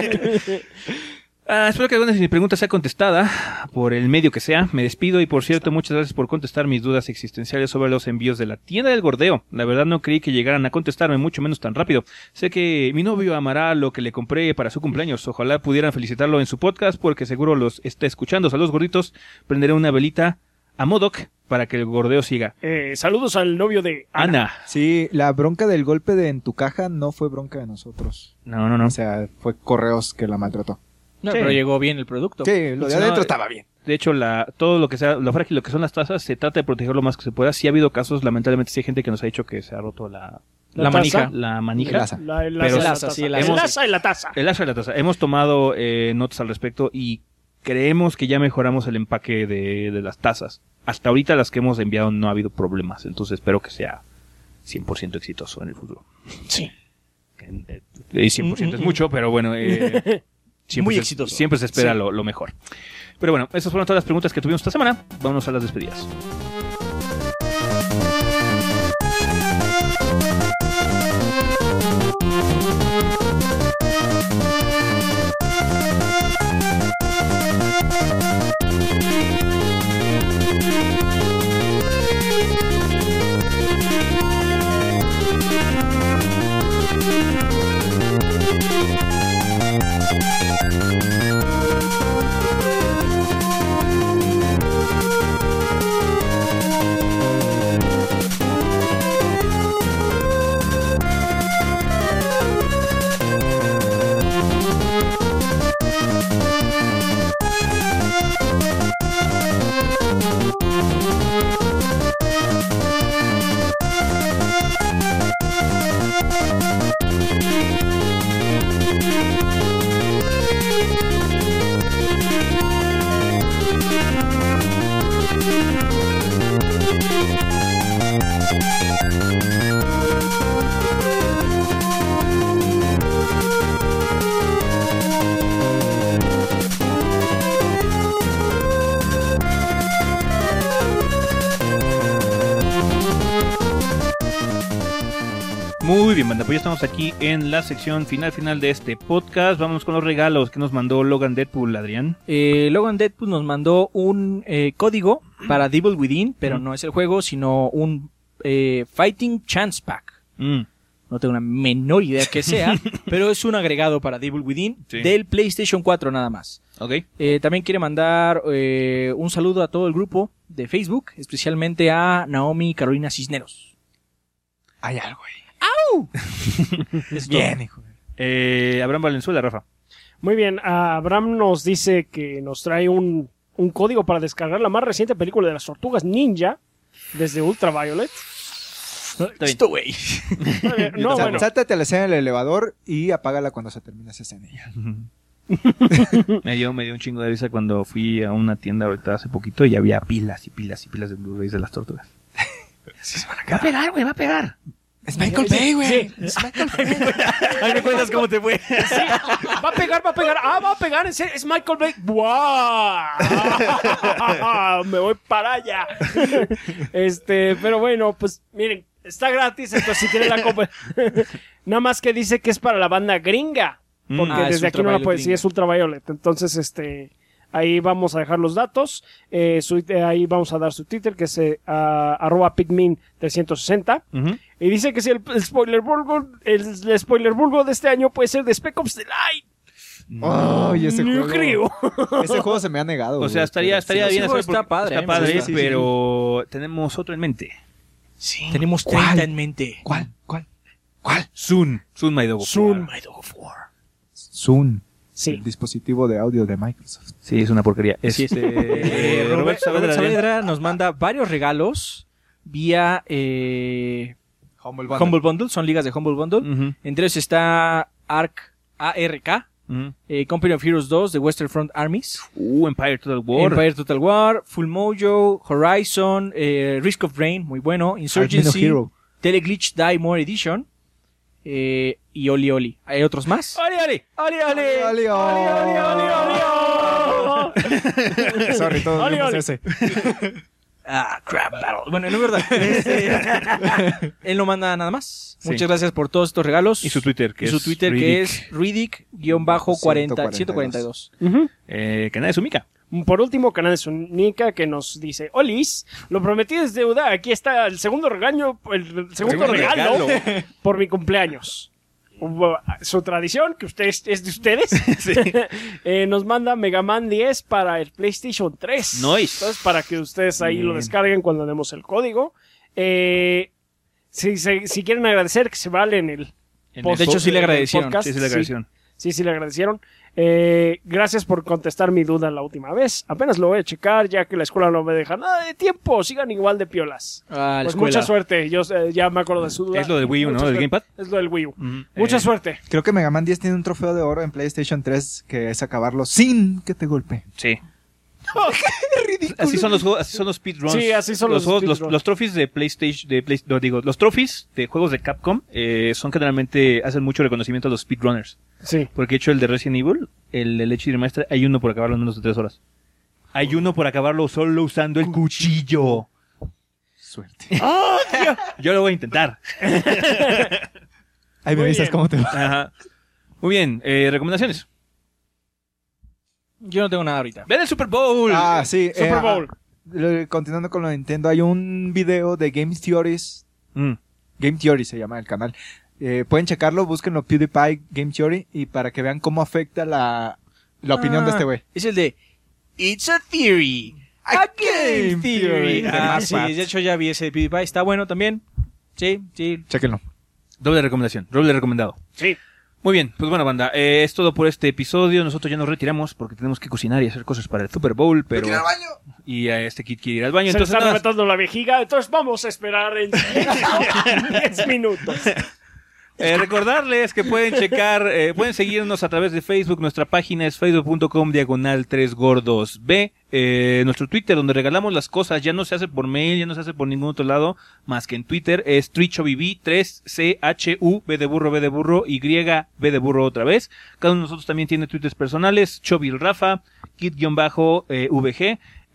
Ah, espero que alguna de mis preguntas sea contestada por el medio que sea. Me despido y, por cierto, muchas gracias por contestar mis dudas existenciales sobre los envíos de la tienda del gordeo. La verdad no creí que llegaran a contestarme, mucho menos tan rápido. Sé que mi novio amará lo que le compré para su cumpleaños. Ojalá pudieran felicitarlo en su podcast porque seguro los está escuchando. Saludos, gorditos. Prenderé una velita a Modoc para que el gordeo siga. Eh, saludos al novio de Ana. Ana. sí, la bronca del golpe de en tu caja no fue bronca de nosotros. No, no, no. O sea, fue Correos que la maltrató. No, Sí. pero llegó bien el producto. Sí, lo de No, adentro eh, estaba bien. De hecho, la, todo lo que sea, lo frágil, lo que son las tazas, se trata de proteger lo más que se pueda. Sí ha habido casos, lamentablemente, sí hay gente que nos ha dicho que se ha roto la, La, La manija. taza. la manija. El asa. La, el Pero- asa y la El asa, taza. sí, el El asa. asa y la taza. El asa de la taza. Hemos tomado eh, notas al respecto y creemos que ya mejoramos el empaque de, de las tazas. Hasta ahorita las que hemos enviado no ha habido problemas, entonces espero que sea cien por ciento exitoso en el futuro. Sí. Que, eh, cien por ciento es mucho, pero bueno, eh, siempre Muy se- exitoso. Siempre se espera Sí. lo, lo mejor. Pero bueno, esas fueron todas las preguntas que tuvimos esta semana. Vámonos a las despedidas. bien, banda, pues ya estamos aquí en la sección final final de este podcast. Vamos con los regalos que nos mandó Logan Deadpool, Adrián. Eh, Logan Deadpool nos mandó un eh, código para Devil Within, pero Mm. no es el juego, sino un eh, Fighting Chance Pack. Mm. No tengo una menor idea que sea, pero es un agregado para Devil Within Sí. del PlayStation cuatro nada más. Ok. Eh, también quiere mandar eh, un saludo a todo el grupo de Facebook, especialmente a Naomi Carolina Cisneros. Hay algo ahí. Es Bien, todo. hijo. Eh, Abraham Valenzuela, Rafa. Muy bien, Abraham nos dice que nos trae un, un código para descargar la más reciente película de las tortugas ninja desde Ultraviolet. Esto, güey. No, Sa- bueno, Sáltate a la escena del elevador y apágala cuando se termine esa escena. ya. me, dio, me dio un chingo de risa cuando fui a una tienda ahorita hace poquito y había pilas y pilas y pilas de Blu-rays de las tortugas. Va a pegar, güey, va a pegar. Es Michael Bay, güey. sí. Es Michael Bay. Ahí me cuentas cómo te fue. Sí, va a pegar, va a pegar. Ah, va a pegar, en serio. Es Michael Bay. ¡Buah! Me voy para allá. Este, pero bueno, pues miren, está gratis. Entonces, si quieren la compra. Nada más que dice que es para la banda gringa. Porque Mm. Ah, es desde aquí no la Ultraviolet puede decir, gringa. es Ultraviolet. Entonces, este. Ahí vamos a dejar los datos. Eh, su- eh, ahí vamos a dar su Twitter, que es eh, a- arroba Pikmin trescientos sesenta. Ujú. Y dice que si el, el spoiler vulgo, el, el spoiler vulgo de este año puede ser de Spec Ops The Line. Oh, y ese Yo juego. creo. Ese juego se me ha negado. O güey, sea, estaría, pero estaría sí, bien sí, hacerlo está porque padre, está me padre, gusta. Sí, sí, pero tenemos otro en mente. Tenemos ¿Cuál? treinta en mente. ¿Cuál? ¿Cuál? ¿Cuál? Soon. Soon, my dog. Soon. My Dog of War. Zoom. Sí. El dispositivo de audio de Microsoft. Sí, es una porquería. Así es. Este, Eh, Roberto Robert, Saavedra, Robert Adrián. Saavedra nos manda varios regalos vía eh, Humble Humble Bundle. Son ligas de Humble Bundle. Ujú, Entre ellos está Ark, A R K, ujú. eh, Company of Heroes dos de Western Front Armies, Uh, Empire Total War. Empire Total War, Full Mojo, Horizon, eh, Risk of Rain, muy bueno, Insurgency, Hero. Teleglitch Die More Edition eh, y Oli Oli. ¿Hay otros más? ¡Ali, Ali! ¡Oli Oli! Ali, ¡Oli, oli, oli, oli! Sorry, todos Oli, vimos oli. ese. Ah, crap battle. Bueno, no es verdad. Este, él no manda nada más. Sí. Muchas gracias por todos estos regalos. Y su Twitter, que Y su es Twitter, que es Riddick-ciento cuarenta y dos. Ujú. Eh, Canal de Sumica. Por último, Canal de Sunica que nos dice: Olis, lo prometí es deuda. Aquí está el segundo regaño, el segundo, Segundo regalo, regalo. por mi cumpleaños. Hubo su tradición, que usted es, es de ustedes, eh, nos manda Mega Man diez para el PlayStation tres. Nice. Entonces, para que ustedes ahí lo Bien. descarguen cuando demos el código. Eh, si, se- si quieren agradecer, que se vale en el En post De hecho, sí le del agradecieron. podcast. Sí, sí, la agradecieron. Sí, sí, le agradecieron. Eh, gracias por contestar mi duda la última vez. Apenas lo voy a checar, ya que la escuela no me deja nada de tiempo. Sigan igual de piolas. Ah, la Pues escuela. mucha suerte. Yo eh, ya me acuerdo de su duda. Es lo del Wii U, Mucha ¿no? ¿Del suerte. Gamepad? Es lo del Wii U. Ujú. Mucha Eh, suerte. Creo que Mega Man diez tiene un trofeo de oro en PlayStation tres que es acabarlo sin que te golpee. Sí. Así son los juegos, así son los speedruns. Sí, así son los juegos, los, speedruns. los trophies de PlayStation, de Play- no, digo, los trophies de juegos de Capcom eh, son generalmente hacen mucho reconocimiento a los speedrunners. Sí. Porque de hecho el de Resident Evil, el, el H D Master, hay uno por acabarlo en menos de tres horas. Hay uno por acabarlo solo usando el cuchillo. Suerte. Yo lo voy a intentar. Ahí me Muy avisas bien. cómo te va. Ajá. Muy bien, eh, recomendaciones. Yo no tengo nada ahorita. Ven el Super Bowl. Ah, sí. Super eh, Bowl. ah, lo- continuando con lo de Nintendo, hay un video de Game Theories. Mm. Game Theory se llama el canal. Eh, pueden checarlo, búsquenlo PewDiePie Game Theory y para que vean cómo afecta la, la opinión de este güey. Es el de It's a Theory. A Game Theory. De Ah, Mark sí, Pat. de hecho ya vi ese de PewDiePie. Está bueno también. Sí, sí. Chéquenlo. Doble recomendación, doble recomendado. Sí. Muy bien, pues bueno, banda, eh, es todo por este episodio. Nosotros ya nos retiramos porque tenemos que cocinar y hacer cosas para el Super Bowl, pero... Y a este kid quiere ir al baño, Se le entonces está nada, reventando la vejiga. Entonces vamos a esperar en diez minutos. eh, recordarles que pueden checar, eh, pueden seguirnos a través de Facebook. Nuestra página es facebook.com diagonal tres gordos B. Eh, nuestro Twitter, donde regalamos las cosas, ya no se hace por mail, ya no se hace por ningún otro lado, más que en Twitter, es trichobiv, tres C H U, B de burro, B de burro, Y, B de burro otra vez. Cada uno de nosotros también tiene twitters personales, Chobil Rafa, Kid-V G,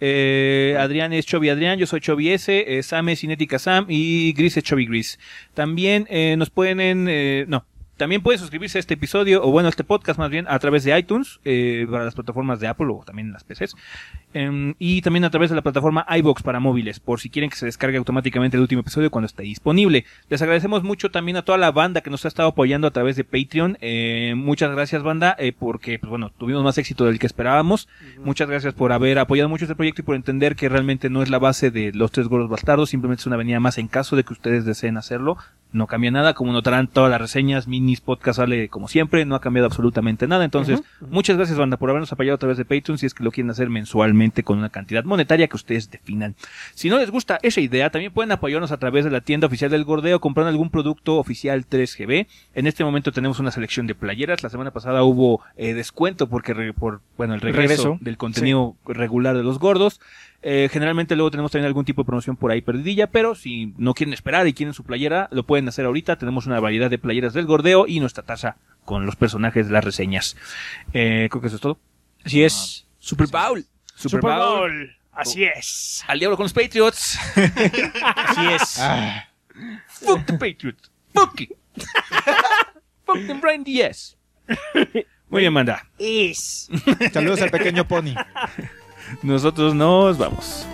Eh, Adrián es Chovy Adrián, yo soy Chovy S, eh, Sam es Cinética Sam y Gris es Chovy Gris. También eh, nos pueden, en, eh, no, también pueden suscribirse a este episodio, o bueno, a este podcast más bien, a través de iTunes, eh, para las plataformas de Apple o también en las P Cs. Eh, y también a través de la plataforma iVoox para móviles, por si quieren que se descargue automáticamente el último episodio cuando esté disponible. Les agradecemos mucho también a toda la banda que nos ha estado apoyando a través de Patreon. Eh, muchas gracias, banda, eh, porque, pues bueno, tuvimos más éxito del que esperábamos. Uh-huh. Muchas gracias por haber apoyado mucho este proyecto y por entender que realmente no es la base de Los Tres Gordos Bastardos, simplemente es una avenida más en caso de que ustedes deseen hacerlo. No cambia nada, como notarán todas las reseñas, minis, podcast sale como siempre, no ha cambiado absolutamente nada. Entonces, uh-huh. muchas gracias, banda, por habernos apoyado a través de Patreon, si es que lo quieren hacer mensualmente con una cantidad monetaria que ustedes definan. Si no les gusta esa idea, también pueden apoyarnos a través de la tienda oficial del Gordeo, comprando algún producto oficial tres G B. En este momento tenemos una selección de playeras. La semana pasada hubo eh, descuento porque re, por bueno el regreso, regreso. del contenido sí. regular de los gordos. Eh, generalmente luego tenemos también algún tipo de promoción por ahí perdidilla, pero si no quieren esperar y quieren su playera, lo pueden hacer ahorita. Tenemos una variedad de playeras del Gordeo y nuestra taza con los personajes de las reseñas. Eh, creo que eso es todo. Así es. Ah, Super Bowl. Super, Super Bowl. Bowl. Así es. Al diablo con los Patriots. Así es. Ah. Fuck the Patriots. Fuck it. Fuck them Brian Díaz. Muy bien, manda. Es. Saludos al pequeño Pony. Nosotros nos vamos.